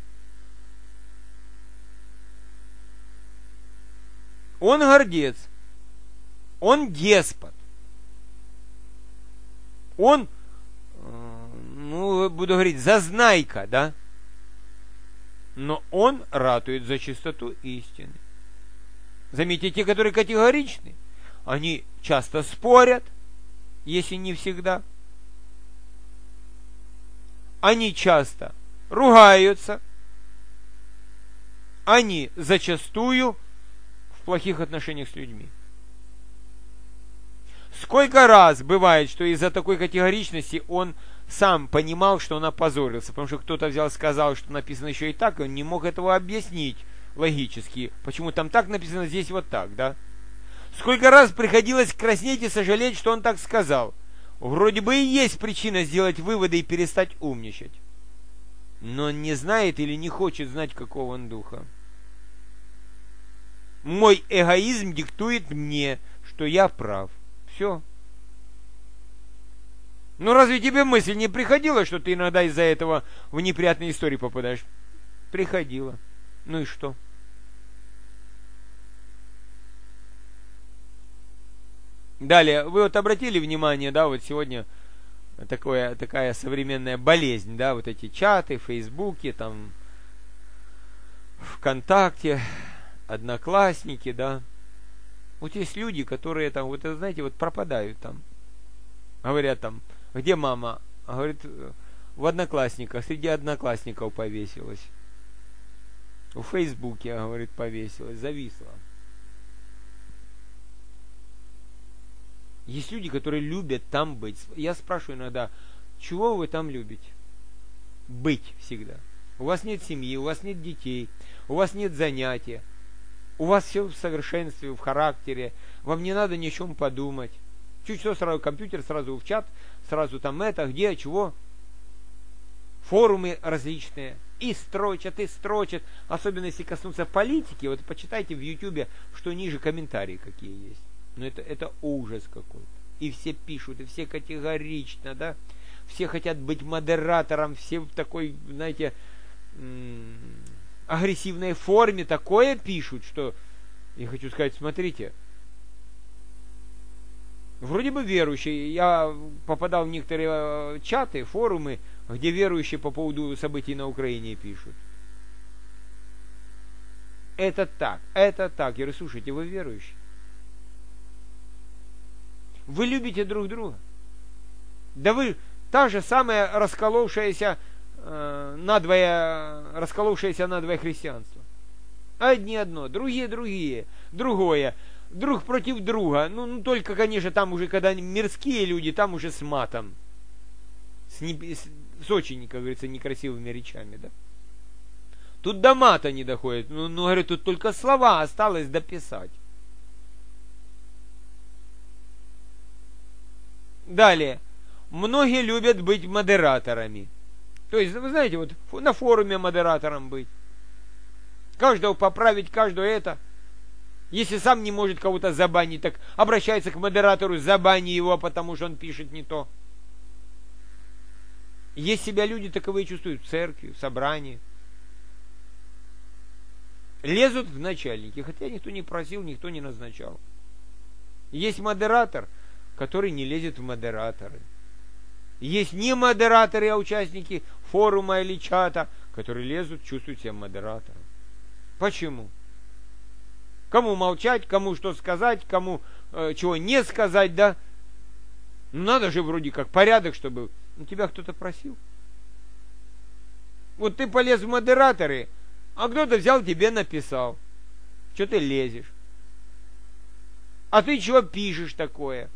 Он гордец. Он деспот. Он, ну, буду говорить, зазнайка, да? Но он ратует за чистоту истины. Заметьте, те, которые категоричны, они часто спорят, если не всегда. Они часто ругаются. Они зачастую в плохих отношениях с людьми. Сколько раз бывает, что из-за такой категоричности он сам понимал, что он опозорился, потому что кто-то взял, сказал, что написано еще и так, и он не мог этого объяснить логически, почему там так написано, здесь вот так, да? Сколько раз приходилось краснеть и сожалеть, что он так сказал. Вроде бы и есть причина сделать выводы и перестать умничать. Но он не знает или не хочет знать, какого он духа. Мой эгоизм диктует мне, что я прав. Все. Ну разве тебе мысль не приходила, что ты иногда из-за этого в неприятные истории попадаешь? Приходила. Ну и что? Далее, вы вот обратили внимание, да, вот сегодня такое, такая современная болезнь, да, вот эти чаты, фейсбуки, там, ВКонтакте, Одноклассники, да. Вот есть люди, которые там, вот знаете, вот пропадают там. Говорят там, где мама? А говорит, в Одноклассниках, среди одноклассников повесилась. В Фейсбуке, говорит, повесилась, зависла. Есть люди, которые любят там быть. Я спрашиваю иногда, чего вы там любите? Быть всегда. У вас нет семьи, у вас нет детей, у вас нет занятия. У вас все в совершенстве, в характере. Вам не надо ни о чем подумать. Чуть что, сразу компьютер, сразу в чат, сразу там это, где, чего. Форумы различные. И строчат, и строчат. Особенно если коснуться политики. Вот почитайте в Ютубе, что ниже комментарии какие есть. Но это, это ужас какой-то. И все пишут, и все категорично, да. Все хотят быть модератором, все в такой, знаете, м- агрессивной форме такое пишут, что я хочу сказать, смотрите, вроде бы верующие, я попадал в некоторые чаты, форумы, где верующие по поводу событий на Украине пишут. Это так, это так. Я говорю, слушайте, вы верующие? Вы любите друг друга? Да вы та же самая расколовшаяся надвое, расколовшееся надвое христианство. Одни одно, другие другие, другое, друг против друга. Ну, ну только, конечно, там уже, когда мирские люди, там уже с матом, с, не, с, с очень, как говорится, некрасивыми речами, да. Тут до мата не доходит. Ну, ну, говорю, тут только слова осталось дописать. Далее. Многие любят быть модераторами. То есть, вы знаете, вот на форуме модератором быть. Каждого поправить, каждого это. Если сам не может кого-то забанить, так обращается к модератору, забани его, потому что он пишет не то. Есть себя люди таковые чувствуют в церкви, в собрании. Лезут в начальники, хотя никто не просил, никто не назначал. Есть модератор, который не лезет в модераторы. Есть не модераторы, а участники форума или чата, которые лезут, чувствуют себя модератором. Почему? Кому молчать, кому что сказать, кому э, чего не сказать, да? Ну надо же вроде как порядок, чтобы... Ну тебя кто-то просил. Вот ты полез в модераторы, а кто-то взял тебе написал. Что ты лезешь? А ты чего пишешь такое?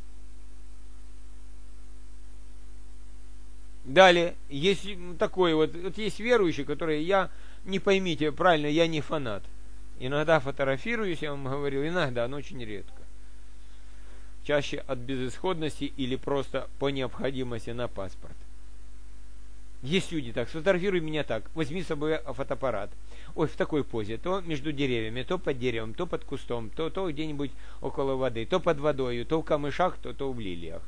Далее, есть такой вот, вот есть верующий, который я, не поймите правильно, я не фанат. Иногда фотографируюсь, я вам говорил, иногда, но очень редко. Чаще от безысходности или просто по необходимости на паспорт. Есть люди так, сфотографируй меня так, возьми с собой фотоаппарат. Ой, в такой позе, то между деревьями, то под деревом, то под кустом, то, то где-нибудь около воды, то под водой, то в камышах, то, то в лилиях.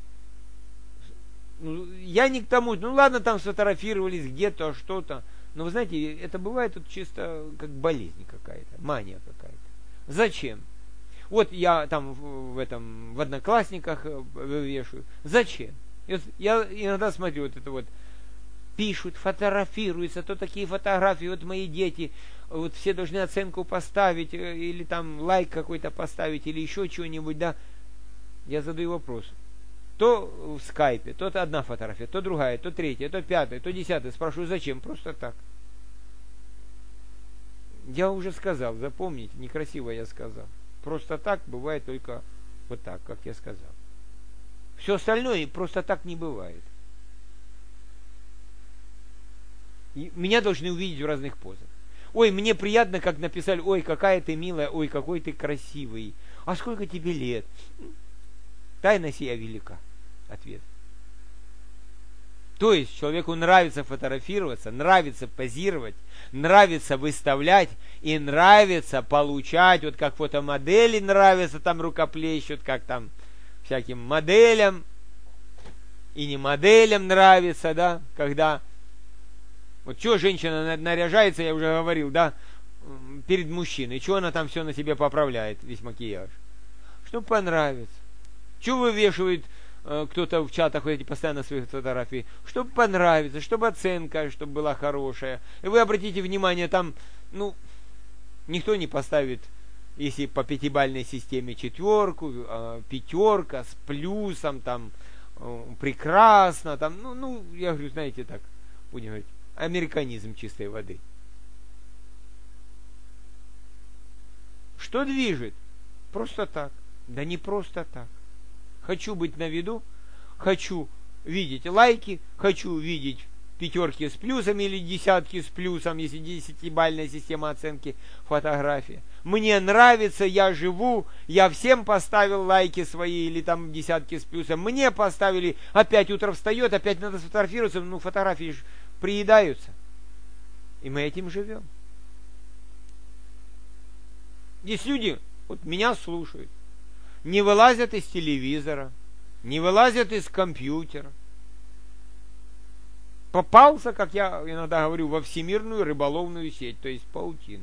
Я не к тому, ну ладно, там сфотографировались где-то, что-то. Но вы знаете, это бывает тут чисто как болезнь какая-то, мания какая-то. Зачем? Вот я там в, в этом, в Одноклассниках вешаю. Зачем? Я иногда смотрю вот это вот, пишут, фотографируются, то такие фотографии, вот мои дети, вот все должны оценку поставить, или там лайк какой-то поставить, или еще чего-нибудь, да. Я задаю вопрос. То в скайпе, то одна фотография, то другая, то третья, то пятая, то десятая. Спрашиваю, зачем? Просто так. Я уже сказал, запомните, некрасиво я сказал. Просто так бывает только Вот так, как я сказал. Все остальное просто так не бывает. И меня должны увидеть в разных позах. Ой, мне приятно, как написали, ой, какая ты милая, ой, какой ты красивый. А сколько тебе лет? Тайна сия велика. Ответ. То есть человеку нравится фотографироваться, нравится позировать, нравится выставлять и нравится получать, вот как фотомодели нравится, там рукоплещут, как там всяким моделям и не моделям нравится, да, когда вот что женщина наряжается, я уже говорил, да, перед мужчиной, что она там все на себе поправляет, весь макияж, чтобы понравиться. Что вывешивает кто-то в чатах эти постоянно свои фотографии, чтобы понравиться, чтобы оценка, чтобы была хорошая. И вы обратите внимание, там, ну, никто не поставит, если по пятибалльной системе четверку, пятерка с плюсом, там, прекрасно, там, ну, ну, я говорю, знаете, так, будем говорить, американизм чистой воды. Что движет? Просто так. Да не просто так. Хочу быть на виду, хочу видеть лайки, хочу видеть пятерки с плюсом или десятки с плюсом, если десятибалльная система оценки фотографии. Мне нравится, я живу, я всем поставил лайки свои или там десятки с плюсом. Мне поставили, опять утро встает, опять надо сфотографироваться, ну фотографии же приедаются. И мы этим живем. Есть люди, вот меня слушают, не вылазят из телевизора, не вылазят из компьютера. Попался, как я иногда говорю, во всемирную рыболовную сеть, то есть паутину.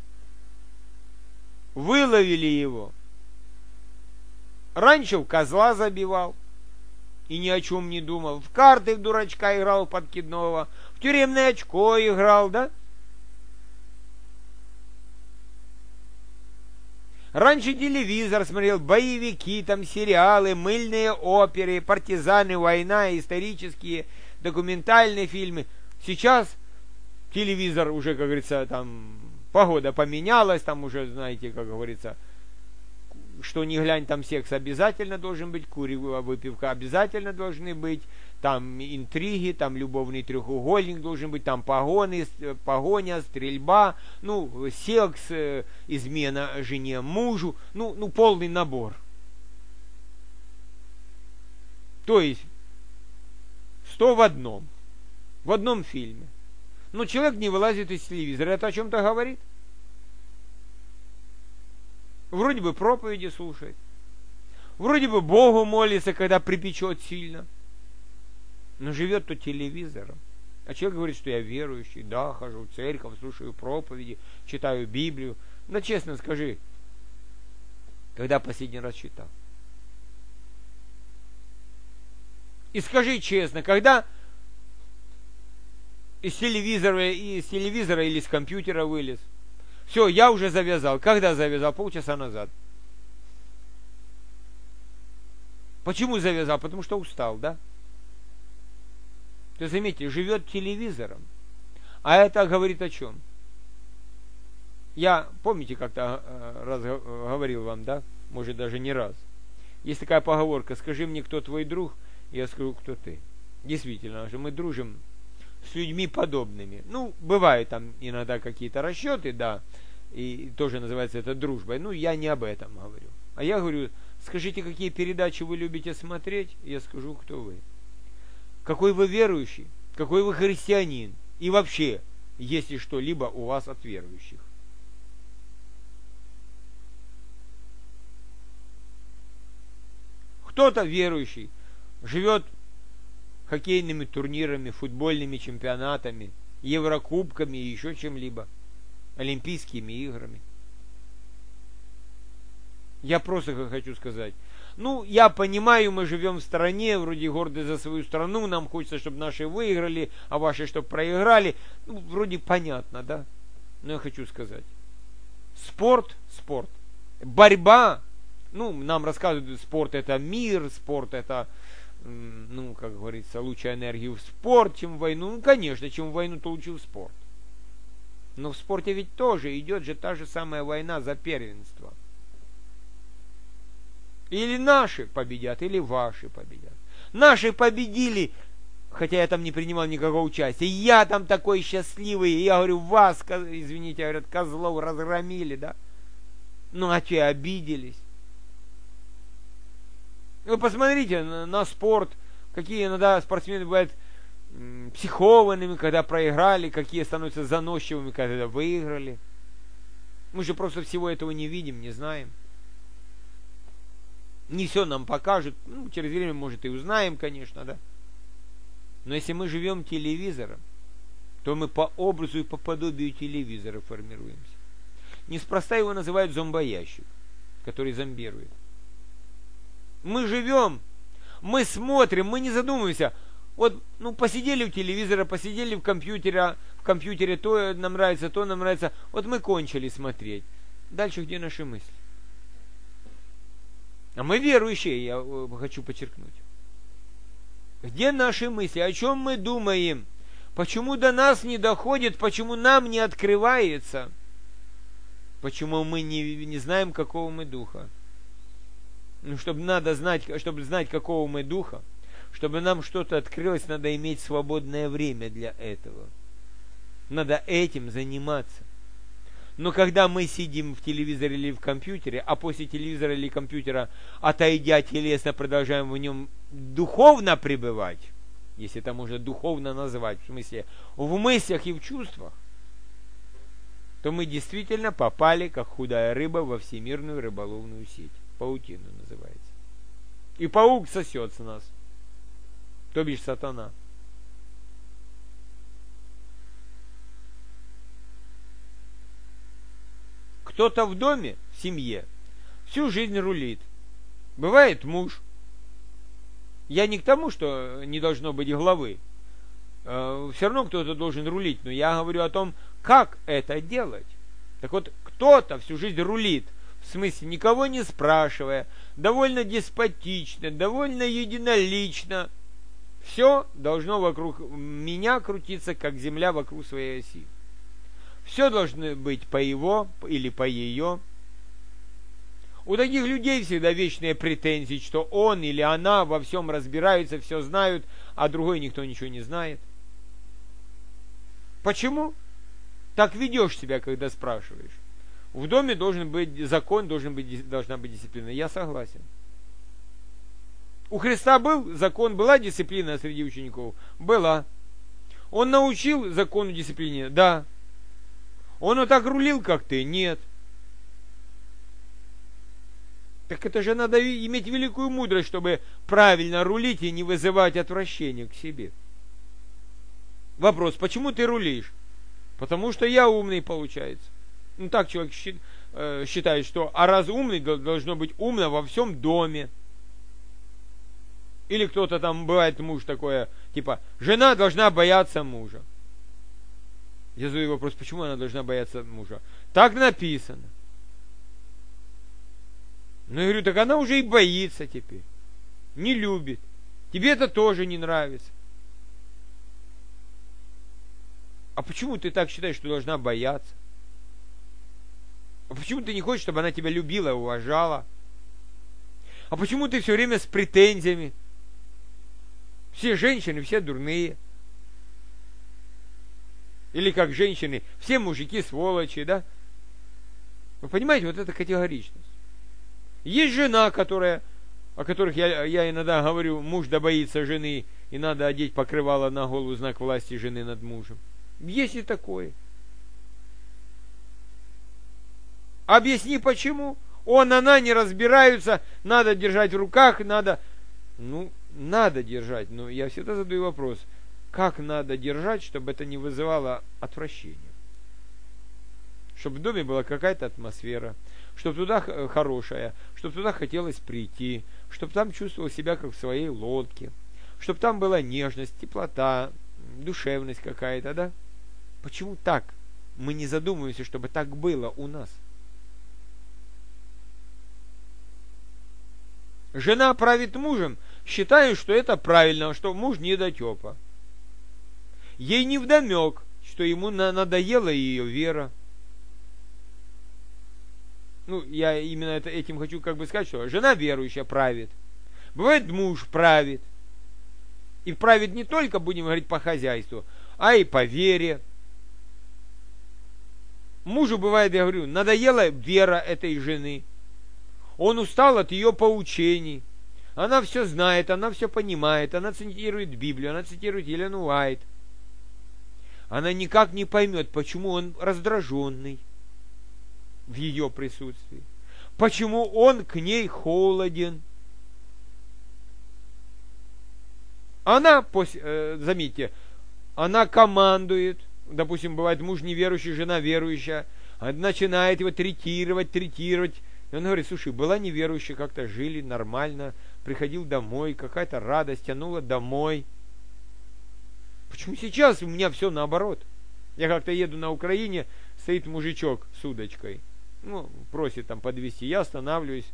Выловили его. Раньше в козла забивал и ни о чем не думал. В карты в дурачка играл подкидного, в тюремное очко играл, да? Раньше телевизор смотрел, боевики, там сериалы, мыльные оперы, партизаны, война, исторические, документальные фильмы. Сейчас телевизор уже, как говорится, там погода поменялась, там уже, знаете, как говорится, что ни глянь, там секс обязательно должен быть, курево, выпивка обязательно должны быть, там интриги, там любовный треугольник должен быть, там погоны, погоня, стрельба, ну, секс, измена жене, мужу, ну, ну, полный набор. То есть, сто в одном, в одном фильме. Но человек не вылазит из телевизора, это о чем-то говорит? Вроде бы проповеди слушает, вроде бы Богу молится, когда припечет сильно, но живет то телевизором. А человек говорит, что я верующий, да, хожу в церковь, слушаю проповеди, читаю Библию. Да честно скажи, когда последний раз читал? И скажи честно, когда из телевизора, из телевизора или из компьютера вылез? Все, я уже завязал. Когда завязал? Полчаса назад. Почему завязал? Потому что устал, да? То заметьте, живет телевизором. А это говорит о чем? Я, помните, как-то раз говорил вам, да? Может, даже не раз. Есть такая поговорка: скажи мне, кто твой друг, я скажу, кто ты. Действительно, что мы дружим с людьми подобными. Ну, бывают там иногда какие-то расчеты, да, и тоже называется это дружбой. Ну, я не об этом говорю. А я говорю, скажите, какие передачи вы любите смотреть, я скажу, кто вы. Какой вы верующий, какой вы христианин, и вообще, есть ли что-либо у вас от верующих. Кто-то верующий живет хоккейными турнирами, футбольными чемпионатами, еврокубками и еще чем-либо, олимпийскими играми. Я просто хочу сказать, ну, я понимаю, мы живем в стране, вроде горды за свою страну, нам хочется, чтобы наши выиграли, а ваши, чтобы проиграли. Ну, вроде понятно, да? Но я хочу сказать, спорт, спорт, борьба, ну, нам рассказывают, спорт это мир, спорт это, ну, как говорится, лучше энергию в спорт, чем в войну. Ну, конечно, чем в войну, то лучше в спорт. Но в спорте ведь тоже идет же та же самая война за первенство. Или наши победят, или ваши победят. Наши победили, хотя я там не принимал никакого участия. Я там такой счастливый. Я говорю, вас, извините, говорят, козлов разгромили, да? Ну, а те обиделись. Вы посмотрите на, на спорт, какие иногда спортсмены бывают м, психованными, когда проиграли, какие становятся заносчивыми, когда выиграли. Мы же просто всего этого не видим, не знаем. Не все нам покажут. Ну, через время, может, и узнаем, конечно, да. Но если мы живем телевизором, то мы по образу и по подобию телевизора формируемся. Неспроста его называют зомбоящик, который зомбирует. Мы живем, мы смотрим, мы не задумываемся. Вот, ну, посидели у телевизора, посидели в компьютере, в компьютере то нам нравится, то нам нравится. Вот мы кончили смотреть. Дальше где наши мысли? А мы верующие, я хочу подчеркнуть. Где наши мысли? О чем мы думаем? Почему до нас не доходит? Почему нам не открывается? Почему мы не, не знаем, какого мы духа? Ну, чтобы надо знать, чтобы знать, какого мы духа, чтобы нам что-то открылось, надо иметь свободное время для этого. Надо этим заниматься. Но когда мы сидим в телевизоре или в компьютере, а после телевизора или компьютера, отойдя телесно, продолжаем в нем духовно пребывать, если это можно духовно назвать, в смысле в мыслях и в чувствах, то мы действительно попали, как худая рыба, во всемирную рыболовную сеть. Паутину называется. И паук сосет с нас. То бишь сатана. Кто-то в доме, в семье, всю жизнь рулит. Бывает муж. Я не к тому, что не должно быть главы. Все равно кто-то должен рулить. Но я говорю о том, как это делать. Так вот, кто-то всю жизнь рулит. В смысле, никого не спрашивая, довольно деспотично, довольно единолично. Все должно вокруг меня крутиться, как земля вокруг своей оси. Все должно быть по его или по ее. У таких людей всегда вечные претензии, что он или она во всем разбираются, все знают, а другой никто ничего не знает. Почему? Так ведешь себя, когда спрашиваешь. В доме должен быть закон, должен быть, должна быть дисциплина. Я согласен. У Христа был закон, была дисциплина среди учеников? Была. Он научил закону дисциплине? Да. Он вот так рулил, как ты? Нет. Так это же надо иметь великую мудрость, чтобы правильно рулить и не вызывать отвращения к себе. Вопрос, почему ты рулишь? Потому что я умный, получается. Ну так человек считает, что а раз умный, должно быть умно во всем доме. Или кто-то там, бывает муж такое, типа, жена должна бояться мужа. Я задаю вопрос, почему она должна бояться мужа? Так написано. Ну, я говорю, так она уже и боится теперь. Не любит. Тебе это тоже не нравится. А почему ты так считаешь, что должна бояться? А почему ты не хочешь, чтобы она тебя любила и уважала? А почему ты все время с претензиями? Все женщины, все дурные. Или как женщины, все мужики сволочи, да? Вы понимаете, вот это категоричность. Есть жена, которая, о которых я, я иногда говорю, муж да боится жены, и надо одеть покрывало на голову, знак власти жены над мужем. Есть и такое. Объясни почему. Он, она не разбираются, надо держать в руках, надо... Ну, надо держать, но я всегда задаю вопрос, как надо держать, чтобы это не вызывало отвращения? Чтобы в доме была какая-то атмосфера, чтобы туда хорошая, чтобы туда хотелось прийти, чтобы там чувствовал себя как в своей лодке, чтобы там была нежность, теплота, душевность какая-то, да? Почему так? Мы не задумываемся, чтобы так было у нас. Жена правит мужем, считаю, что это правильно, что муж недотепа. Ей невдомек, что ему надоела ее вера. ну, я именно это, этим хочу как бы сказать, что жена верующая правит. Бывает, муж правит. И правит не только, будем говорить, по хозяйству, а и по вере. Мужу бывает, я говорю, надоела вера этой жены. Он устал от ее поучений. Она все знает, она все понимает, она цитирует Библию, она цитирует Елену Уайт. Она никак не поймет, почему он раздраженный в ее присутствии. Почему он к ней холоден. Она, э, заметьте, она командует. Допустим, бывает муж неверующий, жена верующая. Она начинает его третировать, третировать. И он говорит, слушай, была неверующая, как-то жили нормально, приходил домой, какая-то радость, тянула домой. Почему сейчас у меня все наоборот? Я как-то еду на Украине, стоит мужичок с удочкой. Ну, просит там подвезти. Я останавливаюсь.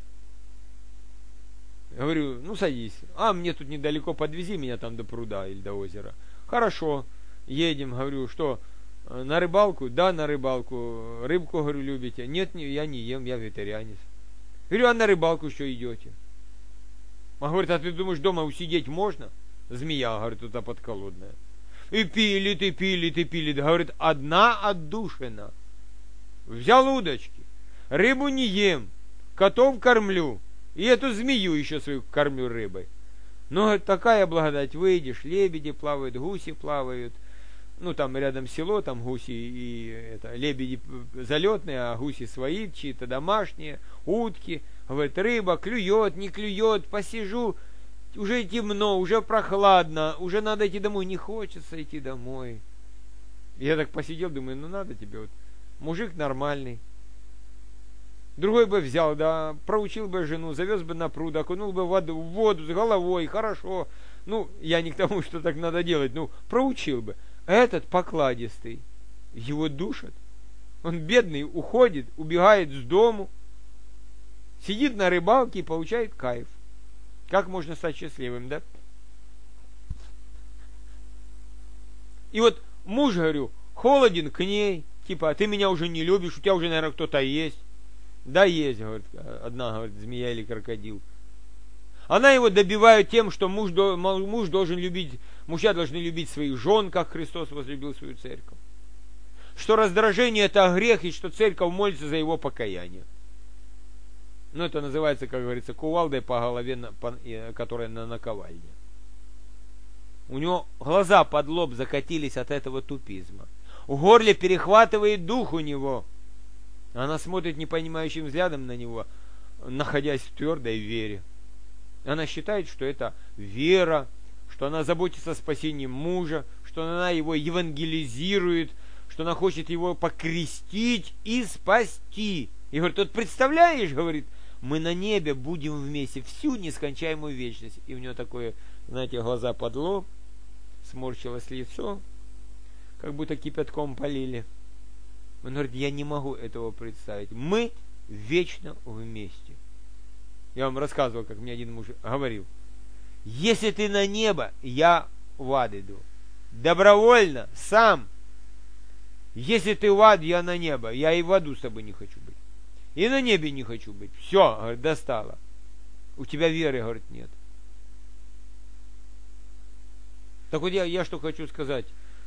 Говорю, ну садись. А, мне тут недалеко, подвези меня там до пруда или до озера. Хорошо, едем. Говорю, что, на рыбалку? Да, на рыбалку. Рыбку, говорю, любите? Нет, не, я не ем, я вегетарианец. Говорю, а на рыбалку что идете? Он говорит, а ты думаешь, дома усидеть можно? Змея, говорит, тут подколодная. И пилит, и пилит, и пилит. Говорит, одна отдушина. Взял удочки. Рыбу не ем. Котов кормлю. И эту змею еще свою кормлю рыбой. Но такая благодать. Выйдешь, лебеди плавают, гуси плавают. Ну, там рядом село, там гуси и это, лебеди залетные, а гуси свои, чьи-то домашние, утки. Говорит, рыба клюет, не клюет, посижу. Уже темно, уже прохладно, уже надо идти домой. Не хочется идти домой. Я так посидел, думаю, ну надо тебе вот. Мужик нормальный. Другой бы взял, да, проучил бы жену, завез бы на пруд, окунул бы в воду, в воду с головой, хорошо. Ну, я не к тому, что так надо делать, ну, проучил бы. Этот покладистый, его душат. Он бедный, уходит, убегает с дому, сидит на рыбалке и получает кайф. Как можно стать счастливым, да? И вот муж, говорю, холоден к ней, типа, а ты меня уже не любишь, у тебя уже, наверное, кто-то есть. Да, есть, говорит, одна, говорит, змея или крокодил. Она его добивает тем, что муж, муж должен любить, мужья должны любить своих жен, как Христос возлюбил свою церковь. Что раздражение это грех, и что церковь молится за его покаяние. Ну, это называется, как говорится, кувалдой по голове, которая на наковальне. У него глаза под лоб закатились от этого тупизма. В горле перехватывает дух у него. Она смотрит непонимающим взглядом на него, находясь в твердой вере. Она считает, что это вера, что она заботится о спасении мужа, что она его евангелизирует, что она хочет его покрестить и спасти. И говорит, вот представляешь, говорит, мы на небе будем вместе всю нескончаемую вечность. И у него такое, знаете, глаза под лоб, сморщилось лицо, как будто кипятком полили. Он говорит, я не могу этого представить. Мы вечно вместе. Я вам рассказывал, как мне один муж говорил. Если ты на небо, я в ад иду. Добровольно, сам. Если ты в ад, я на небо. Я и в аду с тобой не хочу быть. И на небе не хочу быть. Все, говорит, достало. У тебя веры, говорит, нет. Так вот я, я что хочу сказать.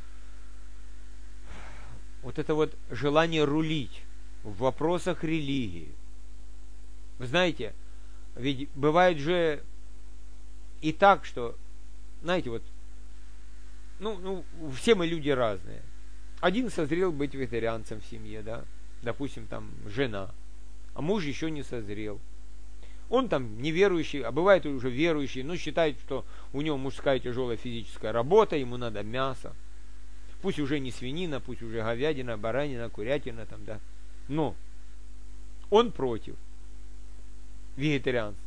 Вот это вот желание рулить в вопросах религии. Вы знаете, ведь бывает же и так, что, знаете, вот, ну, ну, все мы люди разные. Один созрел быть вегетарианцем в семье, да, допустим, там, жена, а муж еще не созрел. Он там неверующий, а бывает уже верующий, но считает, что у него мужская тяжелая физическая работа, ему надо мясо. Пусть уже не свинина, пусть уже говядина, баранина, курятина там, да. Но он против вегетарианства.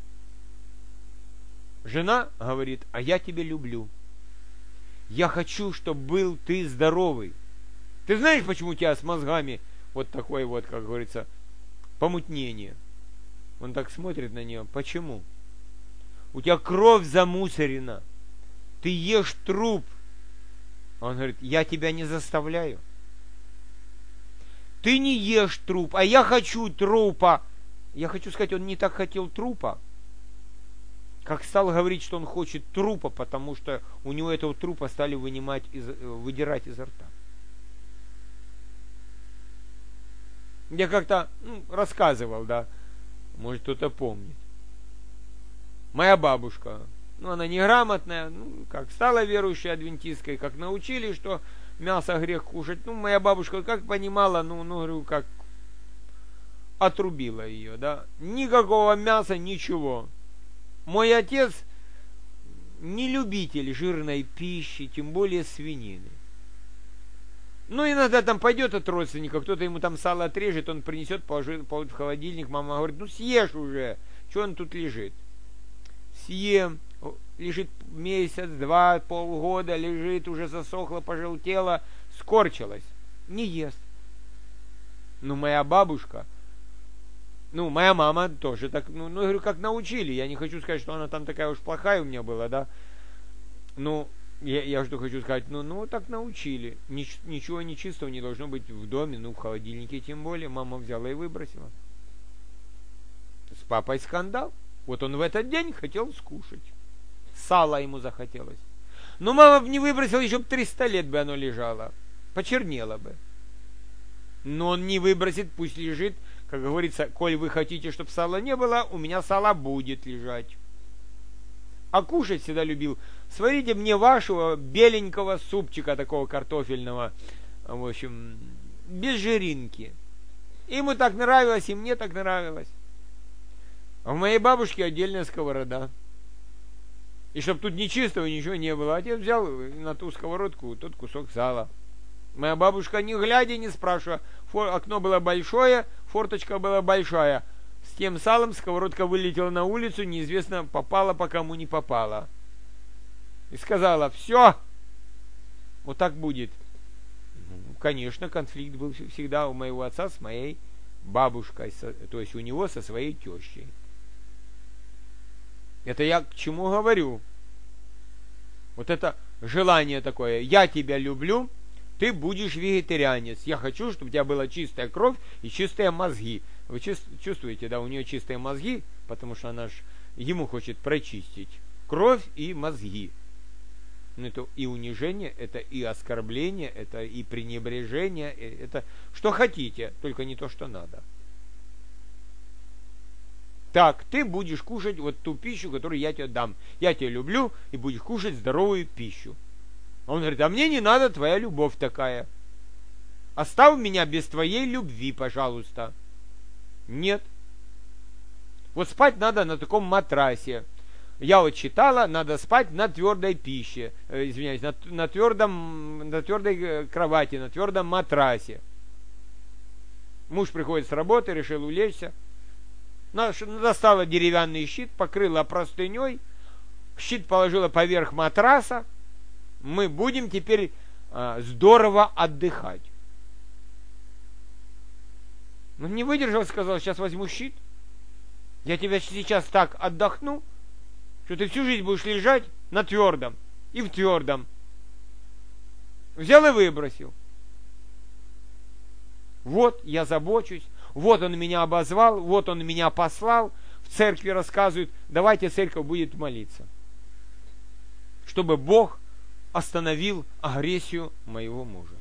Жена говорит, а я тебя люблю. Я хочу, чтобы был ты здоровый. Ты знаешь, почему у тебя с мозгами вот такое вот, как говорится, помутнение? Он так смотрит на нее. Почему? У тебя кровь замусорена. Ты ешь труп. Он говорит, я тебя не заставляю. ты не ешь труп, а я хочу трупа. Я хочу сказать, он не так хотел трупа, как стал говорить, что он хочет трупа, потому что у него этого трупа стали вынимать из, выдирать изо рта. Я как-то ну, рассказывал, да, может кто-то помнит. Моя бабушка, ну она неграмотная, ну как стала верующей адвентисткой, как научили, что мясо грех кушать. Ну моя бабушка как понимала, ну, ну говорю, как отрубила ее, да. Никакого мяса, ничего. Мой отец не любитель жирной пищи, тем более свинины. Ну, иногда там пойдет от родственника, кто-то ему там сало отрежет, он принесет, положит, положит в холодильник, мама говорит, ну съешь уже, что он тут лежит? Съем, лежит месяц, два, полгода, лежит, уже засохло, пожелтело, скорчилось, не ест. Ну, моя бабушка, ну, моя мама тоже так, ну, ну, говорю, как научили, я не хочу сказать, что она там такая уж плохая у меня была, да, ну, Я, я что хочу сказать, ну, ну так научили. Нич, ничего нечистого не должно быть в доме, ну в холодильнике тем более. Мама взяла и выбросила. С папой скандал. Вот он в этот день хотел скушать. Сало ему захотелось. Но мама бы не выбросила, еще бы триста лет бы оно лежало. Почернело бы. Но он не выбросит, пусть лежит. Как говорится, коль вы хотите, чтобы сала не было, у меня сало будет лежать. А кушать всегда любил. Сварите мне вашего беленького супчика такого картофельного, в общем, без жиринки. Ему так нравилось, и мне так нравилось. А у моей бабушки отдельная сковорода. И чтоб тут нечистого ничего не было, отец взял на ту сковородку тот кусок сала. Моя бабушка, не глядя, не спрашивая, окно было большое, форточка была большая. С тем салом сковородка вылетела на улицу, неизвестно, попала по кому не попала. И сказала, все, вот так будет. Ну, конечно, конфликт был всегда у моего отца с моей бабушкой, со, то есть у него со своей тещей. Это я к чему говорю? Вот это желание такое, я тебя люблю, ты будешь вегетарианец. Я хочу, чтобы у тебя была чистая кровь и чистые мозги. Вы чувствуете, да, у нее чистые мозги, потому что она ж ему хочет прочистить кровь и мозги. Ну, это и унижение, это и оскорбление, это и пренебрежение, это что хотите, только не то, что надо. Так, ты будешь кушать вот ту пищу, которую я тебе дам. Я тебя люблю, и будешь кушать здоровую пищу. Он говорит, а мне не надо твоя любовь такая. Оставь меня без твоей любви, пожалуйста. Нет. Вот спать надо на таком матрасе. Я вот читала, надо спать на твердой пище. Э, извиняюсь, на, на, твердом, на твердой кровати, на твердом матрасе. Муж приходит с работы, решил улечься. Достала деревянный щит, покрыла простыней. Щит положила поверх матраса. Мы будем теперь э, здорово отдыхать. Ну, не выдержал, сказал, сейчас возьму щит. Я тебя сейчас так отдохну, что ты всю жизнь будешь лежать на твердом и в твердом. Взял и выбросил. Вот я забочусь, вот он меня обозвал, вот он меня послал. В церкви рассказывают, давайте церковь будет молиться, чтобы Бог остановил агрессию моего мужа.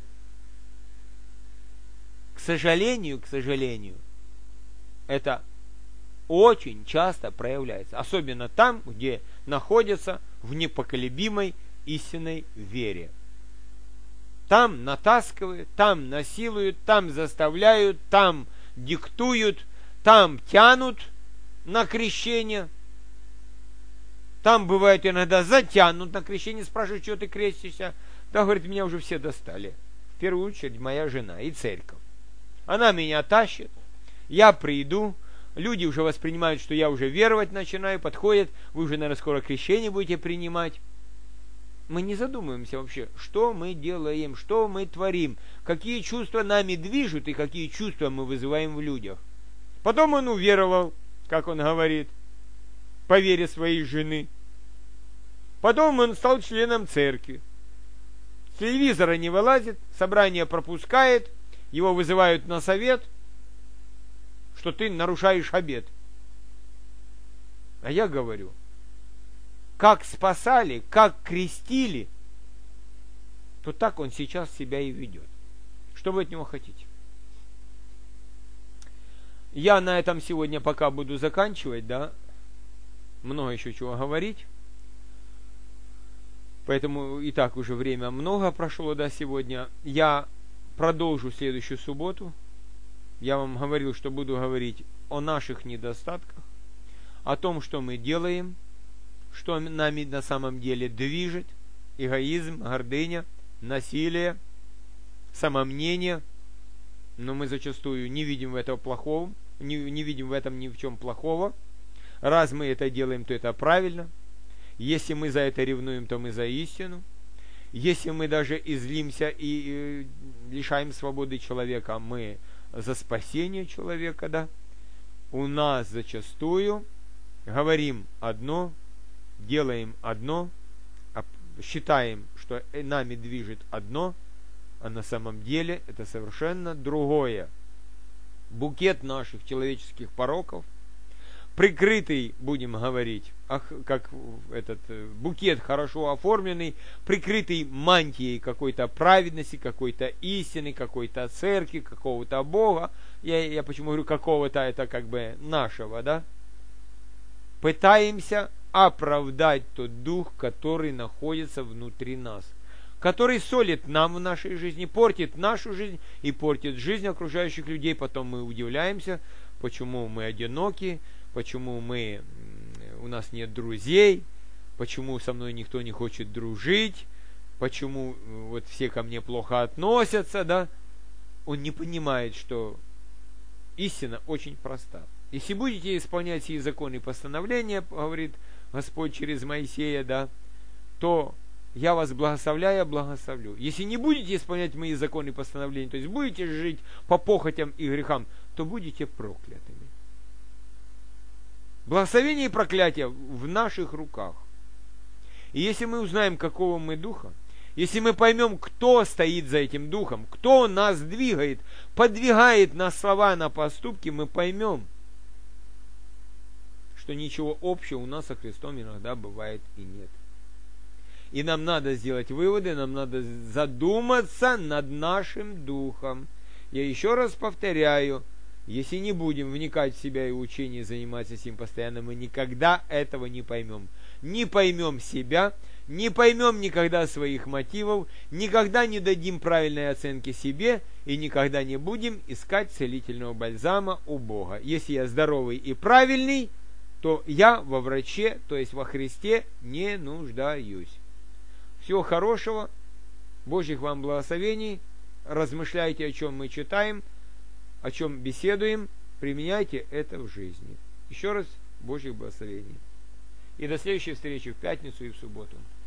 К сожалению, к сожалению, это очень часто проявляется. Особенно там, где находятся в непоколебимой истинной вере. Там натаскивают, там насилуют, там заставляют, там диктуют, там тянут на крещение. Там бывает иногда затянут на крещение, спрашивают, что ты крестишься. Да, говорит, меня уже все достали. В первую очередь моя жена и церковь. Она меня тащит, я приду, люди уже воспринимают, что я уже веровать начинаю, подходят, вы уже, наверное, скоро крещение будете принимать. Мы не задумываемся вообще, что мы делаем, что мы творим, какие чувства нами движут и какие чувства мы вызываем в людях. Потом он уверовал, как он говорит, по вере своей жены. Потом он стал членом церкви. С телевизора не вылазит, собрание пропускает, его вызывают на совет, что ты нарушаешь обет. А я говорю, как спасали, как крестили, то так он сейчас себя и ведет. Что вы от него хотите? Я на этом сегодня пока буду заканчивать, да. Много еще чего говорить. Поэтому и так уже время много прошло, да, сегодня. Я продолжу следующую субботу. Я вам говорил, что буду говорить о наших недостатках, о том, что мы делаем, что нами на самом деле движет: эгоизм, гордыня, насилие, самомнение. Но мы зачастую не видим в этом плохого, не, не видим в этом ни в чем плохого. Раз мы это делаем, то это правильно. Если мы за это ревнуем, то мы за истину. Если мы даже излимся и э, лишаем свободы человека, мы за спасение человека, да. У нас зачастую говорим одно, делаем одно, считаем, что нами движет одно, а на самом деле это совершенно другое. Букет наших человеческих пороков, прикрытый, будем говорить, ах, как этот букет хорошо оформленный, прикрытый мантией какой-то праведности, какой-то истины, какой-то церкви, какого-то Бога. Я, я почему говорю какого-то, это как бы нашего, да? Пытаемся оправдать тот дух, который находится внутри нас, который солит нам в нашей жизни, портит нашу жизнь и портит жизнь окружающих людей. Потом мы удивляемся, почему мы одиноки, почему мы, у нас нет друзей, почему со мной никто не хочет дружить, почему вот все ко мне плохо относятся, да? Он не понимает, что истина очень проста. Если будете исполнять сии законы и постановления, говорит Господь через Моисея, да, то я вас благословляю, благословлю. Если не будете исполнять мои законы и постановления, то есть будете жить по похотям и грехам, то будете проклятыми. Благословение и проклятие в наших руках. И если мы узнаем, какого мы духа, если мы поймем, кто стоит за этим духом, кто нас двигает, подвигает на слова, на поступки, мы поймем, что ничего общего у нас со Христом иногда бывает и нет. И нам надо сделать выводы, нам надо задуматься над нашим духом. Я еще раз повторяю, если не будем вникать в себя и учение, заниматься с ним постоянно, мы никогда этого не поймем. Не поймем себя, не поймем никогда своих мотивов, никогда не дадим правильной оценки себе и никогда не будем искать целительного бальзама у Бога. Если я здоровый и правильный, то я во враче, то есть во Христе, не нуждаюсь. Всего хорошего, Божьих вам благословений, размышляйте, о чем мы читаем, о чем беседуем, применяйте это в жизни. Еще раз Божьих благословений. И до следующей встречи в пятницу и в субботу.